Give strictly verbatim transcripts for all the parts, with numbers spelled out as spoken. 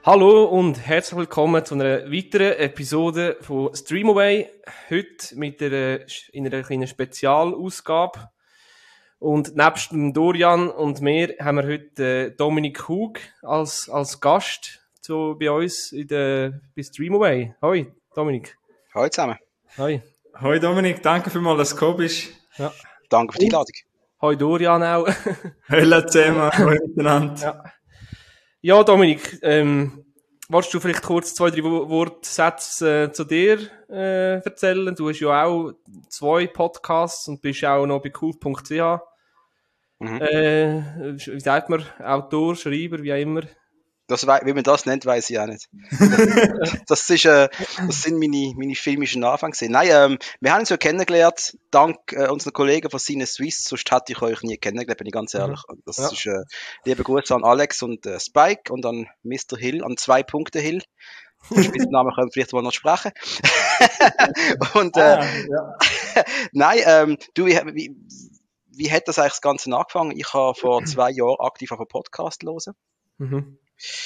Hallo und herzlich willkommen zu einer weiteren Episode von Streamaway. Heute mit einer, in einer kleinen Spezialausgabe. Und nebst dem Dorian und mir haben wir heute Dominik Hug als, als Gast zu, bei uns in der, bei Streamaway. Hoi, Dominik. Hoi zusammen. Hoi. Hoi Dominik, danke vielmals, dass du gekommen bist. Ja. Danke für die Einladung. Hoi Dorian auch. Hallo zusammen, hoi miteinander. Ja. Ja, Dominik, ähm, willst du vielleicht kurz zwei, drei Wortsätze äh, zu dir äh, erzählen? Du hast ja auch zwei Podcasts und bist auch noch bei cool punkt c h. Mhm. Äh, wie sagt man? Autor, Schreiber, wie auch immer. Das, wie man das nennt, weiss ich auch nicht. Das, das, ist, äh, das sind meine, meine filmischen Anfänge. Nein, ähm, wir haben uns ja kennengelernt, dank äh, unseren Kollegen von Cine Suisse, sonst hätte ich euch nie kennengelernt, bin ich ganz ehrlich. Das ja. ist, äh, liebe Grüße an Alex und äh, Spike und an Mister Hill, an zwei Punkte Hill. Den Spitznamen können wir vielleicht mal noch sprechen. und, äh, ah, ja. Nein, ähm, du, wie, wie, wie hat das eigentlich das Ganze angefangen? Ich habe vor zwei Jahren aktiv auf einen Podcast hören. Mhm.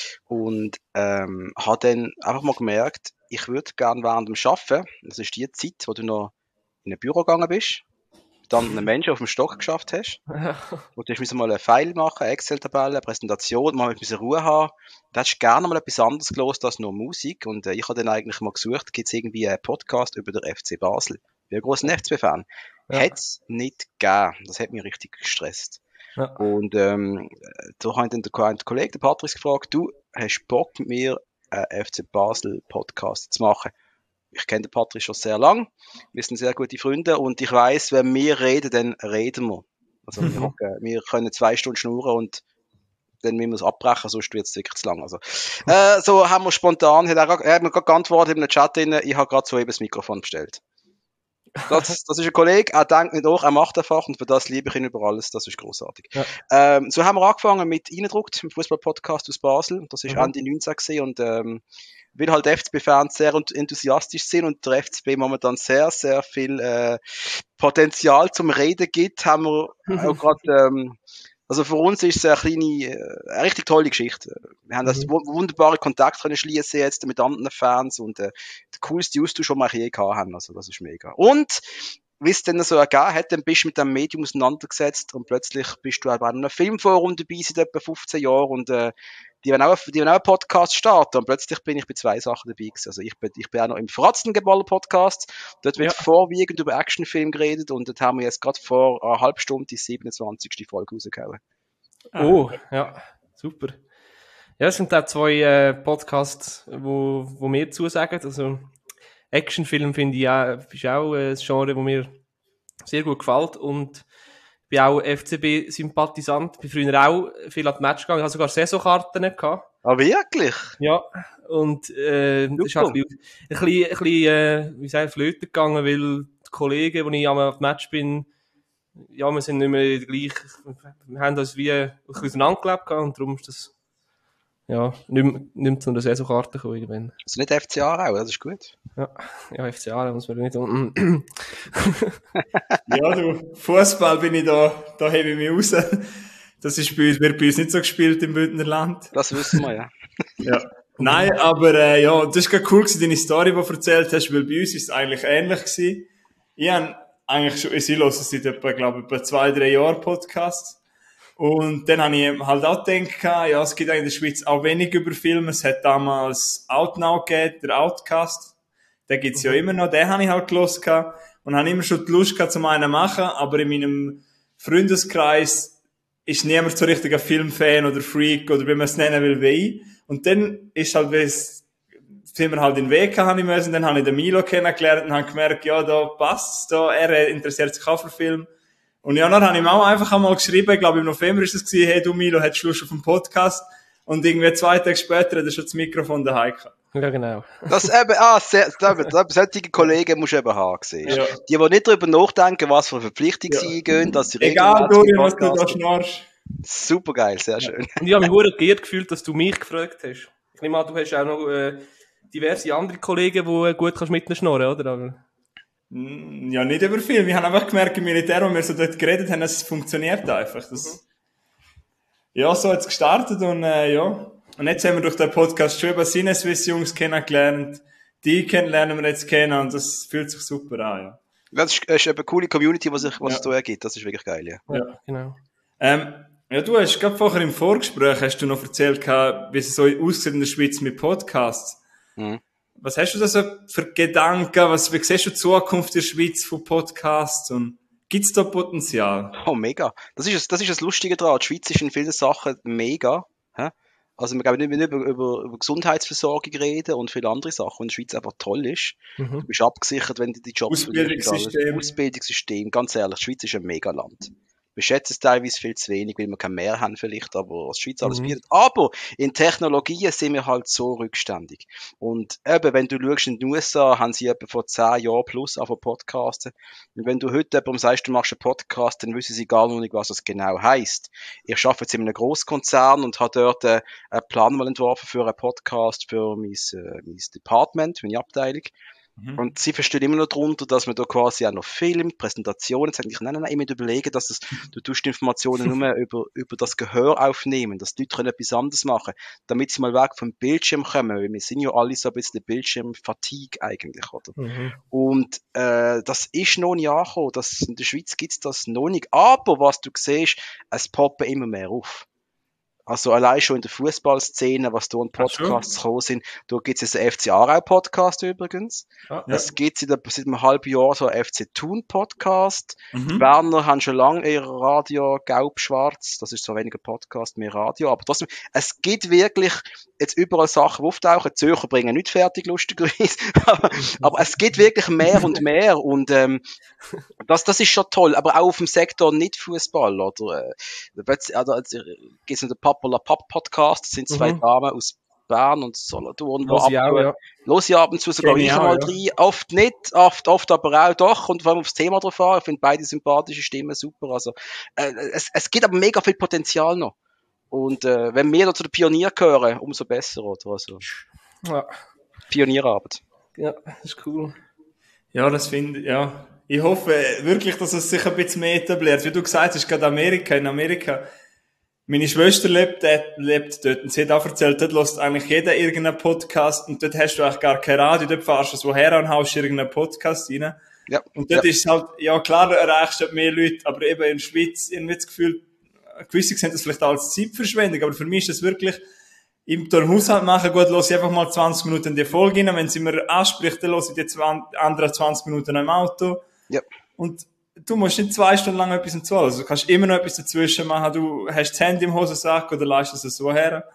Und ähm, habe dann einfach mal gemerkt, ich würde gerne während dem Arbeiten, das ist die Zeit, wo du noch in ein Büro gegangen bist, dann einen Menschen auf dem Stock geschafft hast, und du musst mal einen File machen, eine Excel-Tabelle, eine Präsentation, mal ein bisschen Ruhe haben. Da hast du gerne mal etwas anderes gelesen als nur Musik. Und äh, ich habe dann eigentlich mal gesucht, gibt es irgendwie einen Podcast über den F C Basel? Ich bin ein grosser F C B-Fan. Ja. Hätte es nicht gegeben. Das hat mich richtig gestresst. Ja. Und ähm, da habe ich dann den Kollegen, den Patrick, gefragt, du hast Bock mit mir einen F C Basel Podcast zu machen? Ich kenne den Patrick schon sehr lang, wir sind sehr gute Freunde und ich weiss, wenn wir reden, dann reden wir. Also mhm. wir, wir können zwei Stunden schnurren und dann müssen wir es abbrechen, sonst wird es wirklich zu lang. Also, äh, so haben wir spontan, hat er, er hat mir gerade geantwortet in einem Chat drin, ich habe gerade soeben das Mikrofon bestellt. Das, das ist ein Kollege, er denkt nicht auch, er macht einfach und für das liebe ich ihn über alles, das ist grossartig. Ja. Ähm, so haben wir angefangen mit Eindruckt, im Fußball-Podcast aus Basel, das ist mhm. Ende neunzehn gewesen und ähm, weil halt F C B-Fans sehr enthusiastisch sind und der F C B momentan sehr, sehr viel äh, Potenzial zum Reden gibt, haben wir auch gerade, ähm, also für uns ist es eine kleine, äh, eine richtig tolle Geschichte. Wir haben das mhm. wunderbare Kontakt können schließen jetzt mit anderen Fans und äh, der coolste Austausch, den wir je gehabt haben, also das ist mega. Und wie es dann so ergeben hat, dann bist du mit dem Medium auseinandergesetzt und plötzlich bist du auch bei einem Filmforum dabei seit etwa fünfzehn Jahren und äh, die werden auch, die werden auch einen Podcast starten und plötzlich bin ich bei zwei Sachen dabei gewesen. Also ich bin, ich bin auch noch im Fratzengeballer Podcast, dort wird ja. vorwiegend über Actionfilm geredet und dort haben wir jetzt gerade vor einer halben Stunde die siebenundzwanzigste Folge rausgehauen. Oh, ja, super. Ja, es sind auch zwei äh, Podcasts, wo, wo mir zusagen, also Actionfilm finde ich auch, ist auch ein Genre, das mir sehr gut gefällt und ich bin auch F C B-Sympathisant. Ich bin früher auch viel an die Match gegangen. Ich hatte sogar Saisonkarten gehabt. Ah, wirklich? Ja. Und, äh, das ist halt ein bisschen, ein bisschen, ein bisschen äh, wie sagen, flöten gegangen, weil die Kollegen, wo ich am Match bin, ja, wir sind nicht mehr gleich, wir haben uns wie ein bisschen auseinandergelebt und darum ist das, ja, nicht mehr, nicht mehr zu einer Saisonkarte gekommen irgendwann. Also nicht F C A auch, das ist gut. Ja, ja, F C A muss man nicht. Ja, du, Fußball bin ich da, da hebe ich mich raus. Das ist bei uns, wird bei uns nicht so gespielt im Bündnerland. Das wissen wir, ja. Ja. Nein, aber äh, ja, das ist gerade cool gewesen, deine Story, die du erzählt hast, weil bei uns ist es eigentlich ähnlich gewesen. Ich habe eigentlich schon, ich höre seit etwa, glaube ich, etwa zwei, drei Jahren Podcasts. Und dann habe ich halt auch gedacht, ja, es gibt in der Schweiz auch wenig über Filme. Es hat damals Outnow gegeben, der Outcast. Den gibt's ja immer noch. Den habe ich halt gehört gehabt. Und habe immer schon die Lust gehabt, zum einen machen. Aber in meinem Freundeskreis ist niemand so richtig ein Filmfan oder Freak oder wie man es nennen will, wie ich. Und dann ist halt, wie es, sind wir halt in den Weg gehabt, habe ich müssen. Dann habe ich den Milo kennengelernt und habe gemerkt, ja, da passt's, da, er interessiert sich auch für Film. Und ja, dann habe ich ihm auch einfach einmal geschrieben, ich glaube im November ist es gewesen, hey du Milo, hättest du Lust auf einen Podcast? Und irgendwie zwei Tage später hat er schon das Mikrofon daheim gehabt. Ja, genau. Das eben, ah, sehr, solche Kollegen musst du eben haben, siehst. Ja. Die, die nicht darüber nachdenken, was für Verpflichtungen ja. sie eingehen, dass sie egal, Dorian, was du da schnarchst. Super geil, sehr schön. Und ich habe mich sehr geehrt gefühlt, dass du mich gefragt hast. Ich nehme an, du hast auch noch äh, diverse andere Kollegen, die gut kannst mit ihnen schnurren, oder? Aber ja, nicht über viel. Wir haben einfach gemerkt, im Militär, wo wir so dort geredet haben, dass es funktioniert einfach. Das, ja, so hat es gestartet und äh, ja. Und jetzt haben wir durch den Podcast schon über seine Swiss-Jungs kennengelernt. Die kennenlernen wir jetzt kennen und das fühlt sich super an, ja. Das ist, das ist eine coole Community, was sich was Ja. es da ergibt. Das ist wirklich geil, ja. Ja, genau. Ähm, ja, du hast gerade vorher im Vorgespräch hast du noch erzählt, wie es so aussieht in der Schweiz mit Podcasts. Mhm. Was hast du da so für Gedanken? Was, wie siehst du die Zukunft der Schweiz von Podcasts? Und gibt's da Potenzial? Oh, mega. Das ist, das, das ist das Lustige daran. Die Schweiz ist in vielen Sachen mega. Hä? Also wir können nicht über, über, über Gesundheitsversorgung reden und viele andere Sachen, und die Schweiz einfach toll ist. Mhm. Du bist abgesichert, wenn du die Jobs Ausbildungssystem. Ausbildungssystem, ganz ehrlich, die Schweiz ist ein Megaland. Wir schätzen es teilweise viel zu wenig, weil wir kein Meer haben vielleicht, aber was die Schweiz alles Mhm. bietet. Aber in Technologien sind wir halt so rückständig. Und eben, wenn du schaust, in den U S A haben sie etwa vor zehn Jahren plus auf Podcasten. Und wenn du heute jemandem sagst, du machst einen Podcast, dann wissen sie gar noch nicht, was das genau heisst. Ich arbeite jetzt in einem Großkonzern und habe dort äh, einen Plan mal entworfen für einen Podcast für mein, äh, mein Department, meine Abteilung. Mhm. Und sie verstehen immer noch darunter, dass man da quasi auch noch filmt, Präsentationen, sagt ich, nein, nein, nein, ich muss überlegen, dass es, du tust die Informationen nur über, über das Gehör aufnehmen, dass die Leute können etwas anderes machen, damit sie mal weg vom Bildschirm kommen, weil wir sind ja alle so ein bisschen Bildschirm-Fatigue eigentlich, oder? Mhm. Und äh, das ist noch nicht angekommen, das, in der Schweiz gibt's das noch nicht, aber was du siehst, es poppen immer mehr auf. Also allein schon in der Fußballszene, was da an Ach schon? Podcasts gekommen sind. Da gibt es einen F C Aarau-Podcast übrigens. Ah, Ja. Es gibt seit, seit einem halben Jahr so einen F C Thun-Podcast. Die Mhm. Berner haben schon lange ihr Radio Gelb-Schwarz. Das ist zwar weniger Podcast, mehr Radio. Aber trotzdem, es gibt wirklich jetzt überall Sachen, die auftauchen. Die Zürcher bringen nicht fertig, lustigerweise. aber, aber es gibt wirklich mehr und mehr. Und ähm, das, das ist schon toll. Aber auch auf dem Sektor nicht Fußball. Oder äh, also, also, gibt es noch den Papa Pop Podcast. Das sind zwei Mhm. Damen aus Bern und Solothurn, wo Los ich ab, auch, ja. los ich ab und zu sogar Kenn ich ich auch, mal ja. rein. Oft nicht, oft, oft aber auch doch. Und vor allem aufs Thema drauf an. Ich finde beide sympathische Stimmen super. Also, äh, es, es gibt aber mega viel Potenzial noch. Und äh, wenn wir da zu den Pionieren gehören, umso besser, oder? Also, Ja. Pionierarbeit. Ja, das ist cool. Ja, das finde ich, ja. Ich hoffe wirklich, dass es sich ein bisschen mehr etabliert. Wie du gesagt hast, gerade Amerika, in Amerika, meine Schwester lebt, dort, lebt dort und sie hat auch erzählt, dort lässt eigentlich jeder irgendeinen Podcast und dort hast du eigentlich gar kein Radio, dort fahrst du so her und haust irgendeinen Podcast rein. Ja. Und dort ja. ist es halt, ja klar, du erreichst dort mehr Leute, aber eben in der Schweiz, ich habe das Gefühl, gewisse sehen das vielleicht als Zeitverschwendung, aber für mich ist das wirklich, im den Haushalt machen, gut, lasse ich einfach mal zwanzig Minuten in die Folge rein, wenn sie mir anspricht, dann lasse ich die zwanzig, anderen zwanzig Minuten im Auto. Ja. Und du musst nicht zwei Stunden lang etwas zuhören, also du kannst immer noch etwas dazwischen machen, du hast das Handy im Hosensack oder leistest es so her.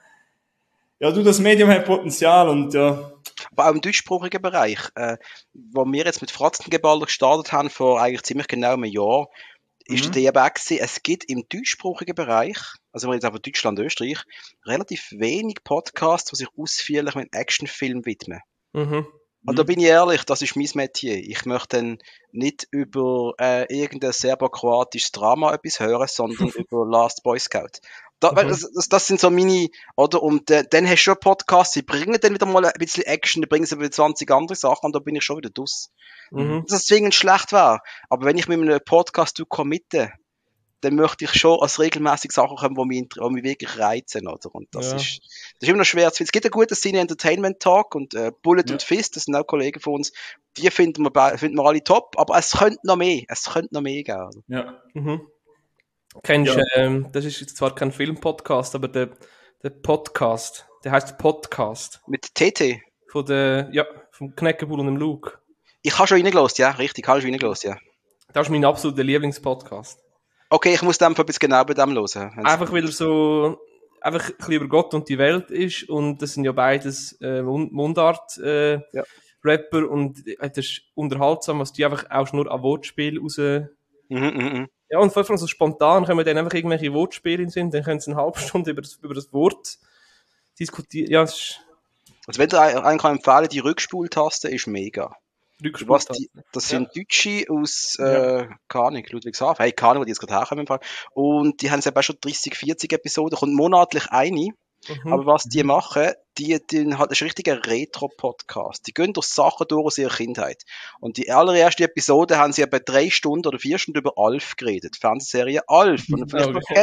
Ja, du, das Medium hat Potenzial und ja. Aber auch im deutschsprachigen Bereich, äh, wo wir jetzt mit Fratzengeballer gestartet haben, vor eigentlich ziemlich genau einem Jahr, ist Mhm. der eben auch gewesen, es gibt im deutschsprachigen Bereich, also wenn wir jetzt einfach Deutschland, Österreich, relativ wenig Podcasts, die sich ausführlich mit Actionfilm widmen. Mhm. Und da bin ich ehrlich, das ist mein Metier. Ich möchte dann nicht über äh, irgendein serbokroatisches Drama etwas hören, sondern über Last Boy Scout. Da, Mhm. das, das, das sind so meine, oder? Und äh, dann hast du schon Podcasts, die bringen dann wieder mal ein bisschen Action, die bringen sie wieder zwanzig andere Sachen und da bin ich schon wieder dus. Mhm. Dass es zwingend schlecht wäre. Aber wenn ich mit einem Podcast committe, dann möchte ich schon als regelmäßig Sachen kommen, die mich, die mich wirklich reizen, oder? Und das Ja. ist, das ist immer noch schwer zu finden. Es gibt einen guten Cine Entertainment Talk und äh, Bullet Ja. und Fist, das sind auch Kollegen von uns. Die finden wir, be- finden wir alle top, aber es könnte noch mehr. Es könnte noch mehr geben. Ja. Mhm. Kennst du, Ja. ähm, das ist jetzt zwar kein Film-Podcast, aber der, der Podcast, der heißt Podcast. Mit T T. Von der, ja, vom Kneckebull und dem Luke. Ich habe schon reingelassen, ja, richtig, habe schon reingelassen, ja. Das ist mein absoluter Lieblingspodcast. Okay, ich muss dann ein bisschen genau bei dem hören. Wenn's- Einfach weil er so, einfach ein bisschen über Gott und die Welt ist und das sind ja beides äh, Mund- Mundart äh, Ja. Rapper und äh, das ist unterhaltsam, was die einfach auch nur an Wortspiel raus... Mhm, mhm, mhm. Ja, und vor allem so spontan können wir dann einfach irgendwelche Wortspiele in den Sinn, dann können sie eine halbe Stunde über das, über das Wort diskutieren. Ja, es ist Also wenn du einen kann empfehlen, die Rückspultaste ist mega. Was die, das sind Deutsche aus, äh, keine Ahnung, Ludwigshafen. Hey, keine Ahnung, wo die jetzt gerade herkommen im Fall. Und die haben selber schon dreißig, vierzig Episoden, kommt monatlich eine. Mhm. Aber was die machen, die, die hat, das ist ein richtiger Retro-Podcast. Die gehen durch Sachen durch aus ihrer Kindheit. Und die allererste Episode haben sie etwa drei Stunden oder vier Stunden über Alf geredet. Die Fernsehserie Alf. Und vielleicht Okay. noch kennt.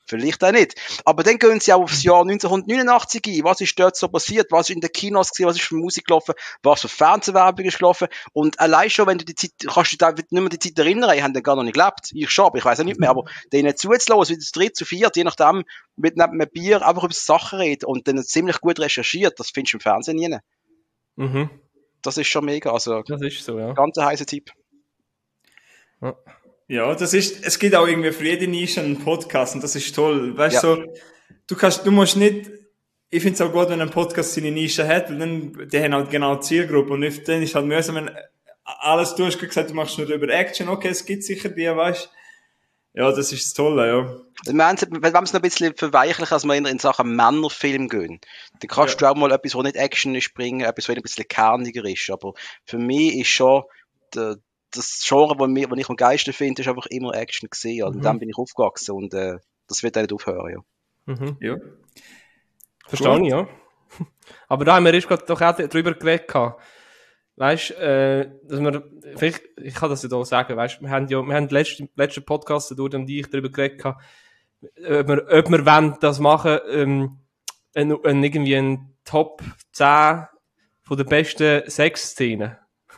Vielleicht auch nicht. Aber dann gehen sie auch aufs Jahr neunzehnhundertneunundachtzig ein. Was ist dort so passiert? Was ist in den Kinos gewesen? Was ist für Musik gelaufen? Was für Fernsehwerbung ist gelaufen? Und allein schon, wenn du die Zeit, kannst du dich nicht mehr die Zeit erinnern, ich habe dann gar noch nicht gelebt. Ich schon, aber ich weiß auch nicht mehr. Aber denen zuzulassen, wie zu dritt, zu viert, je nachdem, mit neben einem Bier einfach über Sachen reden und dann ziemlich gut recherchiert, das findest du im Fernsehen nie. Mhm. Das ist schon mega. Also, das ist so, ja. Ganz ein heißer Tipp. Ja. Ja, das ist, es gibt auch irgendwie für jede Nische einen Podcast und das ist toll. Weißt du, ja. so, du kannst, du musst nicht, ich finde es auch gut, wenn ein Podcast seine Nische hat, weil dann, die haben halt genau die Zielgruppe und nicht, dann ist halt mühsam, wenn alles, du hast gesagt, du machst nur über Action, okay, es gibt sicher die, weißt du. Ja, das ist das Tolle, ja. Wenn wir es noch ein bisschen verweichlichen, als wir in Sachen Männerfilm gehen, dann kannst ja. du auch mal etwas, wo nicht Action ist, bringen, etwas, wo ein bisschen kerniger ist. Aber für mich ist schon der, das Genre, das ich am geilsten finde, ist einfach immer Action gesehen. Und mhm. dann bin ich aufgewachsen und äh, das wird auch nicht aufhören, ja. Mhm. Ja. Verstehe ich, ja. Aber da haben wir erst gerade doch auch drüber geredet. Weißt du, äh, dass wir, vielleicht, ich kann das ja da sagen, weißt du, wir haben ja, wir haben den letzten, letzten Podcast, durch den ich darüber geredet habe, ob wir, ob wir wollen, das machen, ähm, ein, ein, irgendwie ein Top zehn von den besten Sexszenen.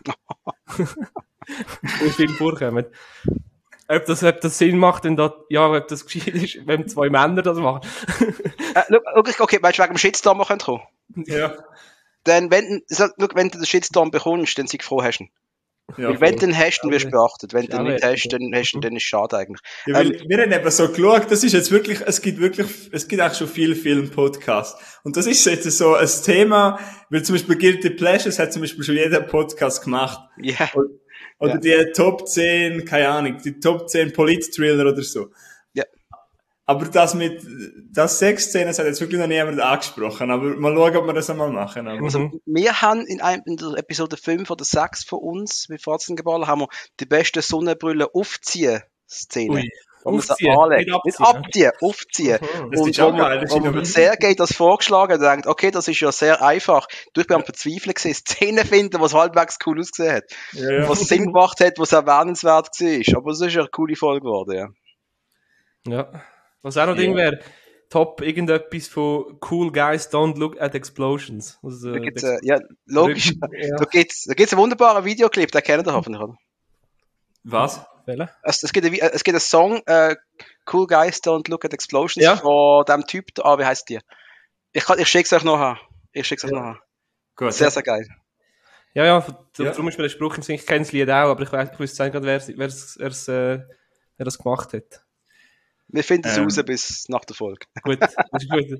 Wo viel vorkommen. Ob das, ob das Sinn macht, denn da, ja, ob das gescheit ist, wenn zwei Männer das machen. äh, look, okay, weißt du, wegen dem Shitstorm kommen kommen? Ja. Dann, wenn, so, look, wenn du den Shitstorm bekommst, dann sei froh hast du ihn. Ja, weil wenn du den hast, dann wirst du beachtet. Wenn du den nicht hast, dann hast du, dann ist es schade eigentlich. Ja, ähm, wir haben eben so geschaut, das ist jetzt wirklich, es gibt wirklich, es gibt auch schon viele Film-Podcasts. Und das ist jetzt so ein Thema, weil zum Beispiel Guilty Pleasures hat zum Beispiel schon jeder Podcast gemacht. Ja. Yeah. Oder ja. die Top zehn, keine Ahnung, die Top zehn Polit-Thriller oder so. Ja. Aber das mit, das Sexszenen, das hat jetzt wirklich noch niemand angesprochen. Aber mal schauen, ob wir das einmal machen. Aber. Also, wir haben in, einem, in der Episode fünf oder sechs von uns, wie Forzengeballer, haben wir die beste Sonnenbrille aufziehen Szene. Ui. Aufziehen, nicht, nicht abziehen, aufziehen. Das und ist auch geil. Wo man sehr geht das vorgeschlagen und denkt, okay, das ist ja sehr einfach. Du, ich bin am Verzweifeln gewesen, Szenen finden, was halbwegs cool ausgesehen hat. Ja, ja. Was Sinn gemacht hat, was erwähnenswert war. Aber es ist eine coole Folge geworden, ja. Ja. Was auch noch ja. Ding wäre, top irgendetwas von Cool Guys Don't Look at Explosions. Also, da gibt's, äh, ja, logisch. Ja. Da gibt's, da gibt's einen wunderbaren Videoclip, den kennt ihr hoffentlich, oder? Was? Es, es, gibt ein, es gibt einen Song, äh, Cool Guys Don't Look at Explosions, ja. von dem Typ da, ah, wie heisst die? Ich, ich schick's euch noch an. Ich schick's euch ja. noch an. Gut, sehr, sehr geil. Ja, ja, ja. Darum ist mir der Spruch, ich kenne das Lied auch, aber ich, weiss, ich wüsste nicht, wer, wer, äh, wer das gemacht hat. Wir finden es ähm. raus bis nach der Folge. Gut, das ist gut.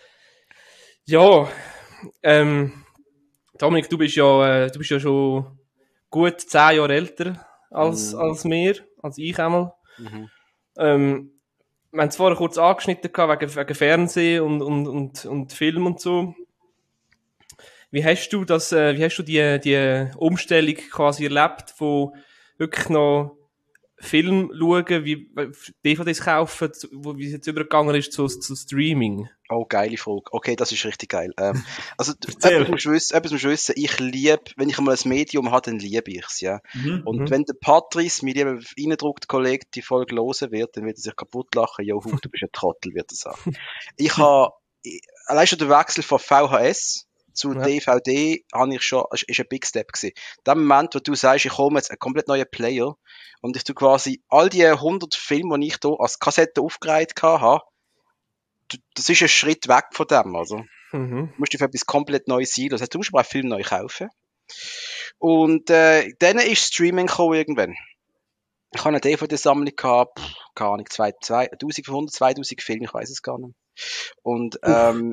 Ja, ähm, Dominik, du bist ja, äh, du bist ja schon gut zehn Jahre älter als, mhm. als wir, als ich einmal. Mhm. Ähm, wir haben es vorher kurz angeschnitten gehabt, wegen, wegen Fernsehen und, und, und, und Film und so. Wie hast du das, äh, wie hast du die, die Umstellung quasi erlebt, von wirklich noch Film schauen, wie D V Ds kaufen, wo, wie es jetzt übergegangen ist zu, zu Streaming? Oh, geile Frage. Okay, das ist richtig geil. Ähm, also, etwas musst du wissen, etwas musst du wissen, ich liebe, wenn ich einmal ein Medium habe, dann liebe ich es, ja. Mhm. Und mhm. wenn der Patrice mir lieber reindruckt, Kollege, die Folge hören wird, dann wird er sich kaputt lachen. Jo, du bist ein Trottel, wird er sagen. Ich habe, allein schon der Wechsel von V H S zu ja. D V D, habe ich schon, ist ein Big Step gewesen. In dem Moment, wo du sagst, ich komme jetzt einen komplett neuen Player und ich tu quasi all die hundert Filme, die ich hier als Kassette aufgereiht habe, das ist ein Schritt weg von dem, also. Mhm. Du musst dich für etwas komplett Neues sein. Das heißt, du musst aber auch Film neu kaufen. Und, äh, dann ist Streaming gekommen irgendwann. Ich habe eine D V D-Sammlung gehabt, pff, keine Ahnung, zweitausendfünfhundert, zweitausend Filme, ich weiß es gar nicht. Und, ähm,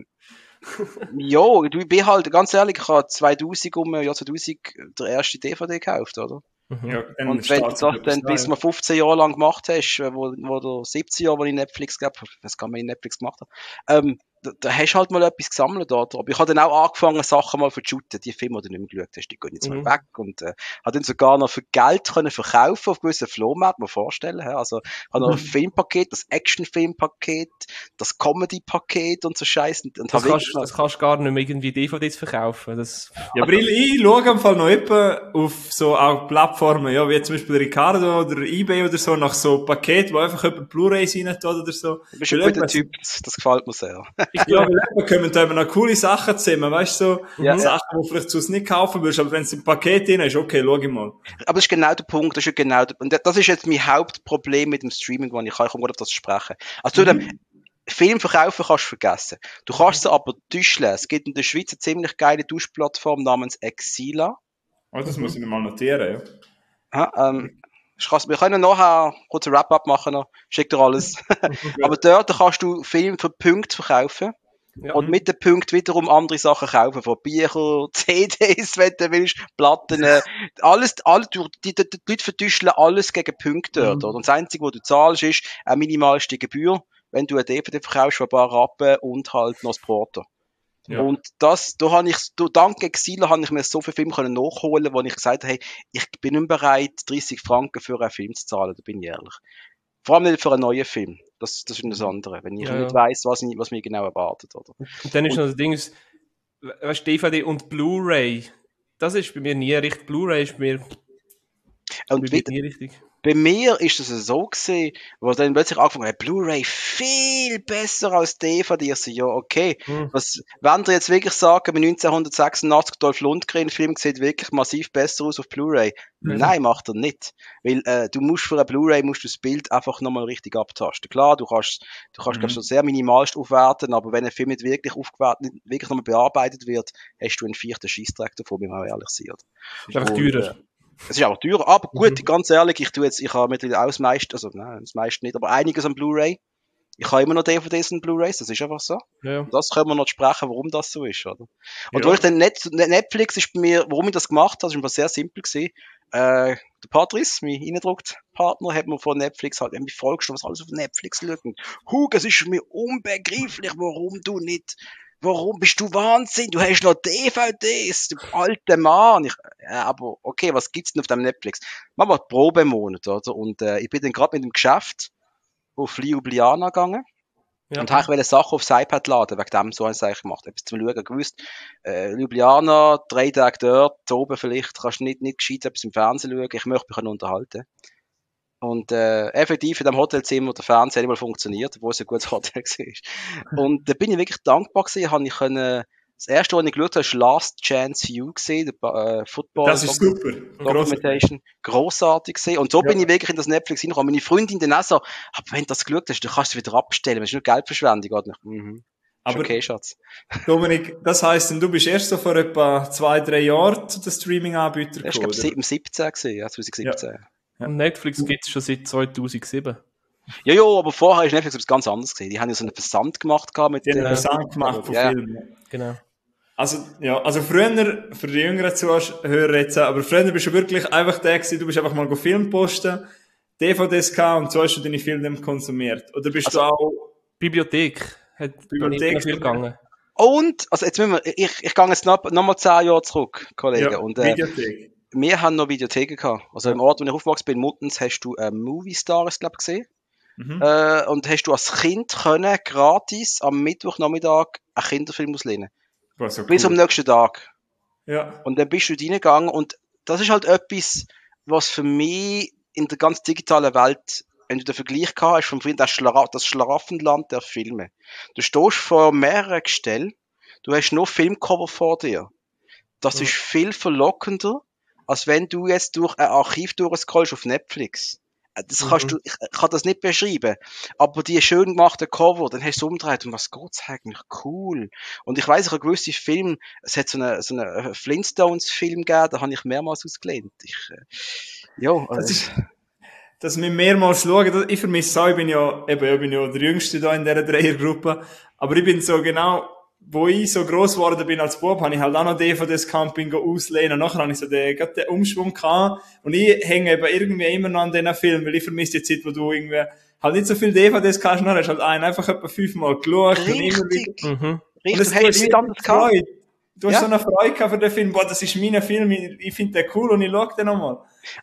ja, ich bin halt, ganz ehrlich, ich habe zweitausend um, ja, zweitausend der erste D V D gekauft, oder? Ja, und wenn du das dann bis mal fünfzehn Jahre lang gemacht hast, wo, wo du siebzehn Jahre, wo ich Netflix gab, was kann man in Netflix gemacht haben, ähm, da, da hast du halt mal etwas gesammelt, oder? Aber ich habe dann auch angefangen, Sachen mal zu shooten, die Filme, die du nicht mehr geschaut hast, die gehen jetzt Mhm. mal weg. Und äh, habe dann sogar noch für Geld können verkaufen auf gewissen Flohmärkten, mir vorstellen. Ja? Also habe noch ein Filmpaket, das Action-Filmpaket, das Comedy-Paket und so Scheiß. Und, und Das habe kannst, wirklich noch- das kannst du gar nicht mehr irgendwie D V Ds verkaufen. Das, Ja, aber ich, ich schaue im Fall noch etwa auf so auch Plattformen, ja, wie zum Beispiel Ricardo oder eBay oder so, nach so Paketen, wo einfach jemand Blu-rays rein tut oder so. Du bist ein Weil guter etwas- Typ, das, das gefällt mir sehr. Ja, weil eben kommen da eben noch coole Sachen zusammen, weißt du, so Ja, Sachen, die du vielleicht sonst nicht kaufen würdest, aber wenn es im Paket drin ist, okay, schau ich mal. Aber das ist genau der Punkt, das ist ja genau der, und das ist jetzt mein Hauptproblem mit dem Streaming, wenn ich kann, ich komme gerade auf das zu sprechen. Also, zu dem Film verkaufen kannst du vergessen. Du kannst sie aber täuschen. Es gibt in der Schweiz eine ziemlich geile Tauschplattform namens Exila. Oh, das muss ich mir mal notieren, ja. Ja, ähm, ich kann's- wir können nachher kurz ein Wrap-up machen, noch. Schick dir alles. Aber dort kannst du Filme für Punkte verkaufen. ja. Und mit den Punkten wiederum andere Sachen kaufen, von Bücher, C Ds, wenn du willst, Platten, äh, alles, alle, die, die, die, die Leute vertuscheln alles gegen Punkte dort, oder? Und das Einzige, was du zahlst, ist eine minimalste Gebühr, wenn du eine D V D verkaufst, für ein paar Rappen und halt noch das Porto. Ja. Und das, da habe ich, da, dank Exila habe ich mir so viele Filme können nachholen, wo ich gesagt habe, hey, ich bin nicht bereit, dreißig Franken für einen Film zu zahlen, da bin ich ehrlich. Vor allem nicht für einen neuen Film. Das, das ist das andere. Wenn ich Ja, nicht ja. weiss, was, ich- was mich genau erwartet, oder? Und dann ist noch das Ding, ist, weißt, D V D und Blu-ray. Das ist bei mir nie richtig. Blu-ray ist bei mir, bei Und mir wie, nie richtig. bei mir ist es so gewesen, wo dann plötzlich angefangen hat, Blu-ray viel besser als D V D. Ich so, ja, okay. Hm. Was, wenn ihr jetzt wirklich sagen, mit neunzehnhundertsechsundachtzig Dolph Lundgren-Film sieht wirklich massiv besser aus auf Blu-ray? Mhm. Nein, macht er nicht. Weil, äh, du musst für eine Blu-ray musst du das Bild einfach nochmal richtig abtasten. Klar, du kannst, du kannst, Mhm. glaub, so sehr minimalst aufwerten, aber wenn ein Film nicht wirklich aufgewertet, nicht wirklich nochmal bearbeitet wird, hast du einen vierten Scheissdreck davon, wenn man ehrlich sein. Ist einfach Und, teurer. äh, Es ist auch teurer, aber gut, Mhm. ganz ehrlich, ich tue jetzt, ich habe mittlerweile auch das meiste, also nein, das meiste nicht, aber einiges an Blu-ray. Ich habe immer noch D V Ds und Blu-rays, das ist einfach so. Ja. Und das können wir noch sprechen, warum das so ist, oder? Und Ja. wo ich dann Net Netflix ist bei mir, warum ich das gemacht habe, ist einfach sehr simpel gewesen. Äh, der Patrice, mein Eindruck-Partner, hat mir von Netflix halt irgendwie vorgestellt, was alles auf Netflix schaut. Und, Hug, es ist mir unbegreiflich, warum du nicht, warum bist du Wahnsinn? Du hast noch D V Ds, du alter Mann. Ich, ja, aber okay, was gibt's denn auf dem Netflix? Machen wir Probemonat, oder? Und äh, ich bin dann gerade mit dem Geschäft auf Ljubljana gegangen. Ja. Und habe ich Sachen aufs iPad laden, wegen dem so habe ich es eigentlich gemacht. Etwas zum Schauen gewusst. Äh, Ljubljana, drei Tage dort, oben vielleicht, kannst du nicht, nicht gescheit etwas im Fernsehen schauen. Ich möchte mich können unterhalten. Und äh, effektiv in dem Hotelzimmer der Fernseher nicht mal funktioniert, obwohl es ein gutes Hotel war. Und da bin ich wirklich dankbar gewesen, habe ich können, das erste, was ich geschaut habe, ist Last Chance View gesehen, der äh, Football. Das ist super. Documentation. Grossartig gesehen. Und so Ja. bin ich wirklich in das Netflix hineingekommen. Meine Freundin dann auch so, aber wenn du das geschaut hast, dann kannst du es wieder abstellen. Das ist nur Geldverschwendung. Oder? Mhm. Ist Aber okay, Schatz. Dominik, das heisst, du bist erst so vor etwa zwei, drei Jahren zu den Streaming-Anbietern Das war, gekommen, glaube oder? ich, siebzehn gewesen, ja, zwanzig siebzehn. Und Netflix gibt es schon seit zweitausendsieben. Ja, ja, aber vorher ist Netflix etwas ganz anderes gesehen. Die haben ja so einen Versand gemacht gehabt mit Die haben äh, einen Versand gemacht von ja. Filmen. Genau. Also, ja, also früher, für die jüngeren Zuhörer jetzt, aber früher bist du wirklich einfach der gewesen, du bist einfach mal go Film posten, D V Ds gehabt und so hast du deine Filme dann konsumiert. Oder bist Also- du auch, Bibliothek. Hat Bibliothek noch viel gegangen. Und, also jetzt müssen wir, ich, ich gehe jetzt noch, noch mal zehn Jahre zurück, Kollegen. ja, und äh, Videothek. wir haben noch Videotheken gehabt. Also im Ort, wo ich aufgewachsen bin, in Muttens, hast du äh, Movie Stars, glaube ich, gesehen. Mhm. Äh, und hast du als Kind können gratis am Mittwochnachmittag einen Kinderfilm auslehnen. Boah, so Bis cool. am nächsten Tag. Ja. Und dann bist du reingegangen und das ist halt etwas, was für mich in der ganz digitalen Welt, wenn du den Vergleich gehabt hast, vom Film, das, Schlara das Schlaraffenland der Filme. Du stehst vor mehreren Gestellen, du hast nur Filmcover vor dir. Das Ja. ist viel verlockender, als wenn du jetzt durch ein Archiv durchscrollst auf Netflix. Das kannst Mhm. du, ich kann das nicht beschreiben. Aber die schön gemachten Cover, dann hast du umgedreht und was geht's eigentlich? Cool. Und ich weiss, ich habe gewisse Filme, es hat so einen, so einen Flintstones-Film gegeben, da habe ich mehrmals ausgelehnt. Ich, äh, ja, Das äh, ist, dass wir mehrmals schauen, das- ich vermisse es auch, ich bin ja, eben, ich bin ja der Jüngste da in dieser Dreiergruppe, aber ich bin so genau, wo ich so gross geworden bin als Bub, habe ich halt auch noch D V Ds Camping auslehnen. Und nachher habe ich so den, gerade den Umschwung gehabt. Und ich hänge eben irgendwie immer noch an diesen Film, weil ich vermisse die Zeit, wo du irgendwie halt nicht so viel D V Ds kannst, dann hast du halt einen einfach etwa fünfmal geschaut. Richtig. Und immer wieder. Mhm. Und es, Richtig, du hast nichts anderes gehabt. Du hast Ja. so eine Freude gehabt für den Film. Boah, das ist mein Film, ich, ich finde den cool und ich schaue den nochmal.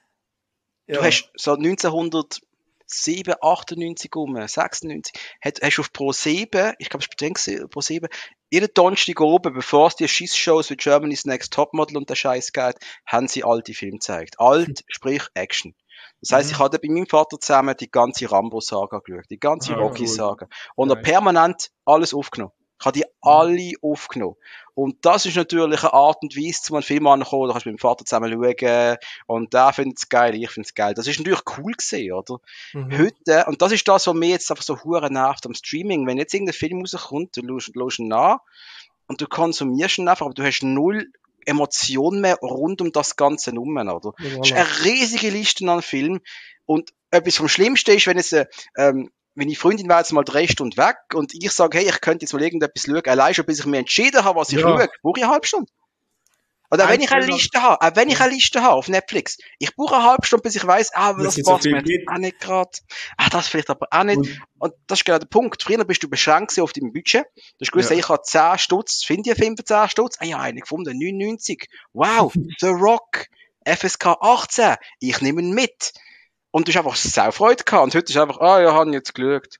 Du hast so neunzehnhundertsieben, achtundneunzig um, sechsundneunzig, hast, hast auf Pro sieben, ich glaube, es war Pro sieben, jeden Donnerstag oben, bevor es die Schießshows wie Germany's Next Topmodel und der Scheiß geht, haben sie alte Filme gezeigt. Alt, sprich Action. Das heisst, Mhm. ich habe bei meinem Vater zusammen die ganze Rambo-Saga geschaut, die ganze Ah, Rocky-Saga. Und er Nice. permanent alles aufgenommen. Ich habe die alle aufgenommen. Und das ist natürlich eine Art und Weise, zu einem Film anzukommen. Da kannst du mit dem Vater zusammen schauen. Und der findet es geil, ich finde es geil. Das ist natürlich cool gesehen, oder? Mhm. Heute, und das ist das, was mir jetzt einfach so hure nervt am Streaming. Wenn jetzt irgendein Film rauskommt, du schaust ihn an und du konsumierst ihn einfach, aber du hast null Emotionen mehr rund um das Ganze herum, oder? Ja, Das ist eine riesige Liste an Filmen. Und etwas vom Schlimmsten ist, wenn jetzt, äh, ähm, meine Freundin war jetzt mal drei Stunden weg und ich sage, hey, ich könnte jetzt mal irgendetwas schauen, allein schon bis ich mir entschieden habe, was ich Ja. schaue, brauche ich eine halbe Stunde. Oder wenn ich eine Einzelne- Liste habe, auch wenn ich eine Liste habe auf Netflix, ich brauche eine halbe Stunde, bis ich weiss, ah, Weil das es so passt viel mir jetzt gibt. auch nicht gerade. Ah, das vielleicht aber auch nicht. Und- Und das ist genau der Punkt. Früher bist du beschränkt gewesen auf dein Budget. Du hast gewusst, Ja. ich habe zehn Stutz, finde ich einen Film für zehn Stutz? Ah ja, einen gefunden, neunundneunzig. Wow, The Rock, F S K achtzehn, ich nehme ihn mit. Und du hast einfach sau Freude gehabt. Und heute ist einfach, ah ja, habe ich jetzt geschaut.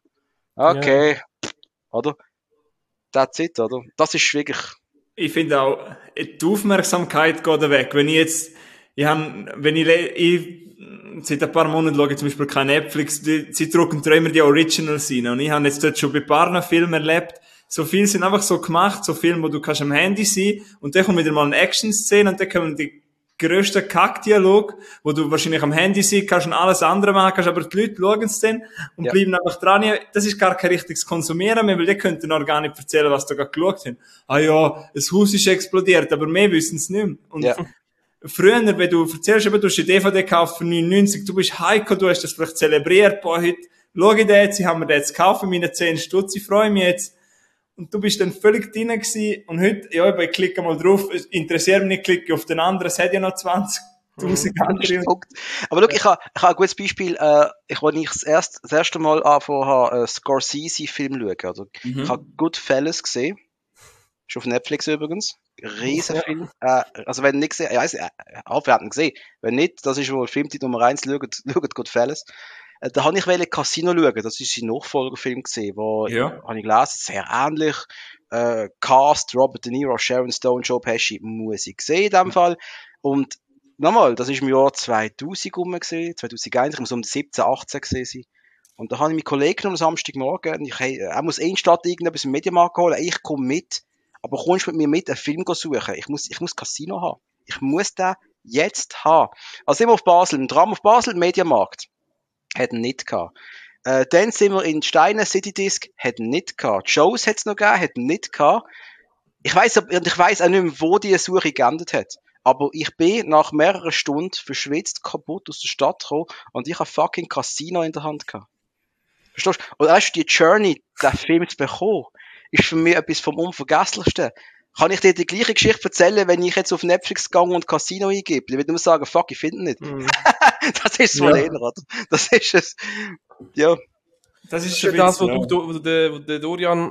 Okay. Oder? That's it, oder? Das ist wirklich... Ich finde auch, die Aufmerksamkeit geht weg. Wenn ich jetzt, ich han, wenn ich, le- ich, seit ein paar Monaten schaue ich zum Beispiel kein Netflix, die, sie drucken da immer die Originals rein. Und ich habe jetzt dort schon bei ein paar Filmen erlebt, so viele sind einfach so gemacht, so Filme, wo du kannst am Handy sein, und dann kommt wieder mal eine Action-Szene, und dann kommen die grössten Kackdialog, wo du wahrscheinlich am Handy sein kannst und alles andere machen kannst, aber die Leute schauen es dann und Ja. bleiben einfach dran. Das ist gar kein richtiges Konsumieren mehr, weil die könnten noch gar nicht erzählen, was da gerade geschaut haben. Ah ja, das Haus ist explodiert, aber wir wissen es nicht mehr. Und Ja. früher, wenn du erzählst, eben, du hast die D V D gekauft für neunundneunzig, du bist heiko, du hast das vielleicht zelebriert, boah, heute schau ich den jetzt, ich habe mir den jetzt gekauft für meine zehn Stutz, ich freue mich jetzt. Und du bist dann völlig drin gewesen. Und heute, ja, ich klicke mal drauf, es interessiert mich nicht, klicke auf den anderen, es hat ja noch zwanzigtausend andere. Punkt. Aber schau, ich habe ich hab ein gutes Beispiel, äh, ich, als ich das erste, das erste Mal angefangen habe, einen Scorsese-Film zu schauen. Also, Mhm. ich habe Goodfellas gesehen. Ist auf Netflix übrigens. Riesenfilm. Äh, also wenn nicht gesehen, ich weiss, äh, wir hatten ihn gesehen. Wenn nicht, das ist wohl Filmtipp Nummer eins, schaut, schaut Goodfellas. Äh, da habe ich wollte Casino schauen, das ist sein Nachfolgerfilm gesehen, wo, Ja. habe ich gelesen, sehr ähnlich. Äh, Cast, Robert De Niro, Sharon Stone, Joe Pesci, muss ich gesehen in dem Fall. Und nochmal, das ist im Jahr zweitausend rum gesehen, zweitausendeins, ich muss um siebzehn, achtzehn gesehen sein. Und da habe ich meinen Kollegen noch am Samstagmorgen, und ich, hey, er muss eh in die Stadt irgendetwas im Mediamarkt holen, ich komme mit, aber kommst mit mir mit, einen Film suchen? Ich muss, ich muss Casino haben. Ich muss den jetzt haben. Also sind wir auf Basel, im Tram auf Basel, Mediamarkt. Hat ihn nicht gehabt. Äh, dann sind wir in Steine, Citydisc, hat ihn nicht gehabt. Shows hat es noch gegeben, hat ihn nicht gehabt. Ich weiss, ob- und ich weiss auch nicht mehr, wo die Suche geendet hat. Aber ich bin nach mehreren Stunden verschwitzt, kaputt aus der Stadt gekommen, und ich habe fucking Casino in der Hand gehabt. Verstehst du? Und weißt du, die Journey, den Film zu bekommen, ist für mich etwas vom Unvergesslichsten. Kann ich dir die gleiche Geschichte erzählen, wenn ich jetzt auf Netflix gehe und Casino eingebe? Ich würde nur sagen, fuck, ich finde ihn nicht. Mhm. Das ist wohl Ja. eher, oder? Das ist es. Ja. Das ist Das ist schon ja das, wo, witzig, du, wo, der, wo der Dorian,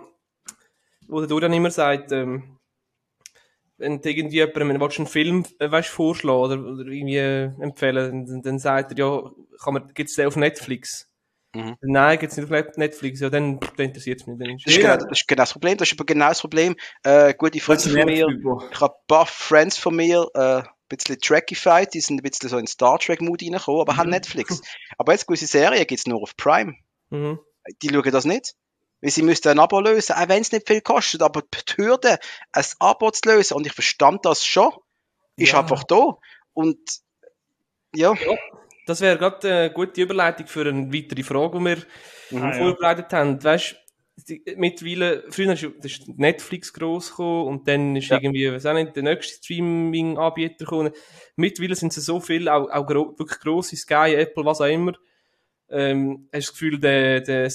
wo der Dorian immer sagt, ähm, wenn du irgendwie jemandem willst, einen Film äh, weißt, vorschlagen oder, oder irgendwie äh, empfehlen, dann, dann sagt er, ja, kann man, gibt's den auf Netflix? Mhm. Nein, gibt's nicht auf Netflix, ja, dann, dann interessiert es mich. Dann ist Das ist, Ja. genau, das ist genau das Problem. Das ist aber genau das Problem. Äh, gute Freunde von mir, ich habe ein paar Friends von mir, äh, ein bisschen Trekkified, die sind ein bisschen so in Star Trek-Mood reingekommen, aber Mhm. haben Netflix. Aber jetzt gewisse Serien gibt's nur auf Prime. Mhm. Die schauen das nicht. Weil sie müssten ein Abo lösen, auch wenn es nicht viel kostet. Aber die Hürde, ein Abo zu lösen, und ich verstand das schon, ist Ja. einfach da. Und ja, Das wäre gerade eine gute Überleitung für eine weitere Frage, die wir Mhm. Ah, ja. vorbereitet haben. Weißt du, mittlerweile, früher ist, ist Netflix gross gekommen und dann ist Ja. irgendwie, weiß auch nicht, der nächste Streaming-Anbieter gekommen. Mittlerweile sind es so viele, auch, auch gro wirklich grosse, Sky, Apple, was auch immer, Ähm, hast du das Gefühl, der, der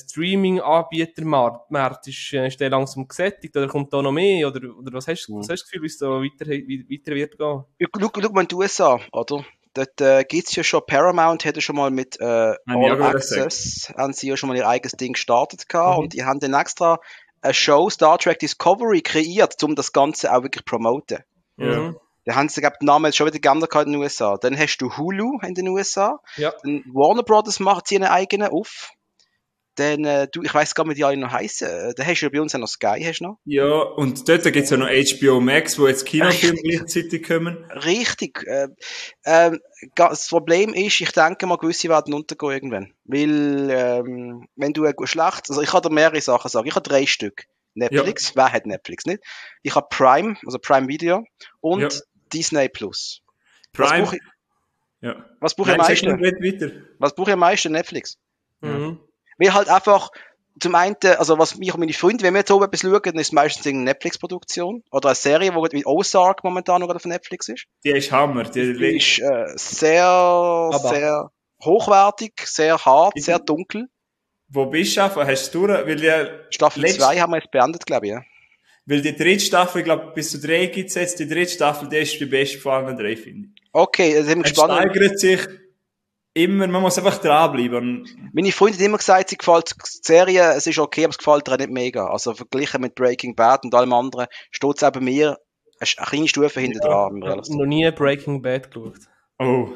Streaming-Anbietermarkt ist, äh, ist der langsam gesättigt oder kommt da noch mehr? Oder, oder was, hast, Mhm. was hast du das Gefühl, wie es da weiter, wie, weiter wird gehen? Ja, Schau, schau mal in die U S A, oder? Dort äh, gibt's ja schon, Paramount hat ja schon mal mit äh, Habe ich All auch gerade Access, haben sie ja schon mal ihr eigenes Ding gestartet gehabt Mhm. und die haben dann extra eine Show, Star Trek Discovery, kreiert, um das Ganze auch wirklich zu promoten. Ja. Mhm. Da haben sie, glaub, den Namen jetzt schon wieder geändert gehabt in den U S A. Dann hast du Hulu in den U S A. Ja. Dann Warner Brothers macht sie einen eigenen auf. Dann, äh, du, ich weiss gar nicht, wie die alle noch heissen. Äh, Dann hast du ja bei uns auch noch Sky, hast du noch? Ja, und dort gibt's ja noch H B O Max, wo jetzt Kinofilme gleichzeitig kommen. Richtig. Äh, ähm, ga- das Problem ist, ich denke mal, gewisse werden untergehen irgendwann. Weil, ähm, wenn du ein schlecht, also ich kann dir mehrere Sachen sagen. Ich habe drei Stück. Netflix, wer hat Netflix nicht? Ich habe Prime, also Prime Video und Ja. Disney Plus. Was Prime. brauche ich, Ja. was brauche ich am Nein, sag meisten? nur, red weiter. Was brauche ich am meisten? Netflix. Mhm. Weil halt einfach, zum einen, also was mich und meine Freunde, wenn wir jetzt oben etwas schauen, dann ist es meistens eine Netflix-Produktion oder eine Serie, die wie Ozark momentan noch auf Netflix ist. Die ist Hammer. Die, Die ist äh, sehr, sehr hochwertig, sehr hart, Ich- sehr dunkel. Wo bist du einfach? Hast du durch? Weil die, Staffel Letzt- zwei haben wir jetzt beendet, glaube ich. Ja. weil die dritte Staffel, ich glaube, bis zu drei gibt's jetzt. Die dritte Staffel, die ist die beste von allen drei, finde ich. Okay, also sind wir Es gespannt. steigert sich immer, man muss einfach dranbleiben. Meine Freundin hat immer gesagt, sie gefällt die Serie, es ist okay, aber es gefällt ihr nicht mega. Also verglichen mit Breaking Bad und allem anderen steht es auch bei mir eine kleine Stufe hinter dran, um Ich ehrlich zu habe noch nie Breaking Bad geschaut. Oh.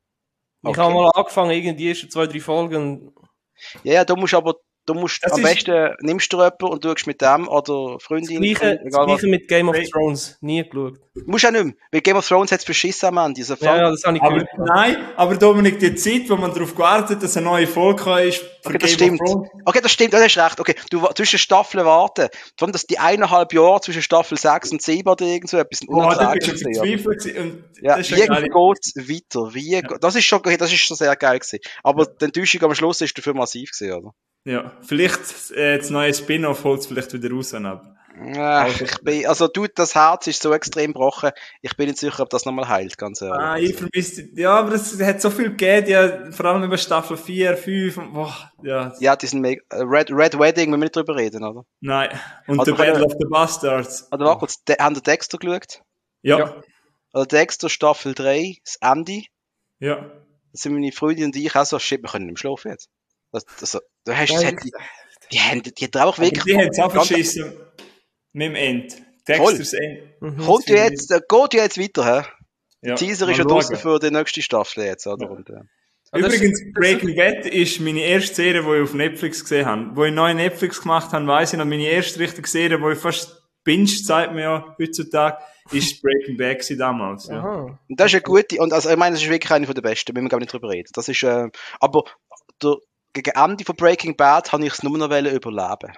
Ich Okay. habe mal angefangen, irgendwie die ersten zwei, drei Folgen. Ja, ja, du musst aber, du musst, Das am ist- besten nimmst du jemanden und schaust mit dem oder Das Freundin, Gleiche, Freund, das egal was. Gleiche mit Game of Hey. Thrones. Nie geschaut. Musst auch nicht mehr, weil Game of Thrones hat es beschissen am Ende. Also Ja, ja, das habe ich Aber, gehört. nein, aber Dominik, die Zeit, wo man darauf gewartet, dass eine neue Folge kommt, ist für Okay, das Game stimmt. of Thrones. Okay, das stimmt, du hast recht. Okay, du wa- zwischen Staffeln warten. Vor allem, dass die eineinhalb Jahre zwischen Staffel sechs und sieben oder irgend so etwas Oh, da bist unerträglich du gewesen, verzweifelt gewesen. Und Ja, das ist wie ja geil. geht's weiter? Wie, ja. Das ist schon, das ist schon sehr geil gewesen. Aber die Enttäuschung am Schluss ist dafür massiv gewesen, oder? Ja, vielleicht, äh, das neue Spin-off holt es vielleicht wieder raus, aber. Ja, ich bin, also du, das Herz ist so extrem gebrochen. Ich bin nicht sicher, ob das nochmal heilt, ganz ehrlich. Ah, ich vermisse, ja, aber es hat so viel gegeben, ja, vor allem über Staffel vier, fünf, und, boah, ja. Ja, diesen mega, äh, Red, Red Wedding, müssen wir nicht drüber reden, oder? Nein. Und Also The wir können- Battle of the Bastards. Oder warte kurz, de, haben der Dexter geschaut? Ja. Ja. Also Dexter Staffel drei, das Ende. Ja. Da sind meine Freundin und ich auch so, shit, wir können nicht mehr schlafen jetzt. Das, das, du hast, das Ja, hat, die, die haben, die hat auch Aber wirklich, die haben es auch ganz- verschissen. Mit dem End. Voll. Dexters End. Mhm. kommt ja jetzt, äh, geht ja jetzt weiter, hä? Ja. Teaser ist ja Mal draussen schauen. für die nächste Staffel jetzt, oder? Ja. Und, äh, Also das Übrigens, ist- Breaking Bad ist meine erste Serie, die ich auf Netflix gesehen habe. Wo ich neu Netflix gemacht habe, weiss ich noch, meine erste richtige Serie, die ich fast binge, sagt man ja heutzutage, ist Breaking Bad gewesen damals. Ja. Aha. Und das ist eine gute, und also ich meine, das ist wirklich eine von der besten, müssen wir gar nicht drüber reden. Das ist, äh, aber der, gegen Ende von Breaking Bad habe ich es nur noch wollen überleben.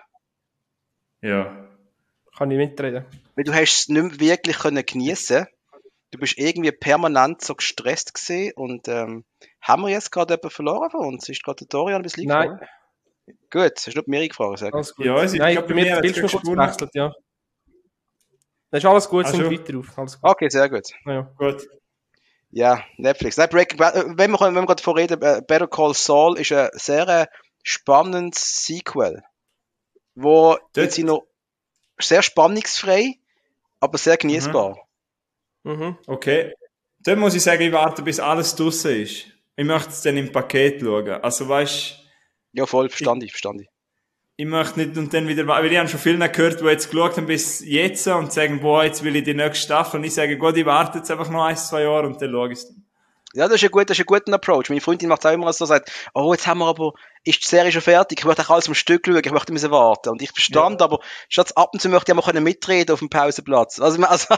ja. Kann ich mitreden. Weil du hast es nicht mehr wirklich können geniessen. Du bist irgendwie permanent so gestresst gewesen und ähm, haben wir jetzt gerade jemanden verloren von uns? Ist gerade der Dorian ein bisschen Nein, gefallen? Gut, hast du nur Miri gefragt, sag. alles gut. Ja, es ist- Nein, ich glaub, bei bei mir mir hat hat's das Bildschirm kurz gesponnen. gewechselt, ja. Das ist alles gut, Ach sind so. weiter auf. Alles gut. Okay, sehr gut. Ja, ja. Gut. Ja, Netflix. Nein, Breaking Bad, äh, wenn wir, wenn wir gerade vorreden, äh, Better Call Saul ist ein sehr äh, spannendes Sequel, wo Dort- jetzt noch sehr spannungsfrei, aber sehr genießbar. Mhm. Okay. Dann muss ich sagen, ich warte, bis alles draussen ist. Ich möchte es dann im Paket schauen. Also weißt, Ja, voll, verstand ich, verstand ich. ich möchte nicht und dann wieder, weil ich habe schon viele gehört, die jetzt geschaut haben bis jetzt und sagen, boah, jetzt will ich die nächste Staffel. Und ich sage, gut, ich warte jetzt einfach noch ein, zwei Jahre und dann schaue ich es dann. Ja, das ist ein, gut, das ist ein guter Approach. Meine Freundin macht es auch immer so, sagt, oh, jetzt haben wir aber, ist die Serie schon fertig, ich möchte auch alles am Stück schauen, ich möchte müssen warten. Und ich verstand, aber statt ab und zu möchte ich auch mal können mitreden auf dem Pausenplatz. Also, also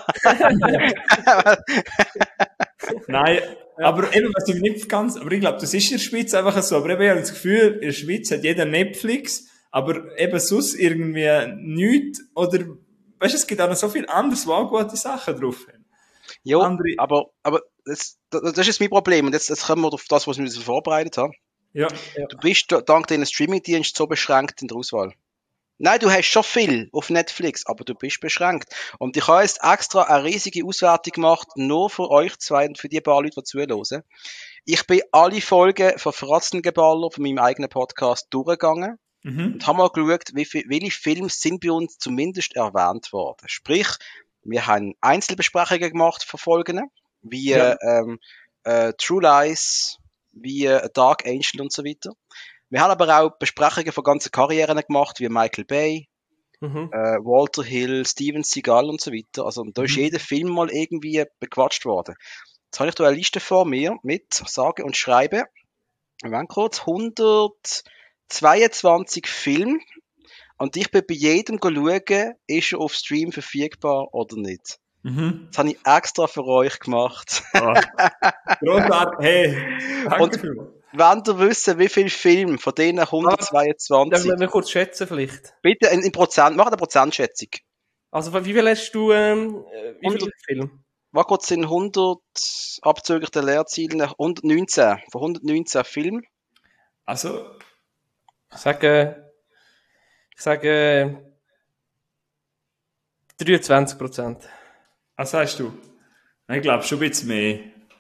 Nein, aber eben, was ich nicht ganz, aber ich glaube, das ist in der Schweiz einfach so. Aber eben, ich habe das Gefühl, in der Schweiz hat jeder Netflix, aber eben sonst irgendwie nichts, oder, weißt du, es gibt auch noch so viel anderes, wo auch gute Sachen drauf haben. jo, Andere- aber, aber das, das das ist mein Problem. Und jetzt, jetzt kommen wir auf das, was wir uns vorbereitet haben. Ja. Du bist da- dank deines Streamingdienst so beschränkt in der Auswahl. Nein, du hast schon viel auf Netflix, aber du bist beschränkt. Und ich habe jetzt extra eine riesige Auswertung gemacht, nur für euch zwei und für die paar Leute, die zuhören. Ich bin alle Folgen von Fratzengeballer von meinem eigenen Podcast durchgegangen Mhm. und habe mal geschaut, wie viel, welche Filme sind bei uns zumindest erwähnt worden. Sprich, wir haben Einzelbesprechungen gemacht von Folgen, wie Ja. ähm, äh, True Lies, wie äh, Dark Angel und so weiter. Wir haben aber auch Besprechungen von ganzen Karrieren gemacht, wie Michael Bay, Mhm. äh, Walter Hill, Steven Seagal und so weiter. Also da ist Mhm. jeder Film mal irgendwie bequatscht worden. Jetzt habe ich da eine Liste vor mir mit sage und schreibe, wenn kurz, hundertzweiundzwanzig Filme und ich bin bei jedem schauen, ist er auf Stream verfügbar oder nicht. Mhm. Das habe ich extra für euch gemacht. Oh. Großartig. Hey, danke Und- vielmals. Wollt ihr wissen, wie viele Filme von denen Darf hundertzweiundzwanzig? wir kurz schätzen vielleicht? Bitte in, in Prozent, mach eine Prozentschätzung. Also wie viel hast du, ähm, äh, wie viele hundert. Filme? Was kurz sind hundert, abzüglich der Leerziele, hundertneunzehn, von hundertneunzehn Filmen. Also, Ich sage, ich sage dreiundzwanzig Prozent. was sagst du? Ich glaube schon ein bisschen mehr.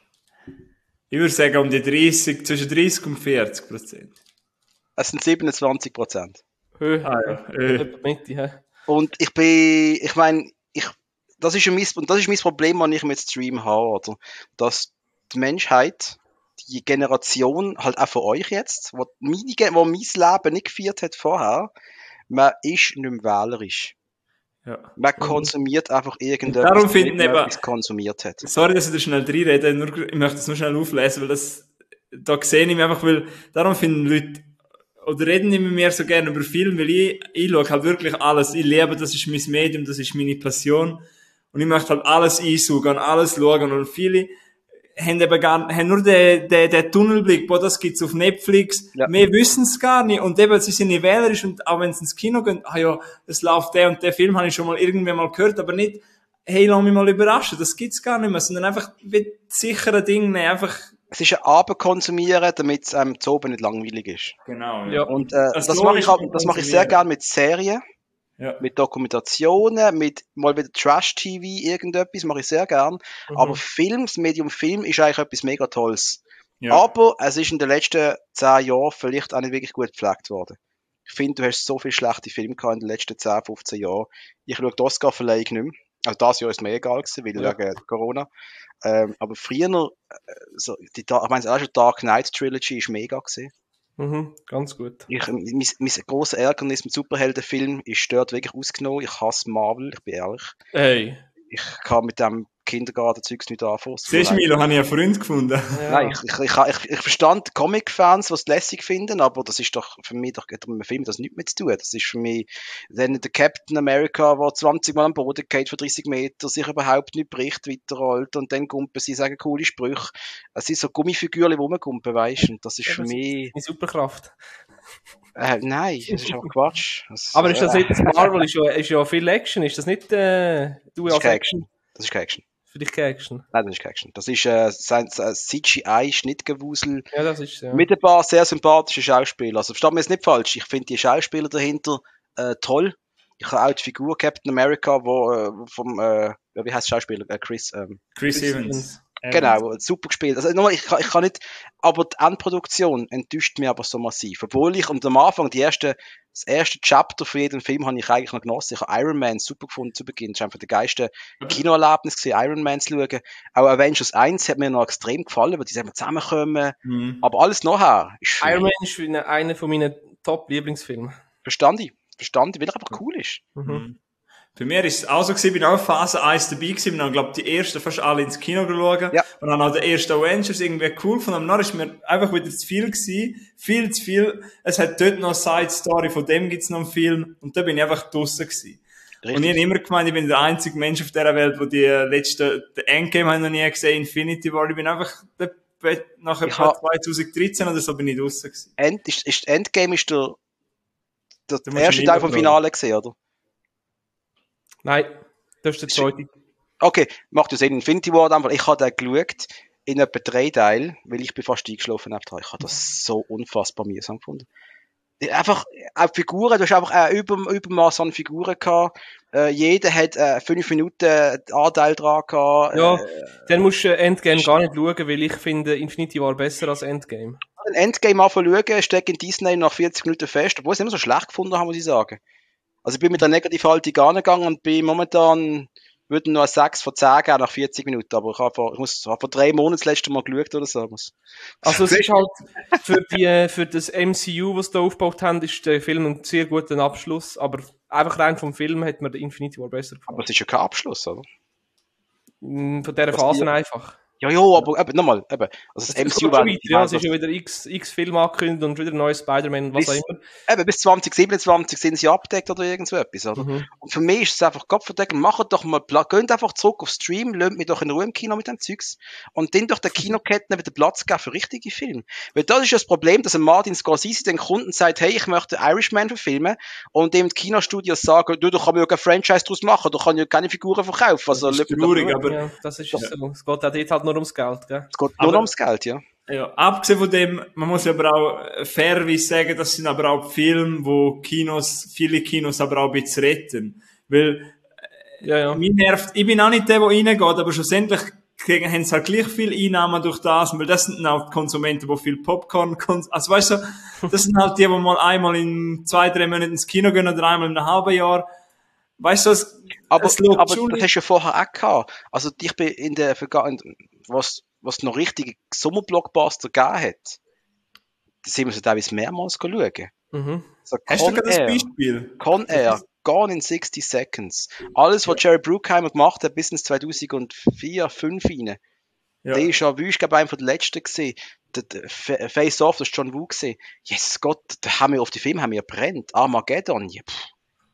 Ich würde sagen um die dreißig, zwischen dreißig und vierzig Prozent. Es sind siebenundzwanzig Prozent. Höher. Ah ja. Äh. Etwa die Mitte, hä? Und ich bin, ich meine, ich, das ist ja mein, und das ist mein Problem, wenn ich mit Stream habe, oder? Dass die Menschheit, die Generation, halt auch von euch jetzt, wo, meine, Ge- wo mein Leben nicht geführt hat vorher, man ist nicht mehr wählerisch. Ja. Man konsumiert einfach irgendetwas, Darum damit finden man eben- etwas konsumiert hat. Sorry, dass ich da schnell reinrede, nur, ich möchte das nur schnell auflesen, weil das, da sehe ich mich einfach, weil, darum finden Leute, oder reden nicht mehr so gerne über Filme, weil ich, ich schaue halt wirklich alles, ich lebe, das ist mein Medium, das ist meine Passion, und ich möchte halt alles einsaugen, alles schauen, und viele haben eben gar, haben nur den, den, den Tunnelblick, boah, das gibt's auf Netflix, Ja. mehr wissen's gar nicht, und eben, sie sind nicht wählerisch, und auch wenn sie ins Kino gehen, ah ja, es läuft der und der Film, habe ich schon mal irgendwann mal gehört, aber nicht, hey, lass mich mal überraschen, das gibt's gar nicht mehr, sondern einfach wie sichere Dinge nehmen, einfach. Es ist ein Abend konsumieren, damit es einem zu oben nicht langweilig ist. Genau, Ja. Und äh, Das das, mache ich, logisch auch- das mache ich sehr konsumieren. gerne mit Serien, Ja. mit Dokumentationen, mit mal wieder Trash-T V, irgendetwas, mache ich sehr gern. Mhm. Aber Film, das Medium Film ist eigentlich etwas mega Tolles. Ja. Aber es ist in den letzten zehn Jahren vielleicht auch nicht wirklich gut gepflegt worden. Ich finde, du hast so viele schlechte Filme gehabt in den letzten zehn, fünfzehn Jahren. Ich schaue die Oscar-Verleihung nicht mehr. Also das Jahr ist mir egal gewesen, weil Ja. wegen Corona. Ähm, aber früher, äh, so, die, Da- ich meine, auch schon Dark Knight Trilogy ist mega gewesen. Mhm, ganz gut. Ich, mein, mein grosses Ärgernis mit Superheldenfilmen ist dort wirklich ausgenommen. Ich hasse Marvel, ich bin ehrlich. Hey. Ich kann mit dem Kindergarten-Zeugs nicht anfangen. Es tut mir Siehst du, leid. Milo, habe ich einen Freund gefunden. Ja. Nein, ich, ich, ich, ich, ich verstand Comic-Fans, die es lässig finden, aber das ist doch für mich doch mit einem Film das nichts mehr zu tun. Das ist für mich dann der Captain America, der zwanzig Mal am Boden geht für dreißig Meter, sich überhaupt nicht bricht, weiterrollt und dann gumpen sie, sagen coole Sprüche. Es sind so Gummifiguren, die rumgumpen, weißt du, und das ist Ja, für das mich, Eine Superkraft. äh, nein, das ist einfach Quatsch. Das, Aber ist das äh, nicht, das Marvel ist ja, ist ja viel Action, ist das nicht, äh, du Das ist als keine Action? Action. Das ist keine Action. Für dich keine Action. Nein, das ist keine Action. Das ist äh, sein, sein C G I-Schnittgewusel. Ja, das ist, ja. Mit ein paar sehr sympathischen Schauspielern. Also versteht mir jetzt nicht falsch. Ich finde die Schauspieler dahinter äh, toll. Ich habe auch die Figur Captain America, wo äh, vom äh, ja, wie heißt der Schauspieler? Äh, Chris. Ähm, Chris, Chris Evans. Evans. genau, super gespielt. Also nochmal, ich, kann- ich kann nicht. Aber die Endproduktion enttäuscht mich aber so massiv. Obwohl ich und am Anfang die erste, das erste Chapter für jeden Film habe ich eigentlich noch genossen. Ich habe Iron Man super gefunden zu Beginn. Das ist einfach der geilste Kinoerlebnis gewesen, Iron Man zu schauen. Auch Avengers eins hat mir noch extrem gefallen, weil die sind zusammenkommen. Mhm. Aber alles nachher ist für Iron mich- Man ist eine- einer von meinen Top-Lieblingsfilmen. Verstand ich. Verstand ich, weil er einfach cool ist. Mhm. Mhm. Für mich war es auch so, gewesen, ich bin auch in Phase eins dabei gewesen, und dann, glaube die ersten fast alle ins Kino geschaut. Ja. Und dann auch der erste Avengers irgendwie cool von dem. Dann ist mir einfach wieder zu viel gewesen. Viel zu viel. Es hat dort noch eine Side-Story, von dem gibt's noch einen Film. Und da bin ich einfach draussen gewesen. Richtig. Und ich habe immer gemeint, ich bin der einzige Mensch auf dieser Welt, wo die letzte, der Endgame habe ich noch nie gesehen, Infinity War. Ich bin einfach, nach Ich etwa hab- zwanzig dreizehn oder so bin ich draussen gewesen. End, ist, ist Endgame ist der, der Du musst erste ihn Teil vom reinbringen. Finale gesehen, oder? Nein, das ist der zweite. Okay, macht ja Sinn. Infinity War einfach. Ich habe den geschaut in etwa drei Teilen, weil ich bin fast eingeschlafen habe. Ich habe das so unfassbar mühsam gefunden. einfach, auch Figuren, du hast einfach ein Über, Übermaß an Figuren gehabt. Äh, jeder hat äh, fünf Minuten Anteil dran gehabt. Ja, Äh, dann musst du Endgame gar nicht schauen, weil ich finde, Infinity War besser als Endgame. ein Endgame anfangen schauen, steckt in Disney nach vierzig Minuten fest, obwohl ich es immer so schlecht gefunden habe, muss ich sagen. Also ich bin mit der Negativhaltung angegangen und bin momentan, würde noch ein sechs von zehn geben nach vierzig Minuten, aber ich habe vor, ich muss, habe vor drei Monaten das letzte Mal geschaut oder so. Also es ist halt, für die, für das M C U, was sie da aufgebaut haben, ist der Film ein sehr guter Abschluss, aber einfach rein vom Film hat mir der Infinity War besser gefallen. Aber es ist ja kein Abschluss, oder? Von dieser Was Phase die- einfach. Ja, ja, aber eben, nochmal, eben, also das Es M geht C U schon war, weiter, ja, es ist ja wieder x, x Filme angekündigt und wieder ein neues Spider-Man und was auch Bis- immer. eben, bis zwanzig siebenundzwanzig sind sie abgedeckt oder irgend so etwas, oder? Mhm. Und für mich ist es einfach Gott verdeckt, macht doch mal, Pla- geht einfach zurück auf Stream, lasst mich doch in Ruhe im Kino mit dem Zeugs und dann doch der Kinoketten wieder Platz geben für richtige Filme. Weil das ist ja das Problem, dass ein Martin Scorsese den Kunden sagt, hey, ich möchte Irishman verfilmen und dem die Kinostudios sagen, du, da kann man ja kein Franchise draus machen, da kann ja keine Figuren verkaufen. Also, Das ist lasst mich doch in traurig, Ruhe. aber Ja, das ist so. Es geht auch dort halt nur ums Geld, gell? Es geht nur Aber- noch ums Geld, ja. ja, abgesehen von dem, man muss ja aber auch fairerweise sagen, das sind aber auch Filme, wo Kinos, viele Kinos aber auch ein bisschen retten. Weil, Ja, ja. mich nervt, ich bin auch nicht der, der reingeht, aber schlussendlich kriegen, haben sie halt gleich viel Einnahmen durch das, weil das sind auch die Konsumenten, die viel Popcorn konsumieren. Also weißt du, das sind halt die, die mal einmal in zwei, drei Monaten ins Kino gehen oder einmal in einem halben Jahr. Weißt du, das, Aber, es schaut aber schon- das hast du ja vorher auch gehabt. Also, ich bin in der Vergangenheit, was, was noch richtige Sommerblockbuster gegeben hat, da sind wir so teilweise mehrmals schauen. Mhm. So Hast du Con gerade das Air, Beispiel? Con Air, Gone in sixty Seconds. Alles, was Jerry Bruckheimer gemacht hat, bis ins zweitausendvier, fünf rein. Ja. Der ist ja, wie ich glaube, einer von den letzten gesehen. Der, der Fa- Face Off, das ist John Woo gesehen. Jesus Gott, da haben wir auf die Filme haben wir brennt. Armageddon, ja, pff.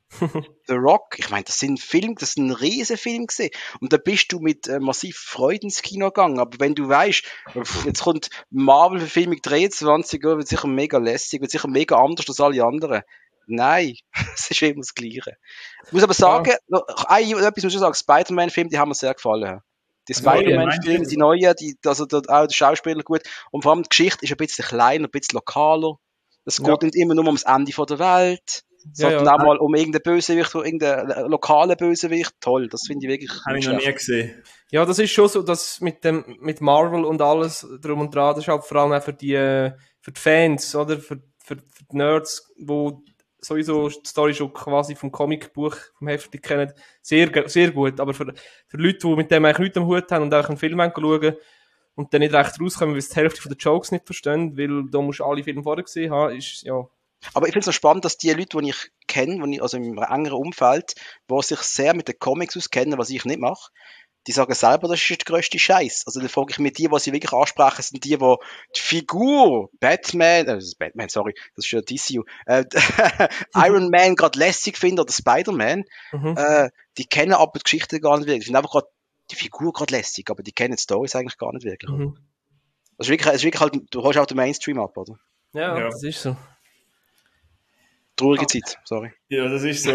The Rock, ich meine, das sind Filme, das sind ein Riesenfilm gesehen. Und da bist du mit äh, massiv Freude ins Kino gegangen. Aber wenn du weißt, pff, jetzt kommt Marvel-Verfilmung dreiundzwanzig, ja, wird sicher mega lässig, wird sicher mega anders als alle anderen. Nein, es ist immer das Gleiche. Ich muss aber sagen, noch ein, etwas muss ich sagen, Spider-Man-Filme, die haben mir sehr gefallen. Die Ja, ja, Spider-Man-Filme, meinst die du? neuen, die, also dort auch die Schauspieler gut. Und vor allem die Geschichte ist ein bisschen kleiner, ein bisschen lokaler. Es geht Ja. nicht immer nur ums Ende von der Welt, sondern ja. auch mal um irgendeinen Bösewicht, oder irgendeinen lokalen Bösewicht. Toll, das finde ich wirklich Habe ich nicht noch schlecht. nie gesehen. Ja, das ist schon so, dass mit dem, mit Marvel und alles drum und dran, das ist halt vor allem auch für die, äh, für die Fans, oder? Für, für, für die Nerds, wo sowieso die Story schon quasi vom Comicbuch, vom Heft kennen, sehr, ge- sehr gut. Aber für, für Leute, die mit dem eigentlich nichts am Hut haben und auch einen Film schauen und dann nicht recht rauskommen, weil sie die Hälfte von den Jokes nicht verstehen, weil da musst du alle Filme vorher gesehen haben, ist, ja. Aber ich finde es noch spannend, dass die Leute, die ich kenne, die ich, also im engeren Umfeld, die sich sehr mit den Comics auskennen, was ich nicht mache, die sagen selber, das ist der grösste Scheiß. Also dann frage ich mich, die, was sie wirklich ansprechen, sind die, die die Figur Batman, äh, das ist Batman, sorry, das ist ja D C U, äh, Iron Man gerade lässig finden oder Spider-Man, Mhm. äh, die kennen aber die Geschichte gar nicht wirklich. Die finden einfach gerade die Figur gerade lässig, aber die kennen die Storys eigentlich gar nicht wirklich. Mhm. Das ist wirklich, das ist wirklich halt, du holst auch den Mainstream ab, oder? Ja, Ja. das ist so. Traurige Zeit, sorry. Ja, das ist so.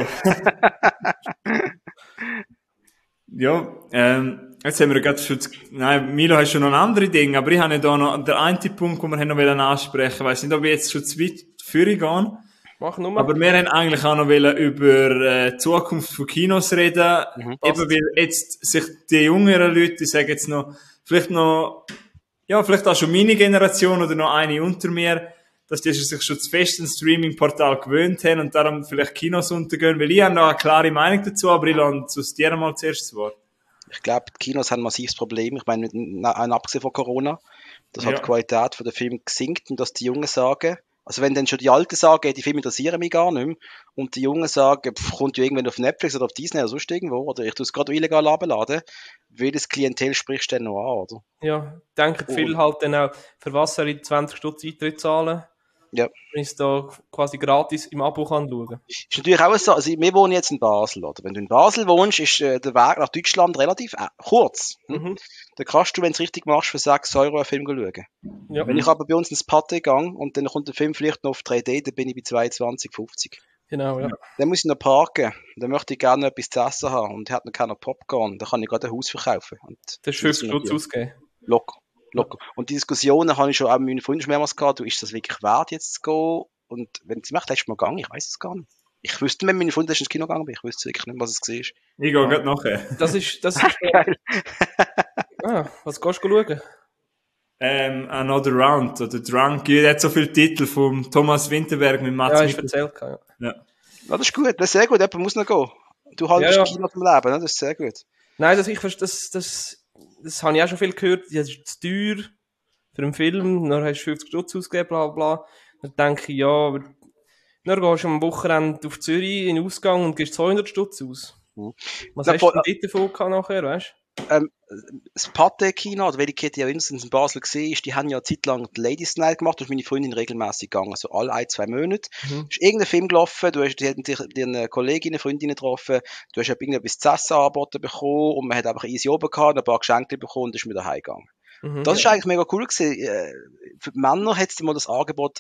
Ja, ähm, jetzt haben wir gerade schon, nein, Milo hat schon noch ein andere Ding, aber ich habe da noch, der eine Punkt, den wir noch wollen ansprechen, ich weiss nicht, ob wir jetzt schon zu weit führen gehen, Mach nur mal. aber wir haben eigentlich auch noch wollen über äh, die Zukunft von Kinos reden, Mhm, eben weil jetzt sich die jüngeren Leute, ich sage jetzt noch, vielleicht noch, ja, vielleicht auch schon meine Generation oder noch eine unter mir, dass die sich schon zu fest ein Streaming-Portal gewöhnt haben und darum vielleicht Kinos untergehen, weil ich habe noch eine klare Meinung dazu, aber ich lasse es dir mal zuerst zu Wort. Ich glaube, die Kinos haben ein massives Problem. Ich meine, mit- na- abgesehen von Corona, dass halt Ja. die Qualität von der Film sinkt und dass die Jungen sagen, also wenn dann schon die Alten sagen, die Filme interessieren mich gar nicht mehr, und die Jungen sagen, pff, kommt ja irgendwann auf Netflix oder auf Disney oder sonst irgendwo, oder ich tue es gerade illegal abladen, welches Klientel sprichst du denn noch an, oder? Ja, denken viel halt dann auch, für was soll ich zwanzig Stutz Eintritt zahlen, Ja. wenn ich es da quasi gratis im Abo kann schauen. Ist natürlich auch so, also wir wohnen jetzt in Basel, oder? Wenn du in Basel wohnst, ist äh, der Weg nach Deutschland relativ äh, kurz. Hm? Mhm. Da kannst du, wenn du es richtig machst, für sechs Euro einen Film schauen. Ja, Wenn ich aber bei uns ins Pathé gehe und dann kommt der Film vielleicht noch auf drei D, dann bin ich bei zweiundzwanzig, fünfzig. genau, ja. Dann muss ich noch parken. Dann möchte ich gerne etwas zu essen haben und hat noch keiner Popcorn. Dann kann ich gerade ein Haus verkaufen. Und Das ist fünfzig Stutz ausgeben. Locker. Locker. Und die Diskussionen habe ich schon auch mit meinen Freunden schon mehrmals gehabt. Du, ist das wirklich wert, jetzt zu gehen? und wenn sie macht, letztes Mal gegangen, ich weiß es gar nicht. Ich wüsste, wenn meine Freundin ins Kino gegangen bin, ich wüsste wirklich nicht, was es war. Ich gehe gerade nachher. Das ist, das ist, Geil. ah, was gehst du schauen? Ähm, Another Round oder Drunk, der hat so viele Titel vom Thomas Winterberg mit Mats Ja, ich Mikkelsen. erzählt, ja. Ja. Ja, das ist gut, das ist sehr gut, jemand muss noch gehen. Du haltest Ja, ja. Kino zum Leben, ne? Das ist sehr gut. Nein, das, ich, verste- das, das, das habe ich auch schon viel gehört. Das ist zu teuer für einen Film. Dann hast du fünfzig Stutz ausgegeben, bla, bla. Dann denke ich, ja, aber dann gehst du am Wochenende auf Zürich in den Ausgang und gibst zweihundert Stutz aus. Mhm. Was Na, hast du vor- denn dort davon gehabt nachher, weißt Ähm, das Pathé-Kino, oder welche Kette ja mindestens in Basel gesehen ist, die haben ja eine Zeit lang die Ladies Night gemacht, da ist meine Freundin regelmäßig gegangen, also alle ein, zwei Monate. Mhm. Ist irgendein Film gelaufen, du hast, die hatten dich, deine Kolleginnen, Freundinnen getroffen, du hast irgendetwas zu essen angeboten bekommen und man hat einfach easy oben gehabt, ein paar Geschenke bekommen und ist wieder heimgegangen. Mhm. Das ist eigentlich mega cool gewesen. Äh, Für die Männer hat es mal das Angebot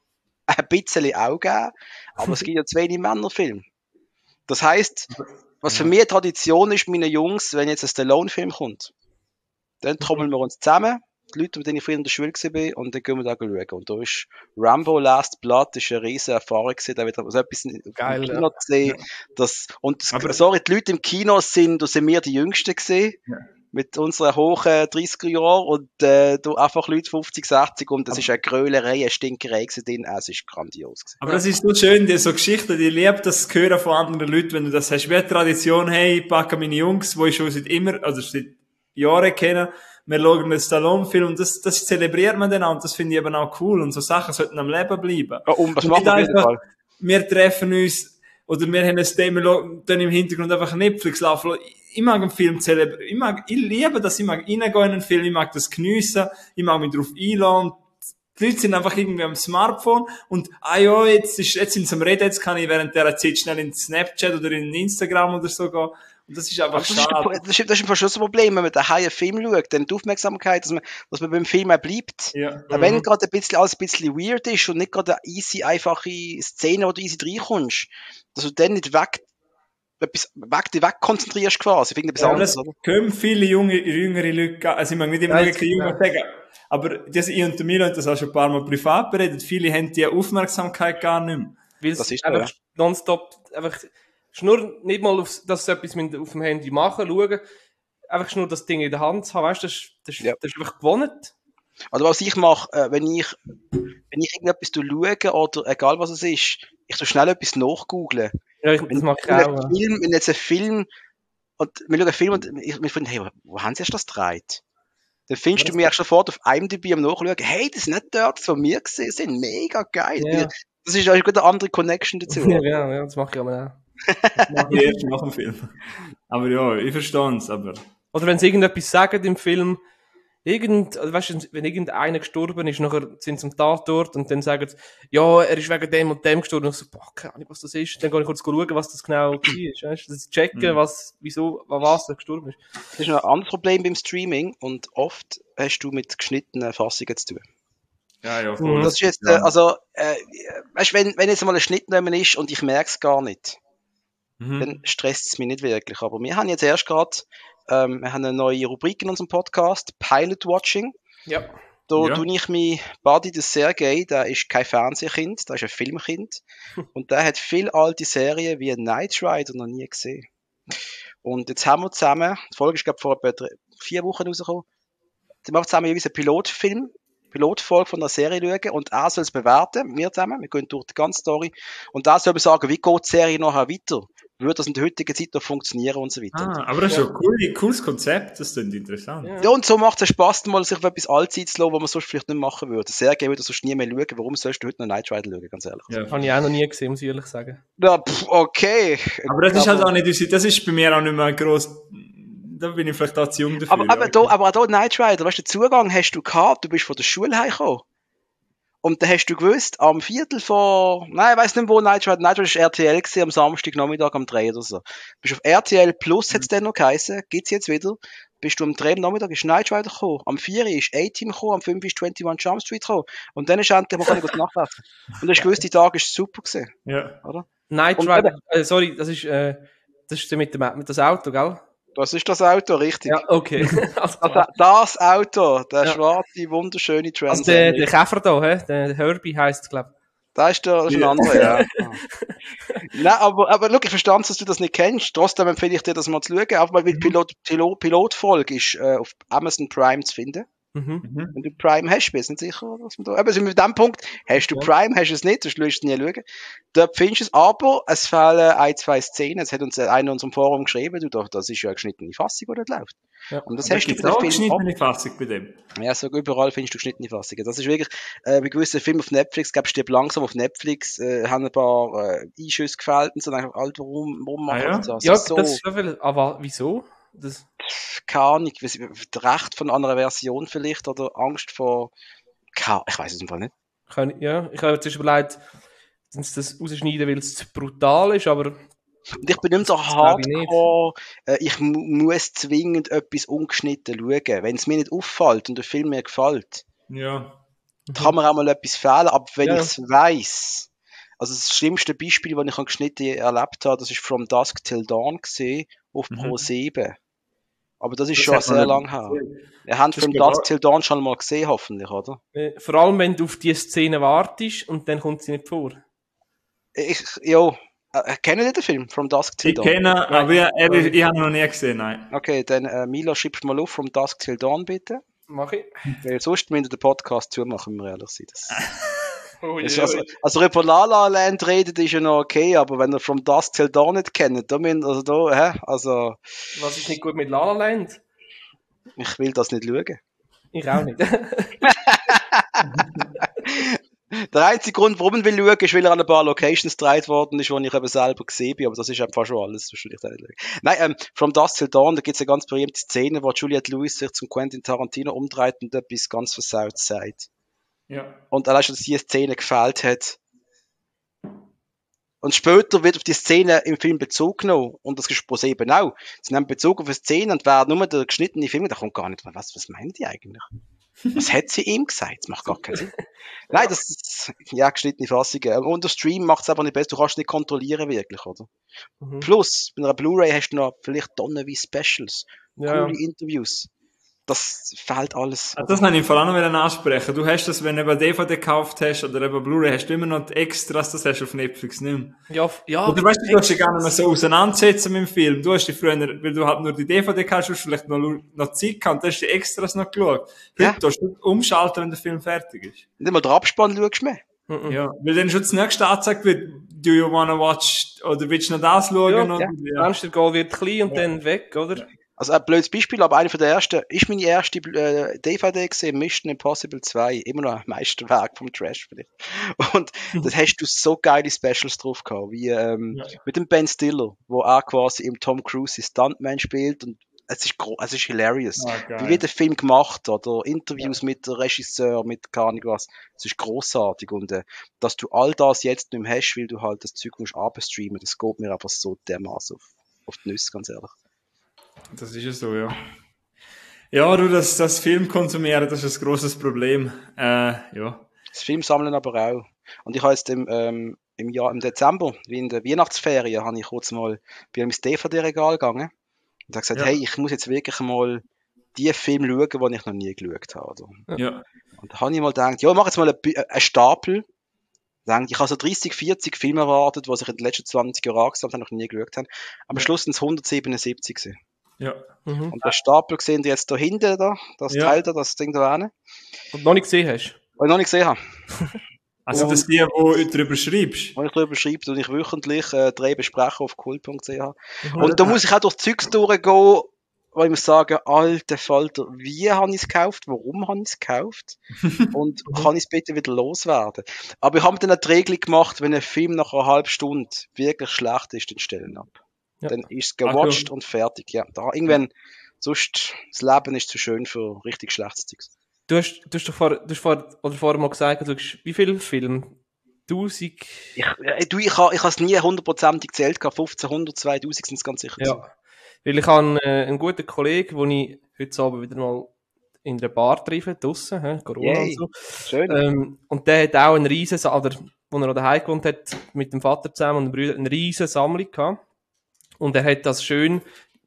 ein bisschen auch gegeben, aber es gibt ja zu wenig Männerfilme. Das heisst, was für mich eine Tradition ist, meine Jungs, wenn jetzt ein Stallone-Film kommt, dann trommeln wir uns zusammen, die Leute, mit denen ich früher in der Schule war, und dann gehen wir da schauen. Und da ist Rambo Last Blood, ist eine riesige Erfahrung gewesen, da wieder so etwas im Geil, Kino ja. zu sehen. Das, und das, Aber- sorry, die Leute im Kino sind, da sind wir die Jüngsten gewesen. Ja. Mit unseren hohen dreißiger Jahren und äh, du einfach Leute fünfzig, sechzig und das ist eine Grölerei, eine Stinkerei drin, es ist grandios gewesen. Aber das ist so schön, die so Geschichten, die liebt das zu hören von anderen Leuten, wenn du das hast. Wie eine Tradition, hey, ich packe meine Jungs, die ich schon seit immer, also seit Jahren kenne, wir schauen einen Stallone-Film und das, das zelebriert man dann auch und das finde ich eben auch cool und so Sachen sollten am Leben bleiben. Ja, und was Und machen nicht wir auf jeden einfach, Fall? wir treffen uns, oder wir haben ein Thema, wir schauen dann im Hintergrund einfach Netflix laufen lassen. Ich mag einen Film zelebrieren, ich mag, ich liebe das, ich mag reingehen in einen Film, ich mag das geniessen, ich mag mich darauf einladen. Die Leute sind einfach irgendwie am Smartphone und, ah ja, jetzt ist, jetzt sind sie am Reden, jetzt kann ich während dieser Zeit schnell in Snapchat oder in Instagram oder so gehen. Und das ist einfach Das ist, der, schade. das, ist, das ist schon das Problem, wenn man daheim einen Film schaut, dann die Aufmerksamkeit, dass man, dass man beim Film auch bleibt. Ja. Mhm. Wenn gerade ein bisschen, alles ein bisschen weird ist und nicht gerade eine easy, einfache Szene, wo du easy reinkommst, dass du dann nicht weg, etwas, weg, dich wegkonzentrierst quasi, ich finde etwas Ja, anderes, das oder? können viele junge, jüngere Leute, gehen. Also ich mag nicht immer Ja, nur keine Jungen sagen, aber das, ich und der Milo haben das auch schon ein paar Mal privat beredet, viele haben die Aufmerksamkeit gar nicht mehr. Weil Das es ist so, einfach ja. nonstop, einfach, ist nur nicht mal, auf, dass sie etwas mit, auf dem Handy machen, schauen, einfach nur das Ding in der Hand zu haben, weißt du, das, ist- das, ist- Ja. das ist einfach gewohnt. Also was ich mache, äh, wenn ich, wenn ich irgendetwas schaue, oder egal was es ist, ich so schnell etwas nachgoogeln. Ja, ich, das mache ich Wenn, auch. ein Film, wenn jetzt ein Film, und wir schauen einen Film und ich, wir finden, hey, wo, wo haben sie erst das gedreht? Dann findest du mich auch sofort auf IMDb am Nachschauen, hey, das sind nicht dort von mir gesehen, sind mega geil. Ja. Das ist eigentlich eine andere Connection dazu. Ja, ja, ja, das mache ich aber auch. Das mache ich erst nach dem Film. Aber ja, ich verstehe es, aber... Oder wenn sie irgendetwas sagen im Film, irgend, also weißt du, wenn irgendeiner gestorben ist, nachher sind sie am Tatort und dann sagen sie, ja, er ist wegen dem und dem gestorben. Und ich so, boah, keine Ahnung, was das ist. Dann gehe ich kurz schauen, was das genau war. Weißt du, das checken, Mhm. was, wieso, was er gestorben ist. Das ist noch ein anderes Problem beim Streaming und oft hast du mit geschnittenen Fassungen zu tun. Ja, ja, Mhm. Das ist jetzt, äh, also, äh, weißt du, wenn, wenn jetzt mal ein Schnitt nehmen ist und ich merke es gar nicht, Mhm. dann stresst es mich nicht wirklich. Aber wir haben jetzt erst gerade, ähm, wir haben eine neue Rubrik in unserem Podcast, Pilot Watching. Ja. Da Ja. tue ich mich, Buddy, der Sergei, der ist kein Fernsehkind, der ist ein Filmkind. Und der hat viele alte Serien wie Knight Rider noch nie gesehen. Und jetzt haben wir zusammen, die Folge ist, glaube ich, vor etwa drei, vier Wochen rausgekommen, dann machen wir zusammen jeweils einen Pilotfilm, Pilotfolge von einer Serie schauen und er soll es bewerten, wir zusammen, wir gehen durch die ganze Story und er soll sagen, wie geht die Serie nachher weiter? Würde das in der heutigen Zeit noch funktionieren und so weiter. Ah, aber das ist ja ein cool, cooles Konzept, das klingt interessant. Ja. Ja, und so macht es Spaß, mal sich auf etwas Allzeit zu lassen, was man sonst vielleicht nicht machen würde. Sehr gerne würde sonst nie mehr schauen. Warum sollst du heute noch Knight Rider schauen, ganz ehrlich? Ja. Habe ich auch noch nie gesehen, muss ich ehrlich sagen. Ja, pff, okay. Aber das ist halt auch nicht unsere, das ist bei mir auch nicht mehr gross, da bin ich vielleicht auch zu jung dafür. Aber, aber, ja. da, aber auch da Knight Rider, weißt du, den Zugang hast du gehabt, du bist von der Schule heimgekommen. Und dann hast du gewusst, am Viertel vor, nein, ich weiss nicht, wo Knight Rider, Knight Rider ist R T L gewesen, am Samstagnachmittag um drei oder so. Bist auf R T L Plus, hat's dann noch geheißen, gibt's jetzt wieder. Bist du am drei am Nachmittag, ist Knight Rider gekommen. Am vier ist A-Team gekommen, am fünf ist einundzwanzig Jump Street gekommen. Und dann ist endlich mal gut nachlesen. Und du hast gewusst, die Tag ist super gewesen, Ja. oder? Night Und Rider, äh, sorry, das ist, äh, das ist mit dem, mit das Auto, gell? Das ist das Auto, richtig. Ja, okay. Also, Das, das Auto, der Ja. schwarze, wunderschöne also der, Trans. der Käfer da, hä? Der Herbie heisst, glaub ich. Da ist der schon ein anderer, ja. Nein, aber, aber schau, ich verstand, dass du das nicht kennst. Trotzdem empfehle ich dir, das mal zu schauen. Auch weil die Pilot, Pilot, Pilotfolge ist äh, auf Amazon Prime zu finden. Mhm. Mhm. Wenn du Prime hast, bist du nicht sicher, was man da... Aber sind wir mit dem Punkt, hast du Ja. Prime, hast du es nicht, sonst wirst du es nie schauen. Dort findest du es, aber es fehlen ein, zwei Szenen. Es hat uns einer in unserem Forum geschrieben, du, doch, das ist ja eine geschnittene Fassung, die dort läuft. Ja. Und das Da hast du gibt bei es den auch Filmen auch. geschnittene Fassung bei dem. Ja, so überall findest du geschnittene Fassungen. Das ist wirklich, äh, bei gewissen Filmen auf Netflix, glaub, stirb langsam auf Netflix, äh, haben ein paar äh, Einschüsse gefällt und so, und einfach, Alter, warum, warum machen Ah, ja? die das? Ja, so, das ist schon viel. Aber wieso? Das, keine Ahnung, weiss ich, Recht von einer Version vielleicht, oder Angst vor, keine, ich weiß es einfach nicht. kann ich, ja, ich habe jetzt erst überlegt, dass das rausschneiden, weil es zu brutal ist, aber Und ich bin nicht so Das glaub ich nicht. hardcore, äh, ich mu muss zwingend etwas ungeschnitten schauen. Wenn es mir nicht auffällt und der Film mir gefällt, Ja. kann mir auch mal etwas fehlen, aber wenn Ja. ich es weiss, also das schlimmste Beispiel, das ich an geschnitten erlebt habe, das ist From Dusk Till Dawn gesehen, auf Mhm. Pro sieben. Aber das ist Das schon hat man sehr nicht lang her. gesehen. Wir haben Das From ist Dusk klar. Till Dawn schon mal gesehen, hoffentlich, oder? äh, vor allem, wenn du auf die Szene wartest und dann kommt sie nicht vor. Ich, ja, äh, kennen Sie den Film, From Dusk Till Ich Dawn? kenne, aber ich, ehrlich, ich habe ihn noch nie gesehen, nein. Okay, dann äh, Milo, schreibst mal auf, From Dusk Till Dawn, bitte. Mach ich. Weil sonst müssen wir den Podcast zumachen, wenn wir ehrlich sind. Das, Oh, das ist je, also, oh, je. also über La La Land redet, ist ja noch okay, aber wenn ihr From Dusk Till Dawn nicht kennt, da müsst also da, hä? Also, Was ist nicht gut mit La La Land? ich will das nicht schauen. Ich auch nicht. Der einzige Grund, warum ich will schauen, ist, weil er an ein paar Locations gedreht worden ist, wo ich eben selber gesehen bin, aber das ist einfach schon alles. Das will ich da nicht schauen. Nein, ähm, From Dusk Till Dawn, da gibt es eine ganz berühmte Szene, wo Juliette Lewis sich zum Quentin Tarantino umdreht und etwas ganz versaut sagt. Ja. Und allein schon, dass diese Szene gefällt hat. Und später wird auf die Szene im Film Bezug genommen. Und das ist ProSieben auch. Sie nehmen Bezug auf eine Szene und werden nur der geschnittene Film, da kommt gar nicht, was, was meinen die eigentlich? Was hat sie ihm gesagt? Das macht gar keinen Sinn. Nein, das ist, ja, geschnittene Fassungen. Und der Stream macht es einfach nicht besser. Du kannst nicht kontrollieren, wirklich, oder? Mhm. Plus, bei einer Blu-ray hast du noch vielleicht Tonnen wie Specials. Ja. Coole Interviews. Das fehlt alles. Ah, das wollte ich vor allem noch ansprechen. Du hast das, wenn du eben D V D gekauft hast oder eben Blu-ray, hast du immer noch die Extras, das hast du auf Netflix nicht mehr. Ja, f- ja. Oder weißt du, du hast dich gar nicht mehr so auseinandersetzen mit dem Film. Du hast dich früher, weil du halt nur die D V D hast, hast du vielleicht noch, noch Zeit gehabt, du hast die Extras noch geschaut. Heute Ja. darfst du umschalten, wenn der Film fertig ist. Nicht mal den Abspann schaust du mehr. Mhm. Ja, weil dann schon das nächste angezeigt wird, do you wanna watch, oder willst du noch das schauen? Ja, oder, ja. ja. Fenstergoal wird klein und dann weg, oder? Also ein blödes Beispiel, aber einer von der ersten, ist meine erste äh, D V D gesehen, Mission Impossible zwei, immer noch ein Meisterwerk vom Trash vielleicht. Und das hast du so geile Specials drauf gehabt, wie ähm, Ja. mit dem Ben Stiller, wo er quasi im Tom Cruise Stuntman spielt und es ist gro- es ist hilarious. Ah, Wie geil. wird der Film gemacht oder Interviews mit dem Regisseur, mit keine Ahnung was, es ist großartig und äh, dass du all das jetzt nicht mehr hast, weil du halt das Zeug musst abstreamen, das geht mir einfach so dermaßen auf, auf die Nüsse, ganz ehrlich. Das ist ja so, ja. Ja, du, das, das Film konsumieren, das ist ein grosses Problem. Äh, ja. Das Filmsammeln aber auch. Und ich habe jetzt im, ähm, im Jahr, im Dezember, wie in der Weihnachtsferien, habe ich kurz mal bei einem D V D-Regal gegangen und habe gesagt, Ja. hey, ich muss jetzt wirklich mal die Filme schauen, die ich noch nie geschaut habe. Oder? Ja. Und da habe ich mal gedacht, ja, ich mache jetzt mal einen, einen Stapel. Denke, ich habe so dreißig, vierzig Filme erwartet, die sich in den letzten zwanzig Jahren angesammelt haben, noch nie geschaut haben. Am Ja. Schluss sind es hundertsiebenundsiebzig gewesen. Ja. Mhm. Und der Stapel sehen die jetzt da hinten, da, das Ja. Teil da, das Ding da hinten, Und noch nicht gesehen hast. was ich noch nicht gesehen habe. Also, das die, wo du drüber schreibst. Wenn ich darüber schreibe, und ich wöchentlich äh, drei besprechen auf cool punkt c h. Mhm. Und da muss ich auch durch Zeugs durchgehen, wo ich muss sagen, alter Falter, wie habe ich es gekauft, warum habe ich es gekauft und kann ich es bitte wieder loswerden. Aber ich habe mir dann eine Regel gemacht, wenn ein Film nach einer halben Stunde wirklich schlecht ist, dann stellen ab. Ja. Dann ist es gewatcht Ach, und fertig. Ja, da irgendwann, sonst, das Leben ist zu schön für richtig schlechtes Zeugs. Du hast, du hast doch vor, du hast vor, oder vorher mal gesagt, du schaust, wie viele Filme? Tausend? Ich, äh, du, ich habe ich es nie hundertprozentig gezählt, gehabt. fünfzehnhundert, zweitausend sind es ganz sicher. gewesen. Ja. Weil ich habe äh, einen guten Kollegen, den ich heute Abend wieder mal in einer Bar treffe, draussen, hä, Corona Yay. und so. Schön. Ähm, und der hat auch einen riesen, Sa- oder, wo er noch daheim gewohnt hat, mit dem Vater zusammen und den Brüdern, eine riesen Sammlung gehabt. Und er hat das schön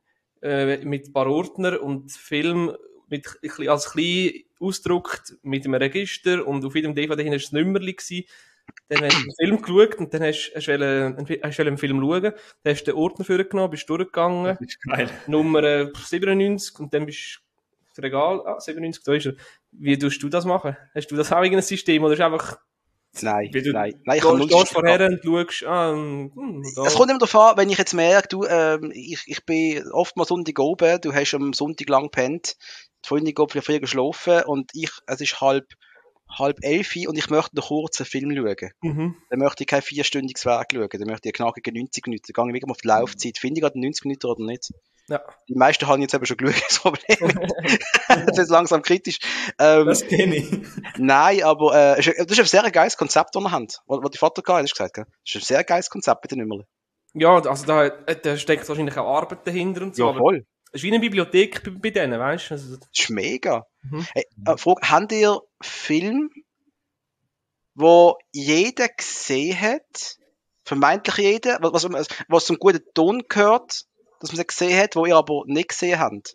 äh, mit ein paar Ordner und Film mit, ein bisschen- als klein ausgedruckt mit einem Register und auf jedem D V D hinten war ein Nummerli gewesen. dann hast du einen Film geschaut und dann hast, hast du wollen- hast du wollen einen Film schauen, dann hast du den Ordner vorgenommen, bist durchgegangen, Das ist geil. Nummer äh, siebenundneunzig und dann bist du das Regal, ah, siebenundneunzig, da ist er. Wie tust du das machen? Hast du das auch irgendein System oder ist einfach, Nein, Wie du- nein, nein, ich du kann null stehst System vorher und schaust, ah, hm, da. Es kommt immer darauf an, wenn ich jetzt merke, du, ähm, ich, ich bin oft mal Sonntag oben, du hast am Sonntag lang gepennt, die Freundin geht vielleicht früher geschlafen und ich, es ist halb, halb elf und ich möchte noch kurz einen Film schauen. Mhm. Dann möchte ich kein vierstündiges Werk schauen, dann möchte ich einen knackigen neunzig Minuten. Dann gehe ich wirklich mal auf die Laufzeit. Finde ich gerade neunzig Minuten oder nicht? Ja. Die meisten haben jetzt eben schon geschaut, das Problem. Das ist langsam kritisch. Ähm, Das kenne ich. Nein, aber äh, es ist- das ist ein sehr geiles Konzept, das wir haben. Was, was die Vater gehabt hat, hast du gesagt, gell? Das ist ein sehr geiles Konzept mit den Nummern. Ja, also da, äh, da steckt wahrscheinlich auch Arbeit dahinter und so, Ja, aber voll. es ist wie eine Bibliothek bei, bei denen, weißt du? Also, Das ist mega. Mhm. Hey, äh, Frage, habt ihr Film, wo jeder gesehen hat, vermeintlich jeder, was, was, was zum guten Ton gehört, dass man es gesehen hat, wo ihr aber nicht gesehen habt?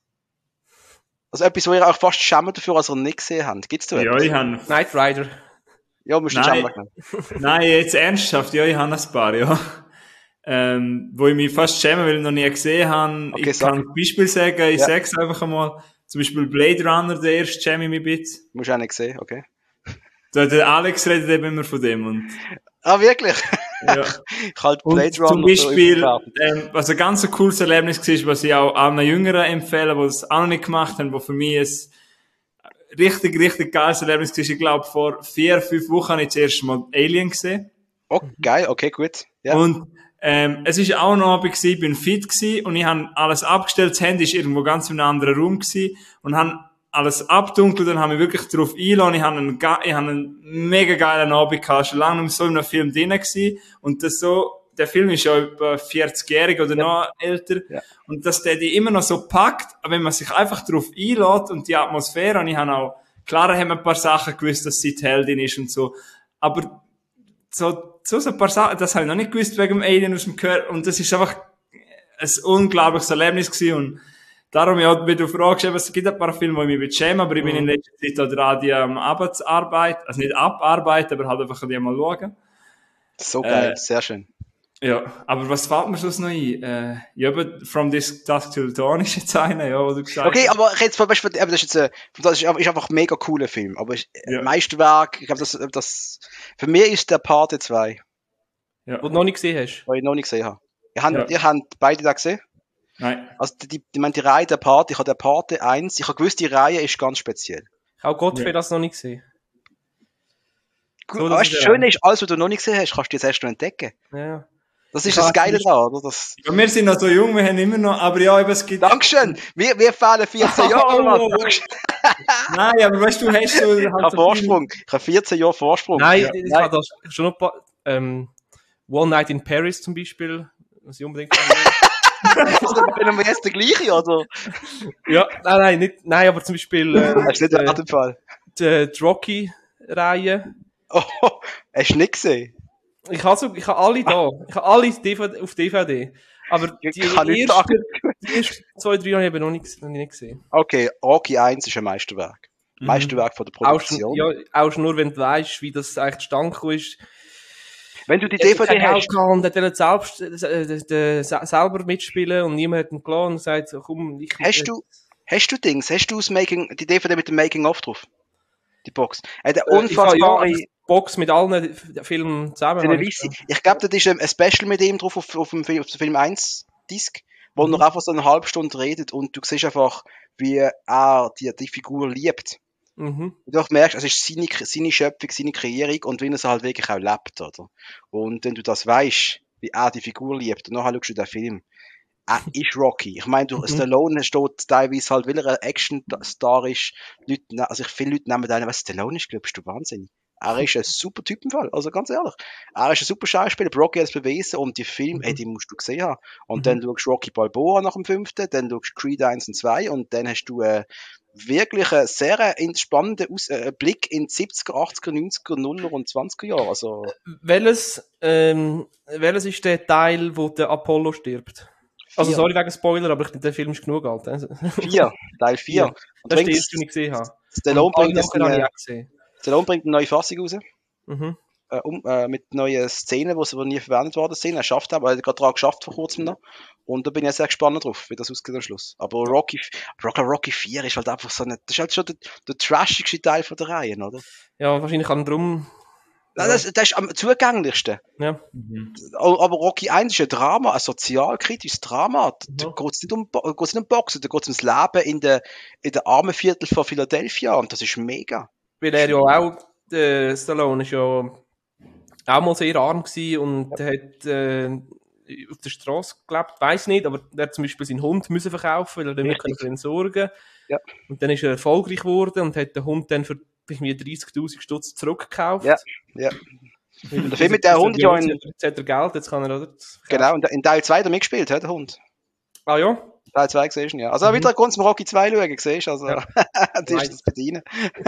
Also etwas, wo ihr auch fast schämt dafür, als ihr nicht gesehen habt. Gibt's da Ja, etwas? ich habe. Knight Rider. Ja, musst du Nein. schämen. Nein, jetzt ernsthaft, ja, ich habe ein paar, ja. Ähm, wo ich mich fast schäme, weil ich noch nie gesehen habe. Okay, ich sag. kann ein Beispiel sagen, ich Ja. sage es einfach einmal. Zum Beispiel Blade Runner, der erste schäme ich mich ein bisschen. Musst du auch nicht sehen, okay. Der, der Alex redet eben immer von dem. Und, Ah, wirklich? ja. Ich halte Und Blade Runner zum für Beispiel, überbewertet. ähm, was ein ganz ein cooles Erlebnis war, was ich auch allen Jüngeren empfehle, die es auch noch nicht gemacht haben, wo für mich ein richtig, richtig geiles Erlebnis war. Ich glaube, vor vier, fünf Wochen habe ich das erste Mal Alien gesehen. Oh, geil, okay, gut. Ja. Und ähm, es ist auch noch Abend gewesen, ich bin fit gewesen und ich habe alles abgestellt, das Handy ist irgendwo ganz in einem anderen Raum gewesen und habe alles abdunkelt und habe mich wirklich darauf eingeladen. Ich habe einen, ge- ich habe einen mega geilen Abend gehabt, schon lange nicht mehr so in einem Film drin gewesen und das so, der Film ist ja etwa vierzig-jährig oder noch älter Ja. und dass der die immer noch so packt, wenn man sich einfach darauf einlädt und die Atmosphäre, und ich habe auch, klar haben wir ein paar Sachen gewusst, dass sie die Heldin ist und so, aber so, so, so ein paar Sachen, das habe ich noch nicht gewusst wegen dem Alien aus dem Gehör. Und das ist einfach ein unglaubliches Erlebnis gewesen. Und darum, ja, wenn du fragst, eben, es gibt ein paar Filme, die ich mich schäme, aber ich bin in letzter Zeit auch dran, die am Arbeitsarbeit, also nicht abarbeiten, aber halt einfach die mal schauen. So geil, Äh, sehr schön. Ja, aber was fällt mir sonst noch ein? Äh, ja, aber From This Dusk Till Dawn ist jetzt einer, ja, wo du gesagt Okay, hast. aber jetzt, weißt du, aber das ist jetzt, äh, das ist, ist einfach ein mega cooler Film. Aber ich, Ja. Meisterwerk, ich glaube, das, das, für mich ist der Pate zwei, Ja. Wo du noch nicht gesehen hast. den ich noch nicht gesehen habe. Ihr habt, Ja. ihr habt beide da gesehen? Nein. Also, die, die, ich meine, die Reihe der Pate, ich habe der Pate eins, ich habe gewusst, die Reihe ist ganz speziell. Auch Godfrey Ja. das noch nicht gesehen. Gut, So, aber das weißt, ist das ja- Schöne ist, alles, was du noch nicht gesehen hast, kannst du jetzt erst noch entdecken. Ja. Das ist Ja, das Geile das ist- daran, oder? Das, Ja, wir sind noch so jung, wir haben immer noch, aber ja, eben, es gibt, Dankeschön! Wir, wir fehlen vierzehn Jahre, Mann. Oh. Dankeschön. nein, aber weißt du, du hast so, Ich habe Vorsprung. Ich habe vierzehn Jahre Vorsprung. Nein, Ja. ich Nein. habe da schon noch ein paar, ähm, One Night in Paris zum Beispiel, was ich unbedingt Wenn wir jetzt der gleiche, oder? Ja, nein, nein, nicht, nein, aber zum Beispiel äh, Das ist nicht der äh, andere Fall. die, die Rocky-Reihe. Oh, hast du nicht gesehen? Ich habe so, ich habe alle da. Ich habe alle D V D, auf D V D. Aber die Ich kann nicht ersten, sagen. die ersten zwei, drei habe ich eben noch nicht, noch nicht gesehen. Okay, Rocky eins ist ein Meisterwerk. Meisterwerk von der Auch schon, Produktion. ja, auch schon nur, wenn du weißt, wie das eigentlich zustande gekommen ist. Wenn du die D V D hast, Und er wollte selbst, äh, äh, äh, selber mitspielen und niemand hat ihn gelassen und gesagt, so, komm, ich... hast du, hast du Dings, hast du das Making, die D V D mit dem Making-of drauf? Die Box. Er hat eine Äh, ich habe ja unfassbare eine Box mit allen Filmen zusammen. habe ich Televisi. Ich glaube, da ist ein Special mit ihm drauf auf, auf dem Film, auf dem Film eins Disc, wo Mhm. er einfach so eine halbe Stunde redet und du siehst einfach, wie er die, die Figur liebt. Mhm. Und du auch merkst, es ist seine, seine Schöpfung, seine Kreierung und wie er es halt wirklich auch lebt, oder? Und wenn du das weißt, wie er die Figur liebt, und nachher schaust du den Film, er ist Rocky. Ich meine, du, Mhm. Stallone steht teilweise halt, weil er ein Action-Star ist, Leute, ne- also ich, viele Leute nehmen einen, was Stallone ist, glaubst du, wahnsinnig. Er ist ein super Typ im Fall, also ganz ehrlich. Er ist ein super Schauspieler, Rocky hat es bewiesen und die Filme, Mhm. ey, die musst du gesehen haben. Und Mhm. dann schaust du Rocky Balboa nach dem fünften, dann schaust du Creed eins und zwei und dann hast du äh, wirklich einen sehr äh, spannenden Aus äh, Blick in die siebziger, achtziger, neunziger, nuller und zwanziger Jahre. Also Welches, ähm, welches ist der Teil, wo der Apollo stirbt? Also, Vier. sorry wegen Spoiler, aber ich, der Film ist genug alt. Also. vier, Teil vier. Ja. Und Das ist der bringt, erste, den ich gesehen habe. Stallone Und alle bringt, jetzt nachher habe ich eine, auch gesehen. Stallone bringt eine neue Fassung raus. Mhm. äh, um, äh, mit neuen Szenen, die aber nie verwendet worden sind. Er schafft aber, er hat gerade daran geschafft vor kurzem noch. Und da bin ich sehr gespannt drauf, wie das ausgeht am Schluss. Aber Rocky, Rocky, Rocky vier ist halt einfach so eine, das ist halt schon der, der trashigste Teil von der Reihe, oder? Ja, wahrscheinlich kann drum. Ja. Das, das ist am zugänglichsten. Ja. Mhm. Aber Rocky eins ist ein Drama, ein sozialkritisches Drama. Da Mhm. geht es nicht um, geht's nicht um Boxen, da geht es ums Leben in der, in der armen Viertel von Philadelphia. Und das ist mega. Weil er ja auch, der Stallone ist ja auch mal sehr arm gewesen und ja. hat äh, auf der Straße gelebt, weiss nicht, aber er hat zum Beispiel seinen Hund müssen verkaufen, weil er nicht mehr für ihn sorgen. Ja. Und dann ist er erfolgreich geworden und hat den Hund dann für irgendwie dreißigtausend Stutz zurückgekauft. Ja, ja. Und der Film mit der Hund ja in... Jetzt hat er Geld, jetzt kann er, oder? Genau, und in Teil zwei hat er mitgespielt, der Hund. Ah ja? Teil zwei siehst du ihn, ja. Also mhm. wieder kurz zum Rocky zwei schauen, siehst du, also ja. das ist das bedienen.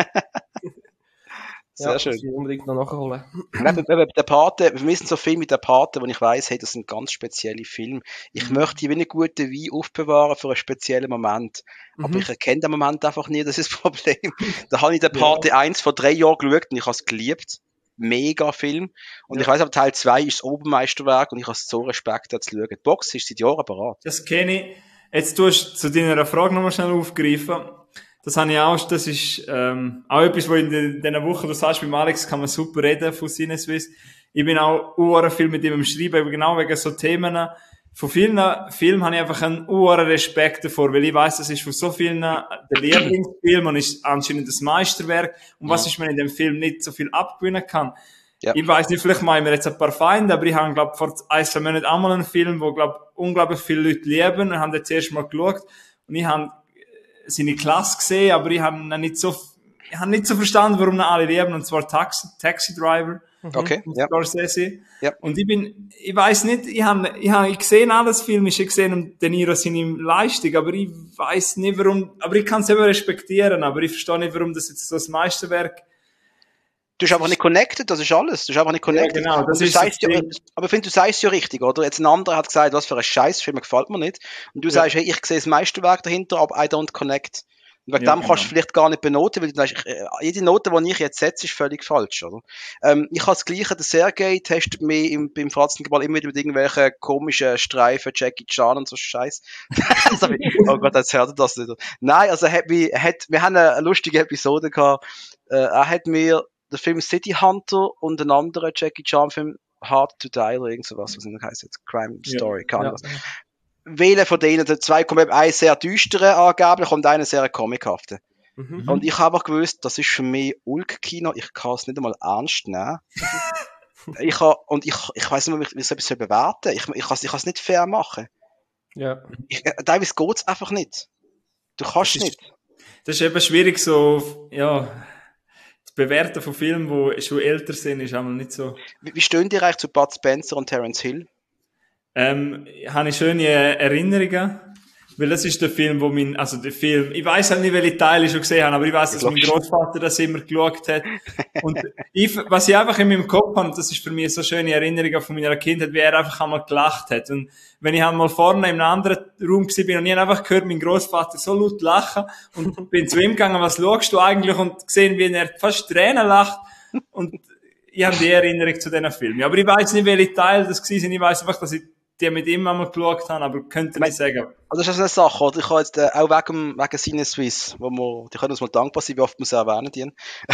Sehr ja, schön. Das unbedingt noch nachholen. Der Pate, wir müssen so viel mit der Pate, wo ich weiss, hey, das sind ganz spezielle Filme. Ich mhm. möchte die wie einen guten Wein aufbewahren für einen speziellen Moment. Mhm. Aber ich erkenne den Moment einfach nie, das ist das Problem. Da habe ich den Pate ja. eins vor drei Jahren geschaut und ich habe es geliebt. Mega Film. Und ja. ich weiss aber, Teil zwei ist das Obermeisterwerk und ich habe so Respekt, da zu schauen. Die Box ist seit Jahren bereit. Das kenne ich. Jetzt tust du zu deiner Frage nochmal schnell aufgreifen. Das habe ich auch, das ist, ähm, auch etwas, wo in diesen Wochen, du sagst, beim Alex kann man super reden von Cineswiss. Ich bin auch uhren viel mit ihm am Schreiben, genau wegen so Themen. Von vielen Filmen habe ich einfach einen uhren Respekt davor, weil ich weiss, das ist von so vielen der Lieblingsfilm und ist anscheinend das Meisterwerk. Und was ist, wenn ich in dem Film nicht so viel abgewinnen kann? Ja. Ich weiss nicht, vielleicht machen wir jetzt ein paar Feinde, aber ich habe, glaube vor ein, zwei Monaten auch mal einen Film, wo, glaube unglaublich viele Leute lieben und haben den zuerst mal geschaut. Und ich habe seine Klasse gesehen, aber ich habe nicht so, ich habe nicht so verstanden, warum ihn alle lieben, und zwar Taxi, Taxi Driver. Okay, ja. ja. Und ich bin, ich weiss nicht, ich habe, ich habe, ich gesehen alles Film, ich habe gesehen um De Niro seine Leistung, aber ich weiss nicht, warum, aber ich kann es eben respektieren, aber ich verstehe nicht, warum das jetzt so das Meisterwerk. Du bist einfach nicht connected, das ist alles. Du bist einfach nicht connected. Ja, genau, das ist das ja, aber ich finde, du sagst ja richtig, oder? Jetzt ein anderer hat gesagt, was für ein Scheißfilm gefällt mir nicht. Und du ja. sagst, hey, ich sehe das Meisterwerk dahinter, aber I don't connect. Und wegen ja, dem genau. kannst du vielleicht gar nicht benoten, weil du sagst, jede Note, die ich jetzt setze, ist völlig falsch, oder? Ähm, ich habe das Gleiche, der Sergei testet mich im, beim Fratzengeball immer wieder mit irgendwelchen komischen Streifen, Jackie Chan und so Scheiß. Oh Gott, jetzt hört er das nicht. Nein, also er hat mich, er hat, wir haben eine lustige Episode gehabt. Äh, er hat mir der Film City Hunter und ein anderer Jackie Chan Film Hard to Die oder irgend sowas, was das heisst jetzt, Crime Story, kann ja. was. Wählen von denen, der zwei kommt eben ein sehr düsterer angeblich und einer sehr comichaften. Mhm. Und ich habe auch gewusst, das ist für mich Ulk-Kino, ich kann es nicht einmal ernst nehmen. ich habe, und ich, ich weiss nicht mehr, wie ich so etwas bewerten soll. Ich, ich kann es ich nicht fair machen. Ja. Ich, teilweise geht es einfach nicht. Du kannst das nicht. Ist, das ist eben schwierig so, ja, das Bewerten von Filmen, die schon älter sind, ist einmal nicht so. Wie, wie stehen die eigentlich zu Bud Spencer und Terence Hill? Ähm, habe ich schöne Erinnerungen, weil das ist der Film, wo mein, also der Film, ich weiss halt nicht, welche Teile ich schon gesehen habe, aber ich weiss, dass mein Großvater das immer geschaut hat. Und ich, was ich einfach in meinem Kopf habe, das ist für mich so schöne Erinnerungen von meiner Kindheit, wie er einfach einmal gelacht hat. Und wenn ich einmal vorne in einem anderen Raum gewesen bin und ich habe einfach gehört, mein Großvater so laut lachen und bin zu ihm gegangen, was schaust du eigentlich, und gesehen, wie er fast Tränen lacht, und ich habe die Erinnerung zu diesen Filmen. Aber ich weiss nicht, welche Teile das gewesen sind, ich weiss einfach, dass ich die mit ihm einmal geschaut haben, aber könnte nicht sagen. Also das ist eine Sache, oder? Ich habe jetzt äh, auch wegen, wegen Cineswiss, wo wir, die können uns mal dankbar sein, wie oft wir sie erwähnen, die.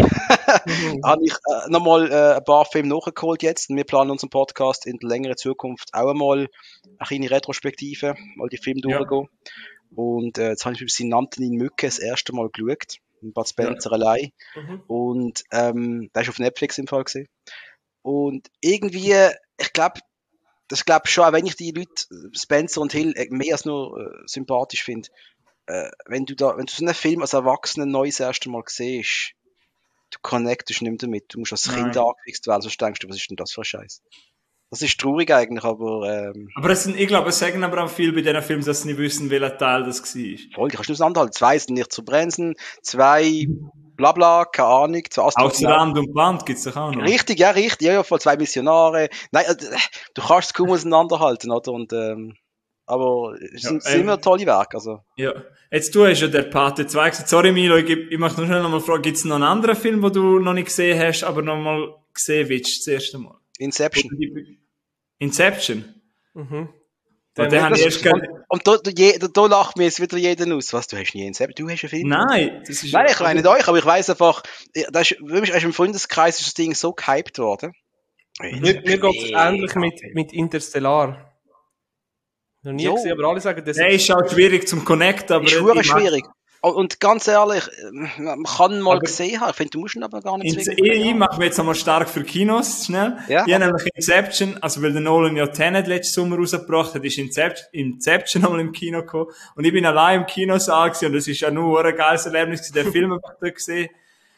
mhm. habe ich äh, nochmal äh, ein paar Filme nachgeholt jetzt, und wir planen unseren Podcast in der längeren Zukunft auch einmal eine kleine Retrospektive, mal die Filme ja. durchgehen. Und äh, jetzt habe ich mit seinen Antonin Mücke das erste Mal geschaut, mit Bud Spencer ja. allein. Mhm. Und ähm, der ist auf Netflix im Fall gewesen. Und irgendwie, ich glaube, das glaube ich schon, auch wenn ich die Leute, Spencer und Hill, mehr als nur äh, sympathisch finde, äh, wenn du da, wenn du so einen Film als Erwachsener neu das erste Mal siehst, du connectest nicht mehr damit, du musst als Kind angefixt werden, sonst denkst du, was ist denn das für ein Scheiß? Das ist traurig eigentlich, aber... Ähm, aber es sind, ich glaube, es sagen aber auch viel bei diesen Filmen, dass sie nicht wissen, welcher Teil das war. Voll, die kannst du auseinanderhalten. Zwei sind nicht zu bremsen, zwei... Bla bla, keine Ahnung. Aus Rand und Band gibt's doch auch noch. Richtig, ja, richtig. Ja, ja, voll zwei Missionare. Nein, äh, du kannst es kaum auseinanderhalten, oder? Und, ähm, aber es sind, ja, ähm, sind immer tolle Werke, also. Ja. Jetzt, du hast ja der Pate zwei gesagt. Sorry, Milo, ich, ich möchte nur schnell noch mal fragen, gibt's noch einen anderen Film, den du noch nicht gesehen hast, aber noch mal gesehen willst, das erste Mal? Inception. Inception? Mhm. Und den habe ich erst Und, und da, da, je- da, da lacht mir jetzt wieder jeder aus. Was, du hast nie Inception? Du hast einen Film? Nein, das ist... Nein, ich meine nicht euch, aber ich weiss einfach, das ist, für mich ist im Freundeskreis ist das Ding so gehypt worden. Mir, mir geht es ähnlich mit, mit Interstellar. Noch nie Jo. gesehen, aber alle sagen, das Der ist auch schwierig zum Connecten, aber... Ist ich schwer mag- schwierig. Und- Und ganz ehrlich, man kann mal Aber- gesehen haben. Ich finde, du musst ihn aber gar nicht In, zwingend ich, gesehen ich haben. mache mich jetzt einmal stark für Kinos, schnell. Ja. Ich habe nämlich Inception, also weil der Nolan ja Tenet letzten Sommer rausgebracht hat, ist Inception, Inception einmal im Kino gekommen. Und ich bin allein im Kinosaal gewesen, und das ist ja nur ein geiles Erlebnis gewesen, den Film einfach dort gesehen.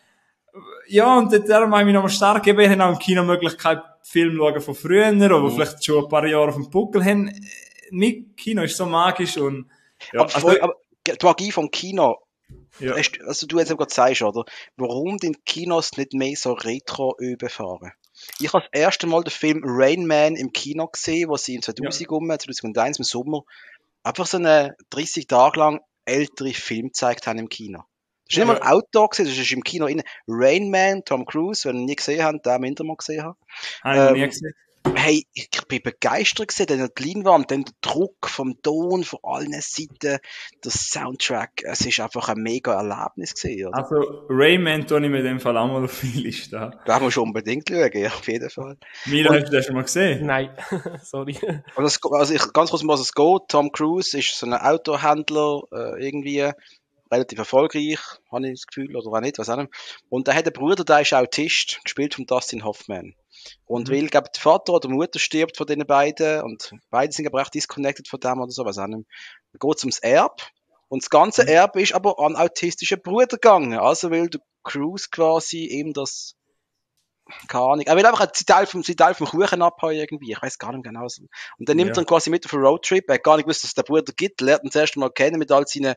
Ja, und darum habe ich mich nochmal stark gegeben. Ich habe auch im Kino die Möglichkeit, Film schauen von früher, oder Mhm. vielleicht schon ein paar Jahre auf dem Buckel haben. Mit Kino ist so magisch und, ja, aber, also, aber die Magie vom Kino, ja. hast, also du jetzt eben gerade sagst, oder? Warum den Kinos nicht mehr so retro überfahren? Ich habe das erste Mal den Film Rain Man im Kino gesehen, wo sie in zweitausend um, zweitausendeins im Sommer einfach so einen dreißig Tage lang ältere Film gezeigt haben im Kino. Das ist nicht Ja. mal Outdoor gewesen, das ist im Kino innen. Rain Man, Tom Cruise, wenn ihr nie gesehen habt, den minder mal gesehen habt. Habe ich noch nie ähm, gesehen. Hey, ich bin begeistert gewesen, dann die Leinwand, dann der Druck vom Ton von allen Seiten, der Soundtrack, es ist einfach ein mega Erlebnis gewesen, oder? Also, Rayman tue ich mir in dem Fall auch mal auf die Liste haben. Da muss man unbedingt schauen, ja, auf jeden Fall. Milo, hast du den schon mal gesehen? Nein, sorry. Also, es, also ich, ganz kurz, um was es geht, Tom Cruise ist so ein Autohändler, äh, irgendwie, relativ erfolgreich, habe ich das Gefühl, oder auch nicht, was auch nicht. Und er hat einen Bruder, der ist Autist, gespielt von Dustin Hoffman. Und Mhm. weil, glaube der Vater oder die Mutter stirbt von den beiden, und beide sind aber auch disconnected von dem oder so, was auch nicht, geht es ums Erbe. Und das ganze Mhm. Erbe ist aber an autistischen Bruder gegangen. Also will der Cruise quasi eben das, keine Ahnung, er will einfach einen Teil vom, einen Teil vom Kuchen abhauen irgendwie, ich weiß gar nicht genau. so. Und dann nimmt Ja. er ihn quasi mit auf einen Roadtrip, er hat gar nicht gewusst, dass es den Bruder gibt, lernt ihn das erste Mal kennen mit all seinen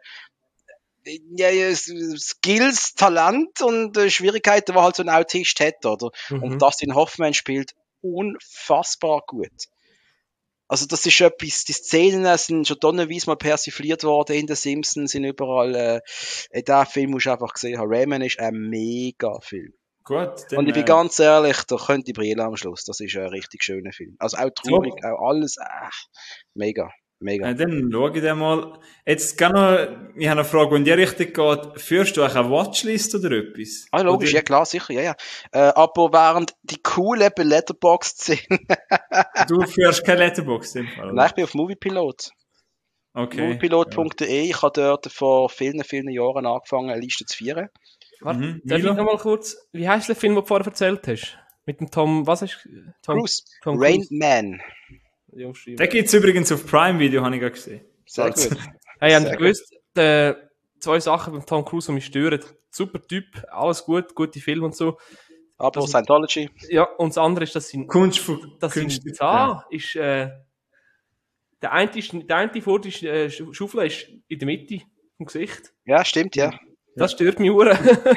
ja, ja, Skills, Talent und äh, Schwierigkeiten, die halt so ein Autist hat, oder? Mhm. Und Dustin Hoffman spielt unfassbar gut. Also das ist etwas, die Szenen sind schon tonnenweise mal persifliert worden in den Simpsons, sind überall, äh, äh, den Film musst du einfach gesehen haben. Rayman ist ein mega Film. Gut, dann, Und ich bin äh, ganz ehrlich, da könnte die Brille am Schluss, das ist ein richtig schöner Film. Also auch traurig, auch alles, äh, mega, mega. äh, dann schaue ich den mal. Jetzt kann noch, ich habe eine Frage, die in die Richtung geht. Führst du auch eine Watchlist oder etwas? Ah, logisch, Oder ja klar, sicher, ja, ja. Äh, aber während die coolen bei Letterboxd sind, du führst keine Letterbox in dem Fall, oder? nein, ich bin auf Moviepilot. Okay. Moviepilot punkt de. Ich habe dort vor vielen, vielen Jahren angefangen, eine Liste zu führen. Warte, Mhm. darf ich Milo? noch mal kurz, wie heißt der Film, den du vorher erzählt hast? Mit dem Tom, was hast du? Tom Cruise. Tom Rain Cruise. Man. Ja, schreiben. Den gibt es übrigens auf Prime Video, habe ich gerade gesehen. Sehr Also, gut. Hey, habt ihr Sehr gewusst, äh, zwei Sachen beim Tom Cruise, die mich stören. Super Typ, alles gut, gute Filme und so. Aber Das- Scientology. Ja, und das andere ist, dass sein, Kunst von dass sein Künstler. Zahn ist, äh, der eine, ist, der eine vordere äh, Schu- Schaufel ist in der Mitte vom Gesicht. Ja, stimmt, ja. Das stört mich hure.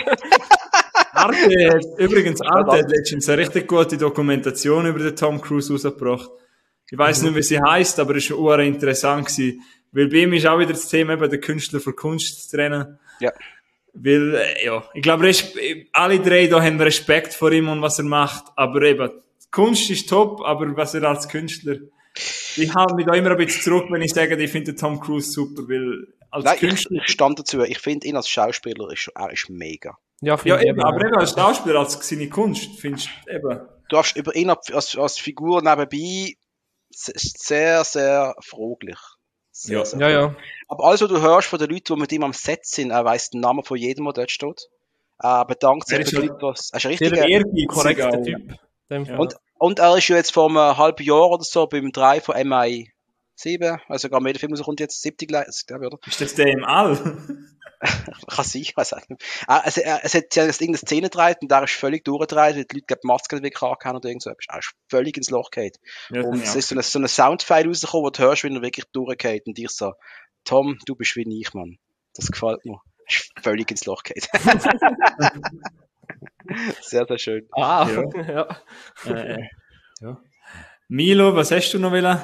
Arte, übrigens, Arte hat letztens eine richtig gute Dokumentation über den Tom Cruise rausgebracht. Ich weiss nicht, wie sie heisst, aber es war auch interessant gewesen. Weil bei ihm ist auch wieder das Thema, eben den Künstler von Kunst zu trennen. Ja. Weil, äh, ja, ich glaube, Respe- alle drei da haben Respekt vor ihm und was er macht. Aber eben, die Kunst ist top, aber was er als Künstler, ich halte mich da immer ein bisschen zurück, wenn ich sage, ich finde den Tom Cruise super, weil als Nein, ich, Künstler, ich stand dazu. Ich finde ihn als Schauspieler, ist, er ist mega. Ja, ja finde ich eben, aber eben als Schauspieler, als seine Kunst, findest du eben, Du darfst über ihn als, als Figur nebenbei, es ist sehr, sehr fraglich. Sehr, Ja. sehr Ja, ja. Aber alles, was du hörst von den Leuten, die mit ihm am Set sind, er weiss den Namen von jedem, der dort steht. Er bedankt sich Er ist für die schon Leute, was, er ist ein sehr richtiger, ehrgeizig Korrekter auch. Typ. In dem Fall. und, und er ist ja jetzt vor einem halben Jahr oder so beim drei von M I sieben, also gar mehr der Film rauskommt jetzt, siebzig, glaube ich, oder? Ist das der im All? Kann sein, ich weiß auch nicht. Ah, Es, er- es hat ja das irgendeine Szene gedreht und der ist völlig durchgedreht, weil die Leute, glaube die Maske weg haben oder irgend so etwas. Er ist völlig ins Loch gefallen. Ja, Und das es ja. ist so ein, so ein Soundfile rausgekommen, wo du hörst, wie er wirklich durchgeht. Und ich so, Tom, du bist wie ich, Mann. Das gefällt mir. Er ist völlig ins Loch gefallen. Sehr, sehr schön. Ah, Ja. ja. äh, ja. Milo, was hast du noch wollen?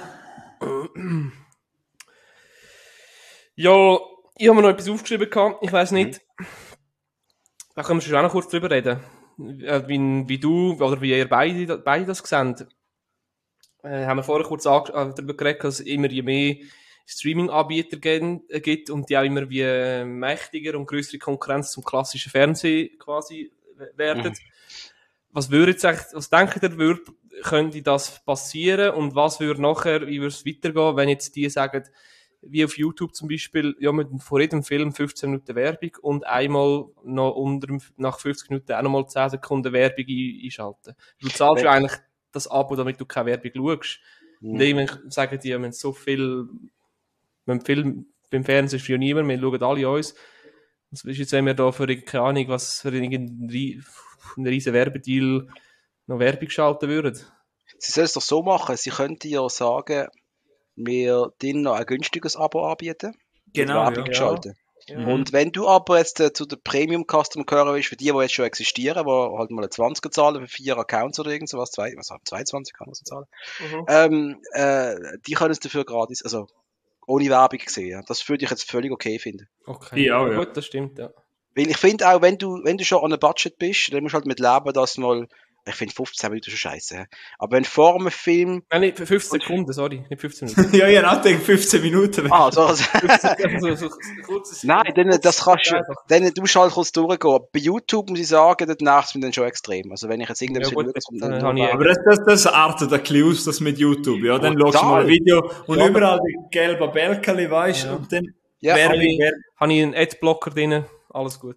Ja, ich habe mir noch etwas aufgeschrieben gehabt. Ich weiss nicht. Da können wir schon auch noch kurz drüber reden. äh, wie, wie du oder wie ihr beide, beide das seht, äh, haben wir vorher kurz ange- äh, darüber geredet, dass es immer je mehr Streaming-Anbieter gen- äh, gibt und die auch immer wie äh, mächtiger und größere Konkurrenz zum klassischen Fernsehen quasi w- werden. Mhm. Was würde jetzt eigentlich, was denkt ihr, würde, könnte das passieren und was würde nachher, wie würde es weitergehen, wenn jetzt die sagen, wie auf YouTube zum Beispiel, ja, mit vor jedem Film fünfzehn Minuten Werbung und einmal noch unter, dem- nach fünfzig Minuten auch nochmal zehn Sekunden Werbung ein, einschalten. Du zahlst ja eigentlich das Abo, damit du keine Werbung schaust. Und irgendwann sagen die, wir haben so viel, beim Film, beim Fernsehen ist ja niemand, wir schauen alle uns. Was ist jetzt, wenn wir da für, keine Ahnung, was für irgendeinen rie- einen riesen Werbedeal noch Werbung schalten würden? Sie sollen es doch so machen, sie könnten ja sagen, wir denen noch ein günstiges Abo anbieten. Genau, Werbung ja. schalten. Ja. Und wenn du aber jetzt äh, zu den Premium-Customer gehören willst, für die, die jetzt schon existieren, die halt mal eine zwanziger zahlen für vier Accounts oder irgend sowas, zwei, was haben zweiundzwanzig kann man so zahlen, Mhm. ähm, äh, die können es dafür gratis, also ohne Werbung sehen. Ja. Das würde ich jetzt völlig okay finden. Okay. Ja, ja. Gut, das stimmt, ja. Weil ich finde auch, wenn du, wenn du schon an einem Budget bist, dann musst du halt mit leben, dass mal, ich finde fünfzehn Minuten schon scheiße. Ja. Aber wenn vor einem Film, Nein, nicht für fünfzehn Sekunden, sorry, nicht fünfzehn Minuten. Ja, ich habe gedacht, fünfzehn Minuten. ah, so, also, so, so, so, kurzes, nein, dann, das kannst du, einfach. dann, du musst halt kurz durchgehen. Bei YouTube muss ich sagen, dort nervt es mich dann schon extrem. Also wenn ich jetzt irgendwas Ja, will gut, schauen, kommt dann dann habe nur ich- Aber das, das, das artet ein bisschen aus, das mit YouTube, ja. Dann Brutal. schaust du mal ein Video und Ja, überall die gelben Bälkchen, weißt du, Ja. und dann Ja, Werbung, habe ich, Werbung habe ich einen Adblocker drin, alles gut.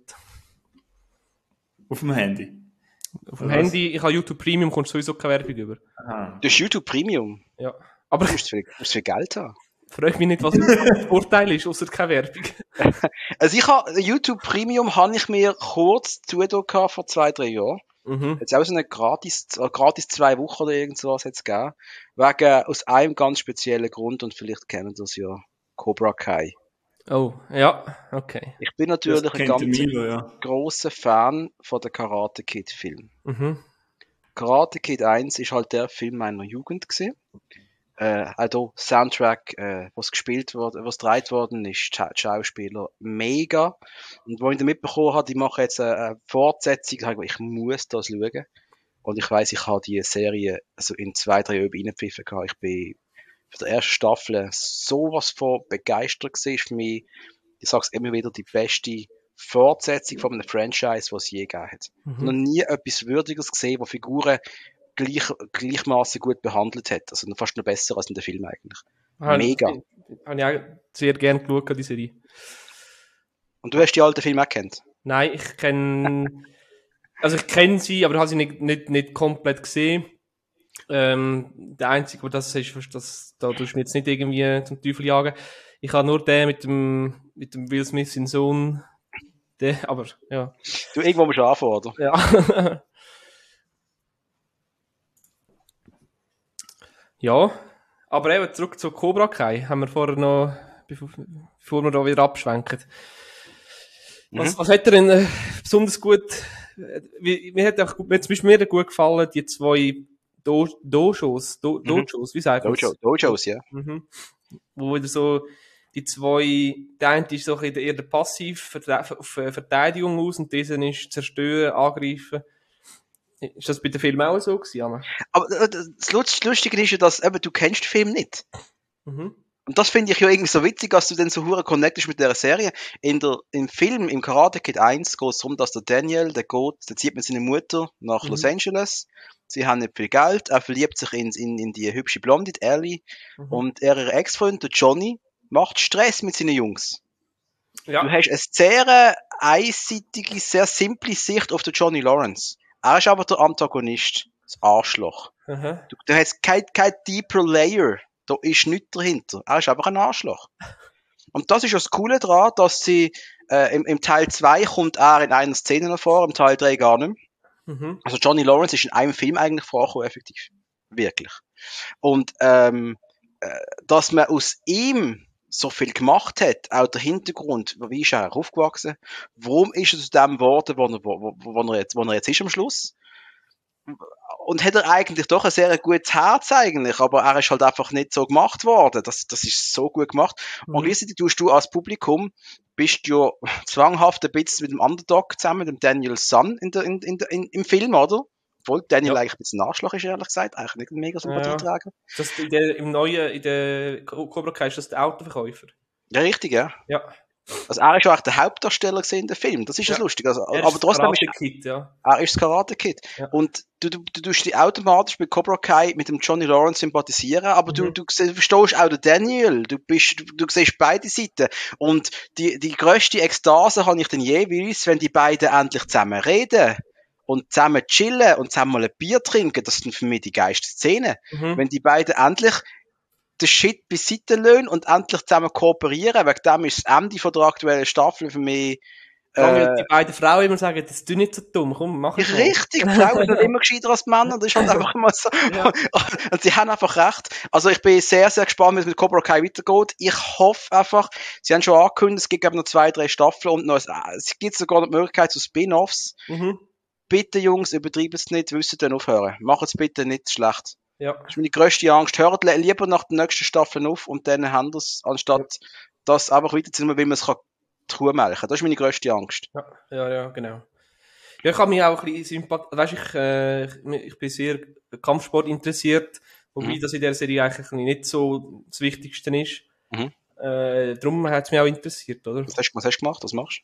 auf dem Handy. Auf dem Was? Handy, ich habe YouTube Premium, kommst sowieso keine Werbung über. Aha. das ist YouTube Premium. Ja. Aber Du ich musst viel, musst viel Geld haben. frage mich nicht, was der Vorteil ist, außer keine Werbung. Also ich habe, YouTube Premium habe ich mir kurz zugetan vor zwei, drei Jahren. Mhm. Jetzt auch so eine gratis, äh, gratis zwei Wochen oder irgend sowas jetzt gegeben. Wegen, aus einem ganz speziellen Grund und vielleicht kennen das ja, Cobra Kai. Oh, ja, okay. Ich bin Das natürlich ein kennt der ganz Milo, ja. grosser Fan von der Karate Kid Film. Mhm. Karate Kid eins ist halt der Film meiner Jugend gewesen. Äh, auch der Soundtrack, äh, was gespielt wurde, was gedreht worden ist, die Scha- die Schauspieler, mega. Und wo ich dann mitbekommen habe, die machen jetzt eine, eine Fortsetzung, habe ich gedacht, ich muss das schauen. Und ich weiss, ich habe die Serie also in zwei, drei Jahren reingepfiffen gehabt. Ich bin für die erste Staffel sowas von begeistert gewesen. Ist für mich, ich sag's immer wieder, die beste Fortsetzung von einem Franchise, was es je gegeben hat. Mhm. Noch nie etwas Würdiges gesehen, wo Figuren gleich, gleichmaßig gut behandelt hat. Also fast noch besser als in den Film eigentlich. Mega. Habe ich auch sehr gerne geschaut, die Serie. Und du hast die alten Filme auch kennt? Nein, ich kenne, also ich kenne sie, aber habe sie nicht, nicht, nicht komplett gesehen. Ähm, der einzige, wo das ist, das, da tust du mir jetzt nicht irgendwie zum Teufel jagen. Ich habe nur den mit dem, mit dem Will Smith, sein Sohn, den, aber, ja. Du, irgendwo musst du anfangen, oder? Ja. Ja, aber eben zurück zu Cobra Kai, haben wir vorher noch, bevor, bevor wir da wieder abschwenken. Was, Mhm. was hat dir denn äh, besonders gut, äh, wie, mir hat auch, gut- mir hat zum Beispiel mir gut gefallen, die zwei Do, Dojos, Do, Dojos, wie sagt man Dojo, Dojos, ja. Mhm. Wo wieder so, die zwei, der eine ist so ein bisschen eher der passiv auf äh, Verteidigung aus und dieser ist zerstören, angreifen. Ist das bei den Filmen auch so gewesen, Anna? Aber äh, das Lust- Lustige ist ja, dass eben, du kennst den Film nicht. Mhm. Und das finde ich ja irgendwie so witzig, dass du dann so hure connectest mit der Serie. In der, im Film, im Karate Kid eins geht es darum, dass der Daniel, der geht, der zieht mit seiner Mutter nach Mhm. Los Angeles. Sie haben nicht viel Geld, er verliebt sich in, in, in die hübsche Blonde, die Ellie. Mhm. Und er, ihr Ex-Freund, der Johnny, macht Stress mit seinen Jungs. Ja. Du hast eine sehr einseitige, sehr simple Sicht auf den Johnny Lawrence. Er ist aber der Antagonist, das Arschloch. Aha. Du, du hast kein, kein deeper Layer. Da ist nichts dahinter. Er ist einfach ein Arschloch. Und das ist ja das Coole daran, dass sie, äh, im, im Teil zwei kommt er in einer Szene noch vor, im Teil drei gar nicht mehr. Mhm. Also Johnny Lawrence ist in einem Film eigentlich vorgekommen, effektiv. Wirklich. Und, ähm, äh, dass man aus ihm so viel gemacht hat, auch der Hintergrund, wie ist er aufgewachsen, warum ist er zu dem geworden, wo er, wo, wo, wo er, jetzt, wo er jetzt ist am Schluss, und hat er eigentlich doch ein sehr gutes Herz eigentlich, aber er ist halt einfach nicht so gemacht worden. Das, das ist so gut gemacht. Mhm. Und gleichzeitig tust du als Publikum, bist du ja zwanghaft ein bisschen mit dem Underdog zusammen, dem Daniel Sun in der, in, in, in, im Film, oder? Obwohl Daniel Ja. eigentlich ein bisschen ein Arschloch ist, ehrlich gesagt. Eigentlich nicht ein mega Sympathieträger. Das in der, im neuen, in der Cobra Kai ist das der Autoverkäufer. Ja, richtig, ja. Ja. Also er ist ja auch der Hauptdarsteller gewesen in dem Film. Das ist Ja. das Lustige. Also, Er aber ist trotzdem ist Karate Kid, ja. er ist das Karate Kid. Ja. Und du, du, du tust dich automatisch bei Cobra Kai mit dem Johnny Lawrence sympathisieren, aber Mhm. du, du se- verstehst auch den Daniel. Du bist, du, du siehst beide Seiten. Und die, die grösste Ekstase habe ich dann jeweils, wenn die beiden endlich zusammen reden und zusammen chillen und zusammen mal ein Bier trinken. Das sind für mich die geilsten Szenen. Mhm. Wenn die beiden endlich den Shit beiseite lassen und endlich zusammen kooperieren. Wegen dem ist das Ende von der aktuellen Staffel für mich Äh, äh, die beiden Frauen immer sagen, das ist nicht so dumm, komm, mach es mal. richtig. Frauen sind immer gescheiter als Männer. Das ist halt einfach mal so. Ja. Und sie haben einfach recht. Also ich bin sehr, sehr gespannt, wie es mit Cobra Kai weitergeht. Ich hoffe einfach, sie haben schon angekündigt, es gibt eben noch zwei, drei Staffeln und noch, es gibt sogar noch die Möglichkeit zu Spin-Offs. Mhm. Bitte Jungs, übertreibt es nicht, wisst ihr dann aufhören. Macht es bitte nicht schlecht. Ja. Das ist meine grösste Angst. Hört le- lieber nach der nächsten Staffel auf und dann haben wir es, anstatt das einfach weiterzunehmen, wie man es kann Kuh melken. Das ist meine grösste Angst. Ja, ja, ja, genau. Ja, ich habe mich auch ein bisschen sympath... Weißt ich, äh, ich, ich bin sehr Kampfsport interessiert, wobei Mhm. das in der Serie eigentlich ein bisschen nicht so das Wichtigste ist. Mhm. Äh, darum hat es mich auch interessiert, oder? Was hast, was hast du gemacht? Was machst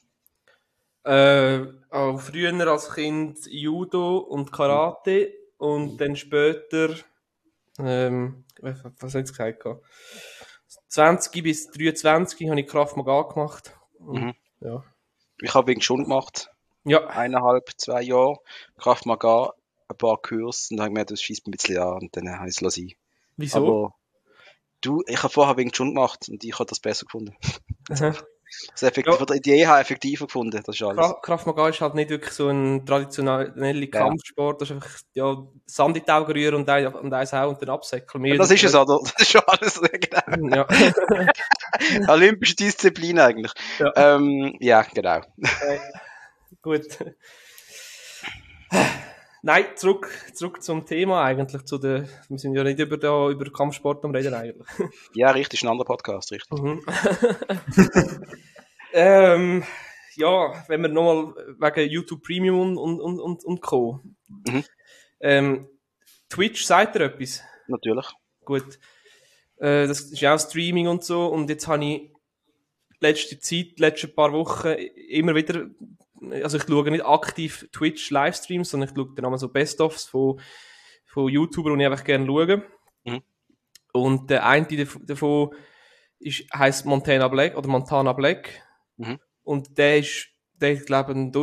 Äh, auch früher als Kind Judo und Karate und dann später, ähm, was was habe ich jetzt gesagt? gehabt? zwanzig bis dreiundzwanzig habe ich Krav Maga gemacht. Und, Mhm. ja. du? Ich habe Wing Chun gemacht. Ja, Eineinhalb, zwei Jahre. Kraft Maga, ein paar Kurse. Und dann habe ich mir das schießt mir ein bisschen an und dann habe ich es lassen. wieso? Aber du, ich habe vorher Wing Chun gemacht und ich habe das besser gefunden. Aha. Das effektiv, Ja. oder die Idee habe ich effektiver gefunden. Das ist alles. Kra- Krav Maga ist halt nicht wirklich so ein traditioneller Kampfsport. Das ist einfach, ja, Sand in die Augen rühren und, ein, und eins hauen und dann absäckeln. Ja, das ist es, oder? Das ist schon alles. Genau. Ja. Olympische Disziplin eigentlich. Ja. Ähm, ja, genau. Äh, gut. Nein, zurück, zurück zum Thema eigentlich. Zu der, wir sind ja nicht über, da, über Kampfsport am Reden eigentlich. Ja, richtig, ist ein anderer Podcast, richtig. Mhm. ähm, ja, wenn wir nochmal wegen YouTube Premium und, und, und, und Co. Mhm. Ähm, Twitch, sagt ihr etwas? Natürlich. Gut. Äh, das ist ja auch Streaming und so. Und jetzt habe ich letzte Zeit, letzte paar Wochen immer wieder, also ich schaue nicht aktiv Twitch-Livestreams, sondern ich schaue dann einmal so Best-ofs von, von YouTubern, die ich einfach gerne schaue. Mhm. Und der eine dav- davon ist, heisst Montana Black oder Montana Black. Mhm. Und der ist, der hat, glaube ich, eine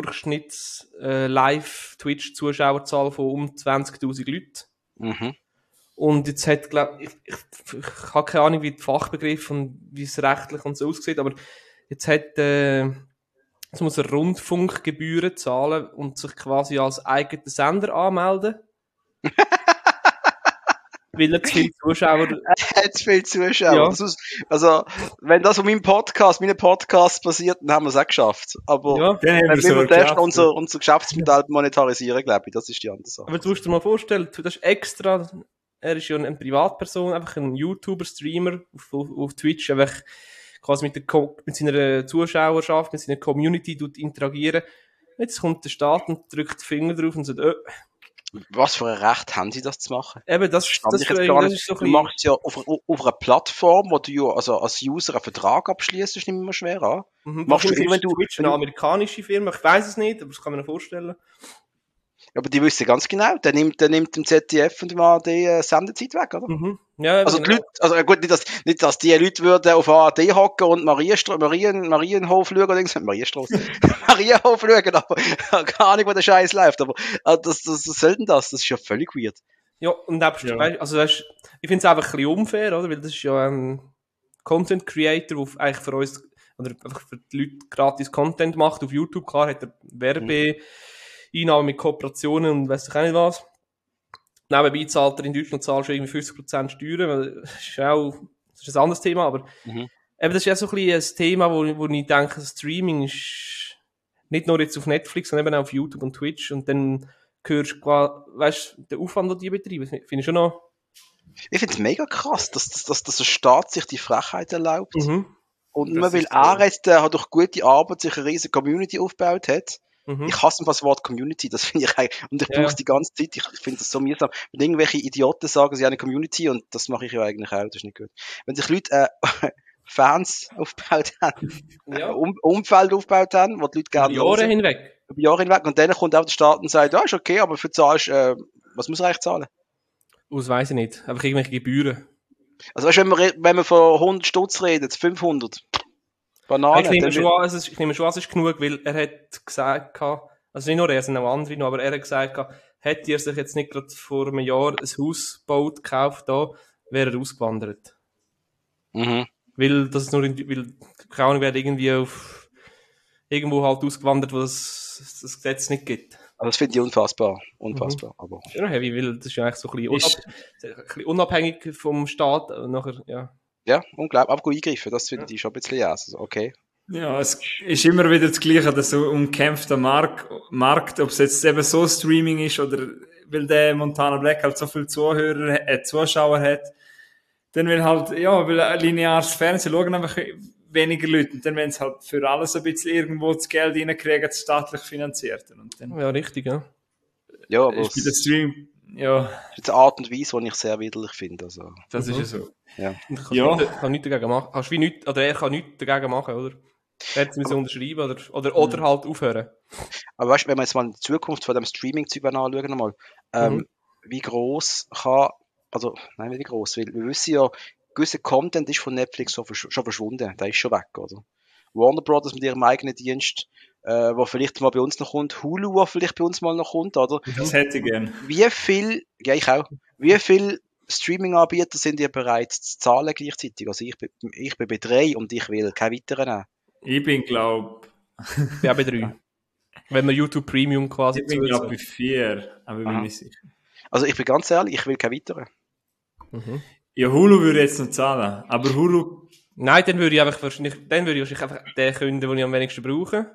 Durchschnitts-Live-Twitch-Zuschauerzahl von um zwanzigtausend Leuten. Mhm. Und jetzt hat, glaub ich, ich, ich, ich habe keine Ahnung, wie die Fachbegriffe und wie es rechtlich und so aussieht, aber jetzt hat, äh, jetzt muss er Rundfunkgebühren zahlen und sich quasi als eigener Sender anmelden. Weil er zu viele Zuschauer, Er hat zu viele Zuschauer. Ja. Das ist, also, wenn das auf meinem Podcast, meinem Podcast passiert, dann haben wir es auch geschafft. Aber ja. Den haben dann wir so müssen wir zuerst geschafft. unser, unser Geschäftsmodell monetarisieren, glaube ich. Das ist die andere Sache. Aber du musst dir mal vorstellen, das ist extra, er ist ja eine Privatperson, einfach ein YouTuber, Streamer auf, auf, auf Twitch, einfach quasi mit, der, Co- mit seiner Zuschauerschaft, mit seiner Community tut interagieren. Jetzt kommt der Staat und drückt den Finger drauf und sagt, äh, Was für ein Recht haben sie, das zu machen? eben, das, Stand das, ich das, jetzt gar das nicht. ist so ein Du bisschen, machst es ja auf, auf einer Plattform, wo du ja, also als User einen Vertrag abschließt, das nimmt man schwer an. mhm, machst du wahrscheinlich immer, ist wenn du- Twitch wenn eine du- amerikanische Firma, ich weiß es nicht, aber das kann man sich vorstellen. Aber die wissen ganz genau, der nimmt, der nimmt dem Z D F und dem A R D äh, Sendezeit weg, oder? Mhm. Ja, Also die genau. Leute, also äh, gut, nicht, dass, nicht, dass die Leute würden auf A R D hocken und Marienstra Marien, Marienhof schauen oder irgendwas, Marienstraße, Marienhof schauen, aber keine Ahnung, wo der Scheiß läuft, aber äh, das, das, was soll denn das? Das ist ja völlig weird. Ja, und nebst, Ja. weißt, also das ist, ich finde es einfach ein bisschen unfair, oder? Weil das ist ja ein Content Creator, der eigentlich für uns, oder einfach für die Leute gratis Content macht auf YouTube. Klar hat er Werbeeinnahmen mit Kooperationen und weiss ich auch nicht was. Nebenbei zahlt er in Deutschland zahlt schon irgendwie fünfzig Prozent Steuern, weil das ist auch, das ist ein anderes Thema, aber Mhm. eben, das ist ja so ein bisschen ein Thema, wo, wo ich denke, Streaming ist nicht nur jetzt auf Netflix, sondern eben auch auf YouTube und Twitch und dann hörst quasi, weißt du, den Aufwand, den die betreiben, finde ich schon noch... Ich finde es mega krass, dass, dass, dass, dass der Staat sich die Frechheit erlaubt. Mhm. Und Das nur weil ist er so. jetzt äh, hat durch gute Arbeit sich eine riesige Community aufgebaut hat. Mhm. Ich hasse das Wort Community, das finde ich eigentlich, und ich Ja, brauche es ja. die ganze Zeit, ich finde das so mühsam. Wenn irgendwelche Idioten sagen, sie haben eine Community, und das mache ich ja eigentlich auch, das ist nicht gut. Wenn sich Leute äh, Fans aufgebaut haben, Ja. um, Umfeld aufgebaut haben, wo die Leute Über gerne Jahre hören, hinweg. über Jahre hinweg, und dann kommt auch der Staat und sagt, ja, ist okay, aber für zahlst, äh, was muss er eigentlich zahlen? Aus weiss ich nicht. Einfach irgendwelche Gebühren. Also weißt du, wenn wir, re- wenn wir von hundert Stutz reden, fünfhundert. Bananen. Ich nehme, dann schon wird- an, es ist, ich nehme schon an, es ist genug, weil er hat gesagt, gehabt- also nicht nur er, sondern auch andere noch, aber er hat gesagt, gehabt, hätte er sich jetzt nicht gerade vor einem Jahr ein Haus gebaut, gekauft, da, wäre er ausgewandert. Mhm. Weil das nur in, weil, keine Ahnung, wäre irgendwie auf, irgendwo halt ausgewandert, wo es das Gesetz nicht gibt. Also das finde ich unfassbar. Unfassbar. Aber Das ist ja heavy, weil das ist ja eigentlich so ein bisschen, Ist- unab, ein bisschen unabhängig vom Staat, und nachher, ja. ja, unglaublich. Aber gut eingreifen, das finde ich schon ein bisschen ja. Also, okay. Ja, es ist immer wieder das Gleiche, dass so umkämpfter Markt, Markt, ob es jetzt eben so Streaming ist oder weil der Montana Black halt so viele Zuhörer, äh, Zuschauer hat, dann will halt, ja, weil ein lineares Fernsehen schauen einfach weniger Leute und dann wenn es halt für alles ein bisschen irgendwo das Geld reinkriegen, das staatlich finanziert. Und dann Ja, richtig, ja. Ja, aber ist es bei der Stream, ja, ist jetzt eine Art und Weise, die ich sehr widerlich finde. Also, das Mhm. ist ja so. ja. Und kannst Ja. Nicht, kann nichts dagegen machen. Kannst wie nicht, oder er kann nichts dagegen machen, oder? Er hat es müssen unterschreiben, oder, oder, oder halt aufhören. Aber weißt du, wenn wir jetzt mal die Zukunft von dem Streaming-Zeug anschauen, nochmal, ähm, Mhm. wie groß kann, also, nein, nicht wie groß, weil wir wissen ja, gewisser Content ist von Netflix schon, versch schon verschwunden, der ist schon weg, oder? Warner Brothers mit ihrem eigenen Dienst, äh, wo vielleicht mal bei uns noch kommt, Hulu, wo vielleicht bei uns mal noch kommt, oder? Das hätte ich gern. Wie viel, ja, ich auch, wie viel Streaming-Anbieter sind ihr bereit zu zahlen gleichzeitig? Also ich bin, ich bin bei drei und ich will keine weiteren nehmen. Ich bin, glaub, Ich bin auch bei drei. Wenn man YouTube Premium quasi ich bin, glaub, bei zusätzlich. vier, aber ich bin Aha. nicht sicher. Also ich bin ganz ehrlich, ich will keine weiteren. Mhm. Ja, Hulu würde ich jetzt noch zahlen, aber Hulu, Nein, dann würde ich einfach wahrscheinlich, dann würde ich wahrscheinlich einfach den künden, den ich am wenigsten brauche.